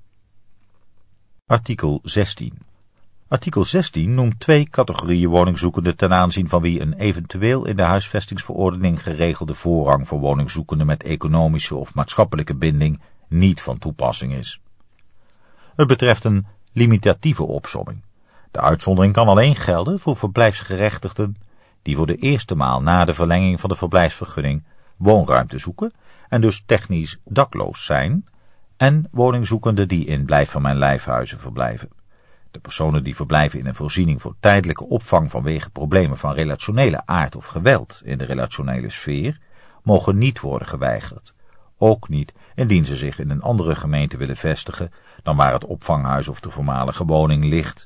Artikel 16. Artikel 16 noemt twee categorieën woningzoekenden ten aanzien van wie een eventueel in de huisvestingsverordening geregelde voorrang voor woningzoekenden met economische of maatschappelijke binding niet van toepassing is. Het betreft een limitatieve opsomming. De uitzondering kan alleen gelden voor verblijfsgerechtigden die voor de eerste maal na de verlenging van de verblijfsvergunning woonruimte zoeken en dus technisch dakloos zijn, en woningzoekenden die in blijf-van-mijn lijfhuizen verblijven. De personen die verblijven in een voorziening voor tijdelijke opvang vanwege problemen van relationele aard of geweld in de relationele sfeer, mogen niet worden geweigerd, ook niet indien ze zich in een andere gemeente willen vestigen dan waar het opvanghuis of de voormalige woning ligt.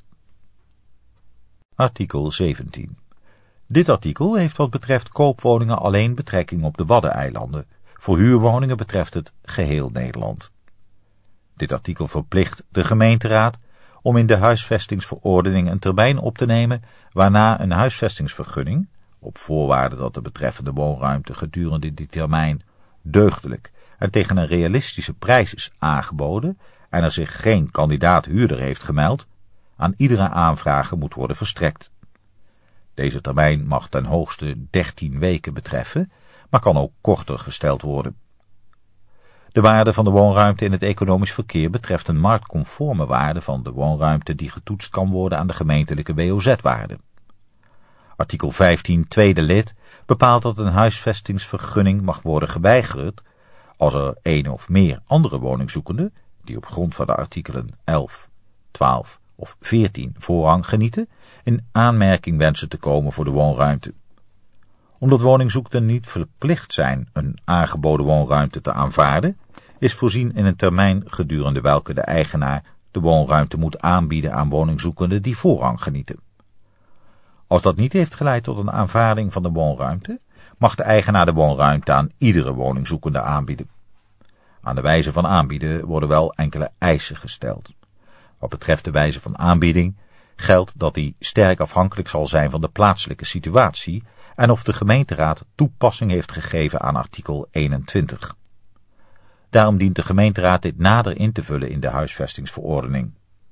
Artikel 17. Dit artikel heeft wat betreft koopwoningen alleen betrekking op de Waddeneilanden. Voor huurwoningen betreft het geheel Nederland. Dit artikel verplicht de gemeenteraad om in de huisvestingsverordening een termijn op te nemen waarna een huisvestingsvergunning, op voorwaarde dat de betreffende woonruimte gedurende die termijn deugdelijk en tegen een realistische prijs is aangeboden en er zich geen kandidaat-huurder heeft gemeld, aan iedere aanvrager moet worden verstrekt. Deze termijn mag ten hoogste 13 weken betreffen, maar kan ook korter gesteld worden. De waarde van de woonruimte in het economisch verkeer betreft een marktconforme waarde van de woonruimte die getoetst kan worden aan de gemeentelijke WOZ-waarde. Artikel 15 tweede lid bepaalt dat een huisvestingsvergunning mag worden geweigerd als er één of meer andere woningzoekenden, die op grond van de artikelen 11, 12 of 14 voorrang genieten, in aanmerking wensen te komen voor de woonruimte. Omdat woningzoekenden niet verplicht zijn een aangeboden woonruimte te aanvaarden, is voorzien in een termijn gedurende welke de eigenaar de woonruimte moet aanbieden aan woningzoekenden die voorrang genieten. Als dat niet heeft geleid tot een aanvaarding van de woonruimte, mag de eigenaar de woonruimte aan iedere woningzoekende aanbieden. Aan de wijze van aanbieden worden wel enkele eisen gesteld. Wat betreft de wijze van aanbieding geldt dat die sterk afhankelijk zal zijn van de plaatselijke situatie en of de gemeenteraad toepassing heeft gegeven aan artikel 21. Daarom dient de gemeenteraad dit nader in te vullen in de huisvestingsverordening.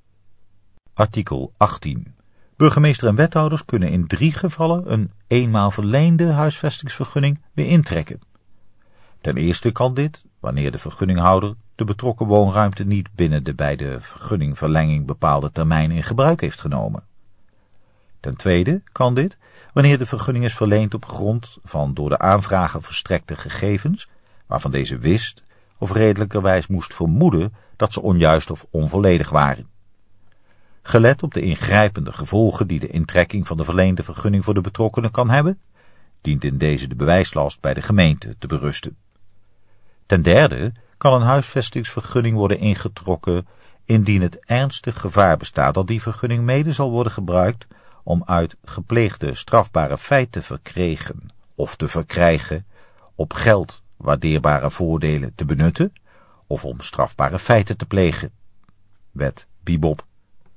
Artikel 18. Burgemeester en wethouders kunnen in 3 gevallen een eenmaal verleende huisvestingsvergunning weer intrekken. Ten eerste kan dit, wanneer de vergunninghouder de betrokken woonruimte niet binnen de bij de vergunningverlenging bepaalde termijn in gebruik heeft genomen. Ten tweede kan dit, wanneer de vergunning is verleend op grond van door de aanvrager verstrekte gegevens, waarvan deze wist of redelijkerwijs moest vermoeden dat ze onjuist of onvolledig waren. Gelet op de ingrijpende gevolgen die de intrekking van de verleende vergunning voor de betrokkenen kan hebben, dient in deze de bewijslast bij de gemeente te berusten. Ten derde kan een huisvestingsvergunning worden ingetrokken indien het ernstig gevaar bestaat dat die vergunning mede zal worden gebruikt om uit gepleegde strafbare feiten verkregen of te verkrijgen op geld waardeerbare voordelen te benutten of om strafbare feiten te plegen. Wet Bibop.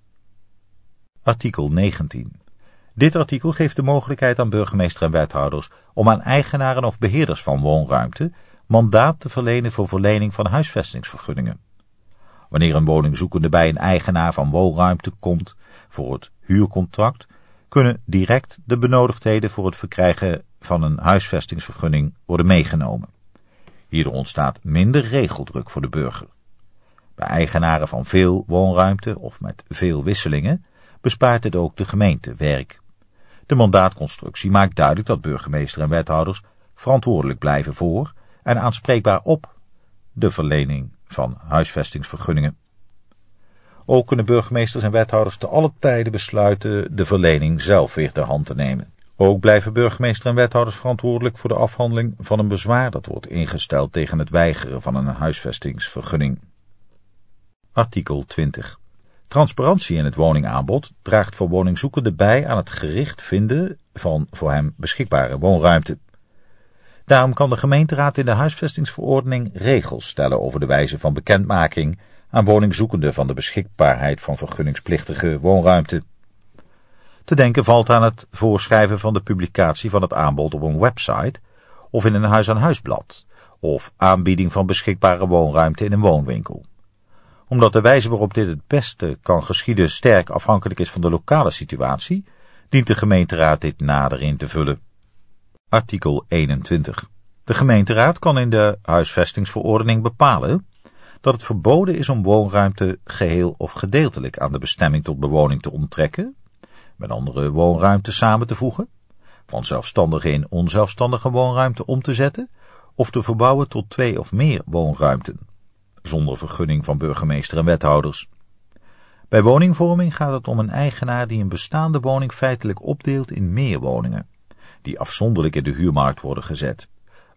Artikel 19. Dit artikel geeft de mogelijkheid aan burgemeester en wethouders om aan eigenaren of beheerders van woonruimte mandaat te verlenen voor verlening van huisvestingsvergunningen. Wanneer een woningzoekende bij een eigenaar van woonruimte komt voor het huurcontract, kunnen direct de benodigdheden voor het verkrijgen van een huisvestingsvergunning worden meegenomen. Hierdoor ontstaat minder regeldruk voor de burger. Bij eigenaren van veel woonruimte of met veel wisselingen bespaart dit ook de gemeente werk. De mandaatconstructie maakt duidelijk dat burgemeester en wethouders verantwoordelijk blijven voor en aanspreekbaar op de verlening van huisvestingsvergunningen. Ook kunnen burgemeesters en wethouders te alle tijden besluiten de verlening zelf weer ter hand te nemen. Ook blijven burgemeester en wethouders verantwoordelijk voor de afhandeling van een bezwaar dat wordt ingesteld tegen het weigeren van een huisvestingsvergunning. Artikel 20. Transparantie in het woningaanbod draagt voor woningzoekenden bij aan het gericht vinden van voor hem beschikbare woonruimte. Daarom kan de gemeenteraad in de huisvestingsverordening regels stellen over de wijze van bekendmaking aan woningzoekenden van de beschikbaarheid van vergunningsplichtige woonruimte. Te denken valt aan het voorschrijven van de publicatie van het aanbod op een website of in een huis-aan-huisblad of aanbieding van beschikbare woonruimte in een woonwinkel. Omdat de wijze waarop dit het beste kan geschieden sterk afhankelijk is van de lokale situatie, dient de gemeenteraad dit nader in te vullen. Artikel 21. De gemeenteraad kan in de huisvestingsverordening bepalen dat het verboden is om woonruimte geheel of gedeeltelijk aan de bestemming tot bewoning te onttrekken, met andere woonruimte samen te voegen, van zelfstandige in onzelfstandige woonruimte om te zetten of te verbouwen tot 2 of meer woonruimten, zonder vergunning van burgemeester en wethouders. Bij woningvorming gaat het om een eigenaar die een bestaande woning feitelijk opdeelt in meer woningen, die afzonderlijk in de huurmarkt worden gezet,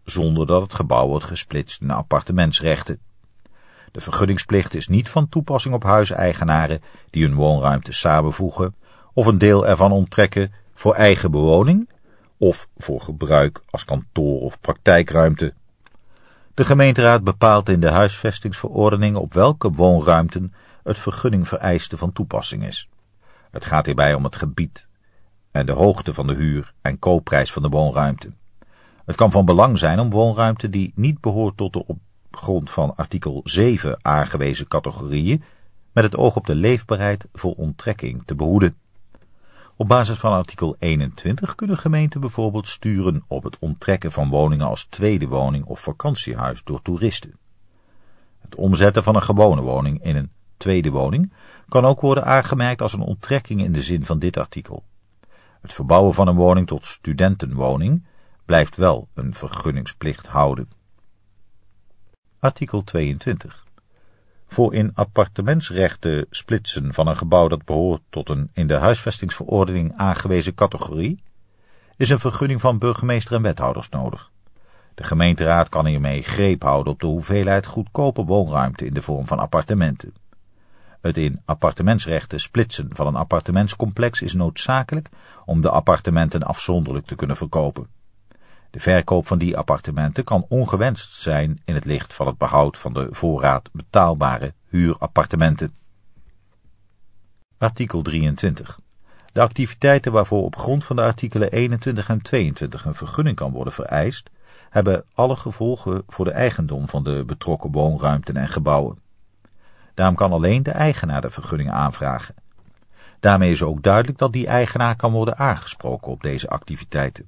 zonder dat het gebouw wordt gesplitst in appartementsrechten. De vergunningsplicht is niet van toepassing op huiseigenaren die hun woonruimte samenvoegen of een deel ervan onttrekken voor eigen bewoning of voor gebruik als kantoor of praktijkruimte. De gemeenteraad bepaalt in de huisvestingsverordening op welke woonruimten het vergunningvereiste van toepassing is. Het gaat hierbij om het gebied en de hoogte van de huur- en koopprijs van de woonruimte. Het kan van belang zijn om woonruimte die niet behoort tot de op grond van artikel 7 aangewezen categorieën met het oog op de leefbaarheid voor onttrekking te behoeden. Op basis van artikel 21 kunnen gemeenten bijvoorbeeld sturen op het onttrekken van woningen als tweede woning of vakantiehuis door toeristen. Het omzetten van een gewone woning in een tweede woning kan ook worden aangemerkt als een onttrekking in de zin van dit artikel. Het verbouwen van een woning tot studentenwoning blijft wel een vergunningsplicht houden. Artikel 22. Voor in appartementsrechten splitsen van een gebouw dat behoort tot een in de huisvestingsverordening aangewezen categorie, is een vergunning van burgemeester en wethouders nodig. De gemeenteraad kan hiermee greep houden op de hoeveelheid goedkope woonruimte in de vorm van appartementen. Het in appartementsrechten splitsen van een appartementscomplex is noodzakelijk om de appartementen afzonderlijk te kunnen verkopen. De verkoop van die appartementen kan ongewenst zijn in het licht van het behoud van de voorraad betaalbare huurappartementen. Artikel 23. De activiteiten waarvoor op grond van de artikelen 21 en 22 een vergunning kan worden vereist, hebben alle gevolgen voor de eigendom van de betrokken woonruimten en gebouwen. Daarom kan alleen de eigenaar de vergunning aanvragen. Daarmee is ook duidelijk dat die eigenaar kan worden aangesproken op deze activiteiten.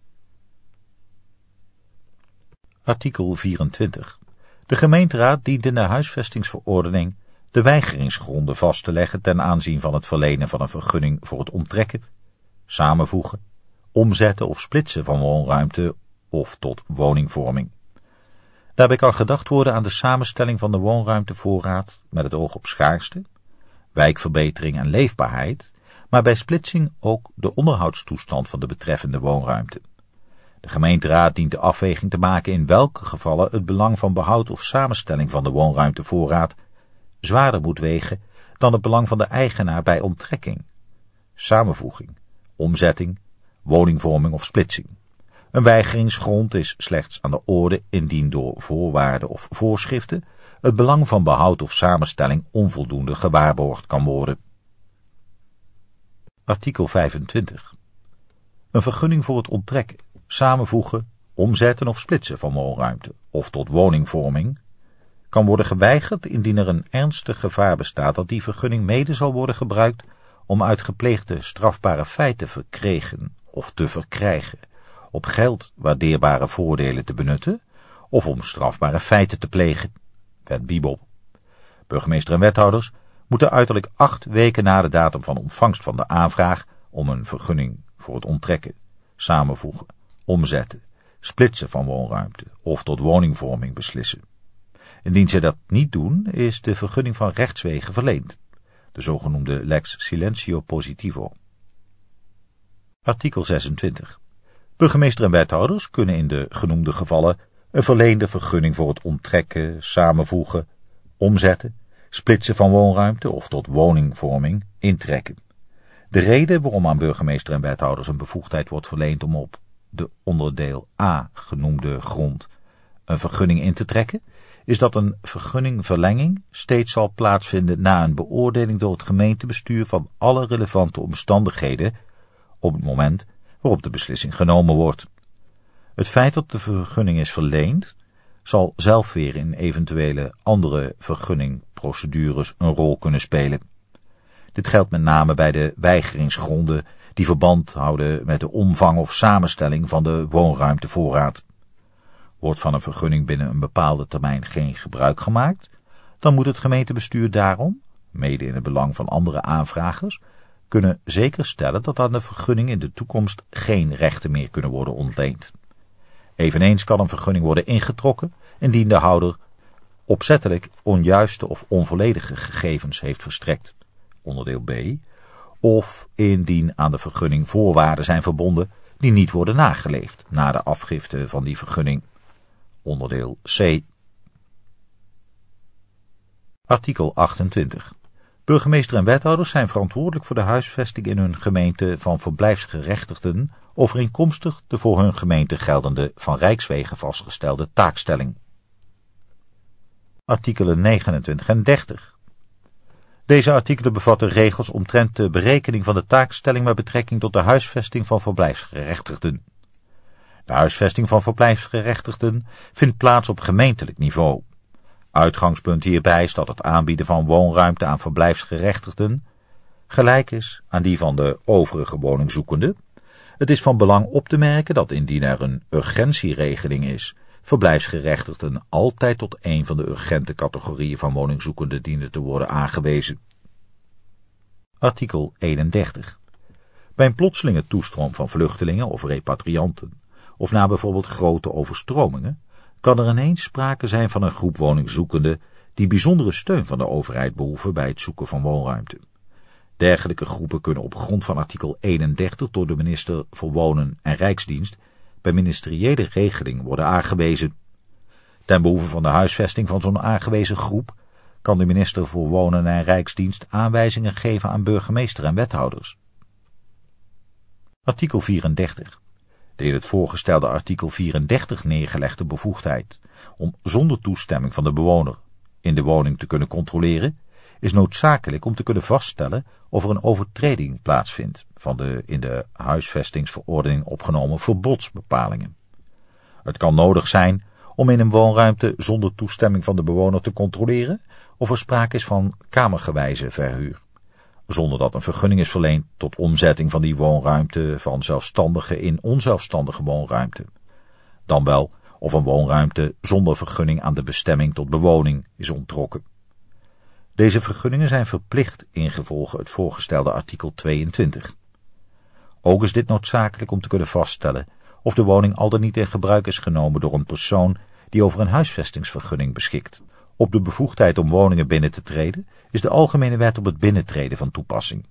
Artikel 24. De gemeenteraad dient in de huisvestingsverordening de weigeringsgronden vast te leggen ten aanzien van het verlenen van een vergunning voor het onttrekken, samenvoegen, omzetten of splitsen van woonruimte of tot woningvorming. Daarbij kan gedacht worden aan de samenstelling van de woonruimtevoorraad met het oog op schaarste, wijkverbetering en leefbaarheid, maar bij splitsing ook de onderhoudstoestand van de betreffende woonruimte. De gemeenteraad dient de afweging te maken in welke gevallen het belang van behoud of samenstelling van de woonruimtevoorraad zwaarder moet wegen dan het belang van de eigenaar bij onttrekking, samenvoeging, omzetting, woningvorming of splitsing. Een weigeringsgrond is slechts aan de orde indien door voorwaarden of voorschriften het belang van behoud of samenstelling onvoldoende gewaarborgd kan worden. Artikel 25. Een vergunning voor het onttrekken, samenvoegen, omzetten of splitsen van woonruimte of tot woningvorming kan worden geweigerd indien er een ernstig gevaar bestaat dat die vergunning mede zal worden gebruikt om uit gepleegde strafbare feiten verkregen of te verkrijgen op geld waardeerbare voordelen te benutten of om strafbare feiten te plegen. Wet Bibop. Burgemeester en wethouders moeten uiterlijk 8 weken na de datum van ontvangst van de aanvraag om een vergunning voor het onttrekken, samenvoegen, omzetten, splitsen van woonruimte of tot woningvorming beslissen. Indien zij dat niet doen, is de vergunning van rechtswege verleend, de zogenoemde lex silentio positivo. Artikel 26. Burgemeester en wethouders kunnen in de genoemde gevallen een verleende vergunning voor het onttrekken, samenvoegen, omzetten, splitsen van woonruimte of tot woningvorming intrekken. De reden waarom aan burgemeester en wethouders een bevoegdheid wordt verleend om op de onderdeel A genoemde grond een vergunning in te trekken, is dat een vergunningverlenging steeds zal plaatsvinden na een beoordeling door het gemeentebestuur van alle relevante omstandigheden op het moment waarop de beslissing genomen wordt. Het feit dat de vergunning is verleend, zal zelf weer in eventuele andere vergunningprocedures een rol kunnen spelen. Dit geldt met name bij de weigeringsgronden die verband houden met de omvang of samenstelling van de woonruimtevoorraad. Wordt van een vergunning binnen een bepaalde termijn geen gebruik gemaakt, dan moet het gemeentebestuur daarom, mede in het belang van andere aanvragers, kunnen zeker stellen dat aan de vergunning in de toekomst geen rechten meer kunnen worden ontleend. Eveneens kan een vergunning worden ingetrokken indien de houder opzettelijk onjuiste of onvolledige gegevens heeft verstrekt, onderdeel B, of indien aan de vergunning voorwaarden zijn verbonden die niet worden nageleefd na de afgifte van die vergunning, onderdeel C. Artikel 28. Burgemeester en wethouders zijn verantwoordelijk voor de huisvesting in hun gemeente van verblijfsgerechtigden overeenkomstig de voor hun gemeente geldende van Rijkswege vastgestelde taakstelling. Artikelen 29 en 30. Deze artikelen bevatten regels omtrent de berekening van de taakstelling met betrekking tot de huisvesting van verblijfsgerechtigden. De huisvesting van verblijfsgerechtigden vindt plaats op gemeentelijk niveau. Uitgangspunt hierbij is dat het aanbieden van woonruimte aan verblijfsgerechtigden gelijk is aan die van de overige woningzoekenden. Het is van belang op te merken dat indien er een urgentieregeling is, verblijfsgerechtigden altijd tot een van de urgente categorieën van woningzoekenden dienen te worden aangewezen. Artikel 31. Bij een plotselinge toestroom van vluchtelingen of repatrianten, of na bijvoorbeeld grote overstromingen, kan er ineens sprake zijn van een groep woningzoekenden die bijzondere steun van de overheid behoeven bij het zoeken van woonruimte. Dergelijke groepen kunnen op grond van artikel 31 door de minister voor Wonen en Rijksdienst bij ministeriële regeling worden aangewezen. Ten behoeve van de huisvesting van zo'n aangewezen groep kan de minister voor Wonen en Rijksdienst aanwijzingen geven aan burgemeester en wethouders. Artikel 34. De in het voorgestelde artikel 34 neergelegde bevoegdheid om zonder toestemming van de bewoner in de woning te kunnen controleren, is noodzakelijk om te kunnen vaststellen of er een overtreding plaatsvindt van de in de huisvestingsverordening opgenomen verbodsbepalingen. Het kan nodig zijn om in een woonruimte zonder toestemming van de bewoner te controleren of er sprake is van kamergewijze verhuur, zonder dat een vergunning is verleend tot omzetting van die woonruimte van zelfstandige in onzelfstandige woonruimte. Dan wel of een woonruimte zonder vergunning aan de bestemming tot bewoning is onttrokken. Deze vergunningen zijn verplicht ingevolge het voorgestelde artikel 22. Ook is dit noodzakelijk om te kunnen vaststellen of de woning al dan niet in gebruik is genomen door een persoon die over een huisvestingsvergunning beschikt. Op de bevoegdheid om woningen binnen te treden is de Algemene Wet op het binnentreden van toepassing.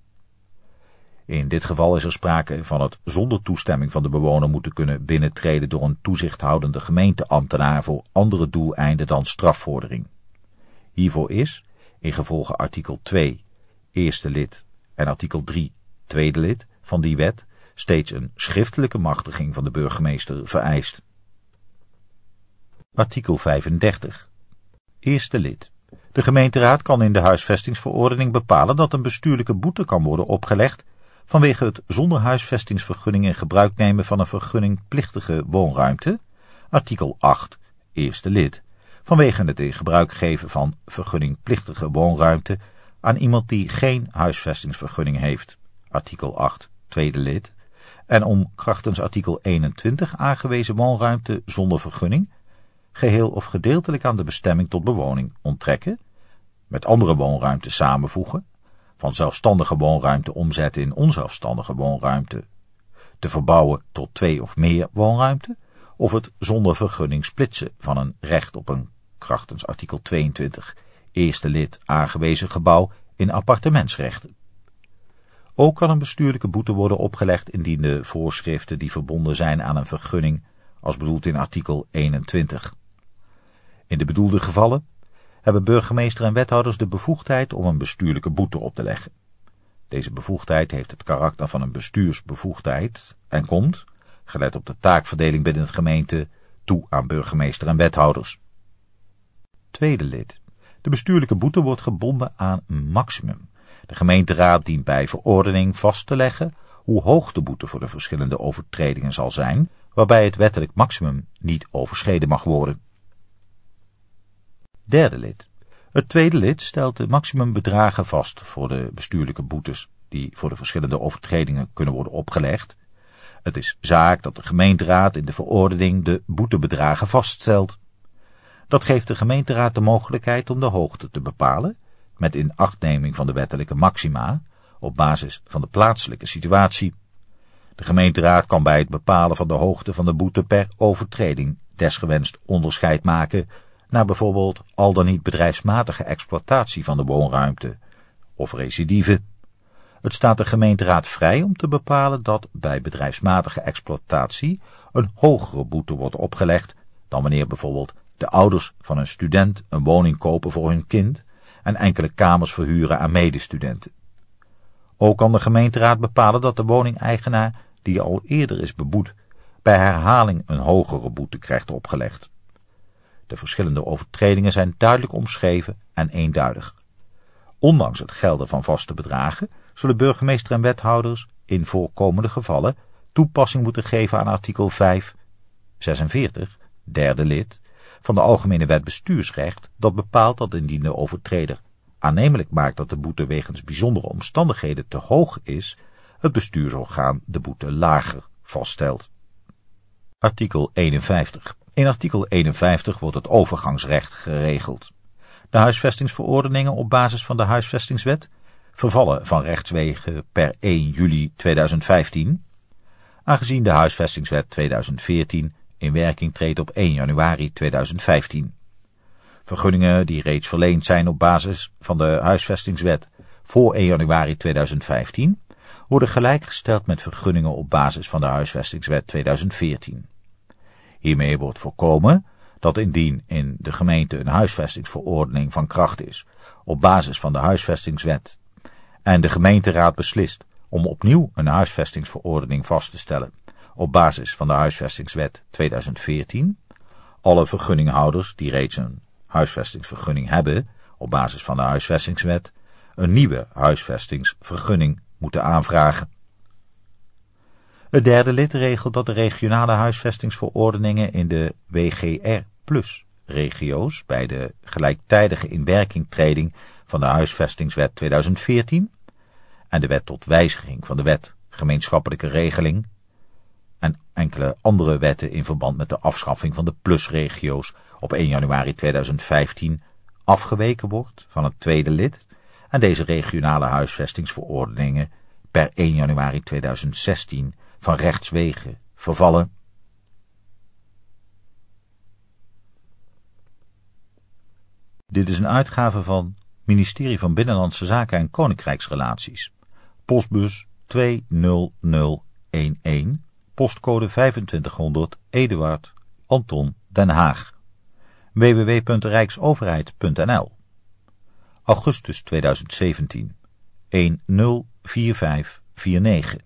In dit geval is er sprake van het zonder toestemming van de bewoner moeten kunnen binnentreden door een toezichthoudende gemeenteambtenaar voor andere doeleinden dan strafvordering. Hiervoor is, ingevolge artikel 2, eerste lid en artikel 3, tweede lid van die wet, steeds een schriftelijke machtiging van de burgemeester vereist. Artikel 35. Eerste lid. De gemeenteraad kan in de huisvestingsverordening bepalen dat een bestuurlijke boete kan worden opgelegd vanwege het zonder huisvestingsvergunning in gebruik nemen van een vergunningplichtige woonruimte. Artikel 8. Eerste lid. Vanwege het in gebruik geven van vergunningplichtige woonruimte aan iemand die geen huisvestingsvergunning heeft. Artikel 8. Tweede lid. En om krachtens artikel 21 aangewezen woonruimte zonder vergunning geheel of gedeeltelijk aan de bestemming tot bewoning onttrekken, met andere woonruimte samenvoegen, van zelfstandige woonruimte omzetten in onzelfstandige woonruimte, te verbouwen tot 2 of meer woonruimte, of het zonder vergunning splitsen van een recht op een krachtens artikel 22 eerste lid aangewezen gebouw in appartementsrechten. Ook kan een bestuurlijke boete worden opgelegd indien de voorschriften die verbonden zijn aan een vergunning als bedoeld in artikel 21. In de bedoelde gevallen hebben burgemeester en wethouders de bevoegdheid om een bestuurlijke boete op te leggen. Deze bevoegdheid heeft het karakter van een bestuursbevoegdheid en komt, gelet op de taakverdeling binnen de gemeente, toe aan burgemeester en wethouders. Tweede lid. De bestuurlijke boete wordt gebonden aan een maximum. De gemeenteraad dient bij verordening vast te leggen hoe hoog de boete voor de verschillende overtredingen zal zijn, waarbij het wettelijk maximum niet overschreden mag worden. Derde lid. Het tweede lid stelt de maximumbedragen vast voor de bestuurlijke boetes die voor de verschillende overtredingen kunnen worden opgelegd. Het is zaak dat de gemeenteraad in de verordening de boetebedragen vaststelt. Dat geeft de gemeenteraad de mogelijkheid om de hoogte te bepalen, met inachtneming van de wettelijke maxima, op basis van de plaatselijke situatie. De gemeenteraad kan bij het bepalen van de hoogte van de boete per overtreding desgewenst onderscheid maken naar bijvoorbeeld al dan niet bedrijfsmatige exploitatie van de woonruimte of recidive. Het staat de gemeenteraad vrij om te bepalen dat bij bedrijfsmatige exploitatie een hogere boete wordt opgelegd dan wanneer bijvoorbeeld de ouders van een student een woning kopen voor hun kind en enkele kamers verhuren aan medestudenten. Ook kan de gemeenteraad bepalen dat de woningeigenaar, die al eerder is beboet, bij herhaling een hogere boete krijgt opgelegd. De verschillende overtredingen zijn duidelijk omschreven en eenduidig. Ondanks het gelden van vaste bedragen zullen burgemeester en wethouders in voorkomende gevallen toepassing moeten geven aan artikel 5:46, derde lid, van de Algemene Wet Bestuursrecht, dat bepaalt dat indien de overtreder aannemelijk maakt dat de boete wegens bijzondere omstandigheden te hoog is, het bestuursorgaan de boete lager vaststelt. Artikel 51. In artikel 51 wordt het overgangsrecht geregeld. De huisvestingsverordeningen op basis van de huisvestingswet vervallen van rechtswege per 1 juli 2015, aangezien de huisvestingswet 2014 in werking treedt op 1 januari 2015. Vergunningen die reeds verleend zijn op basis van de huisvestingswet voor 1 januari 2015 worden gelijkgesteld met vergunningen op basis van de huisvestingswet 2014. Hiermee wordt voorkomen dat indien in de gemeente een huisvestingsverordening van kracht is op basis van de huisvestingswet en de gemeenteraad beslist om opnieuw een huisvestingsverordening vast te stellen op basis van de huisvestingswet 2014, alle vergunninghouders die reeds een huisvestingsvergunning hebben op basis van de huisvestingswet een nieuwe huisvestingsvergunning moeten aanvragen. Het derde lid regelt dat de regionale huisvestingsverordeningen in de WGR-regio's bij de gelijktijdige inwerkingtreding van de huisvestingswet 2014 en de wet tot wijziging van de wet gemeenschappelijke regeling en enkele andere wetten in verband met de afschaffing van de plusregio's op 1 januari 2015 afgeweken wordt van het tweede lid en deze regionale huisvestingsverordeningen per 1 januari 2016 van rechtswege vervallen. Dit is een uitgave van Ministerie van Binnenlandse Zaken en Koninkrijksrelaties, postbus 20011, postcode 2500 Eduard Anton Den Haag, www.rijksoverheid.nl, augustus 2017, 104549.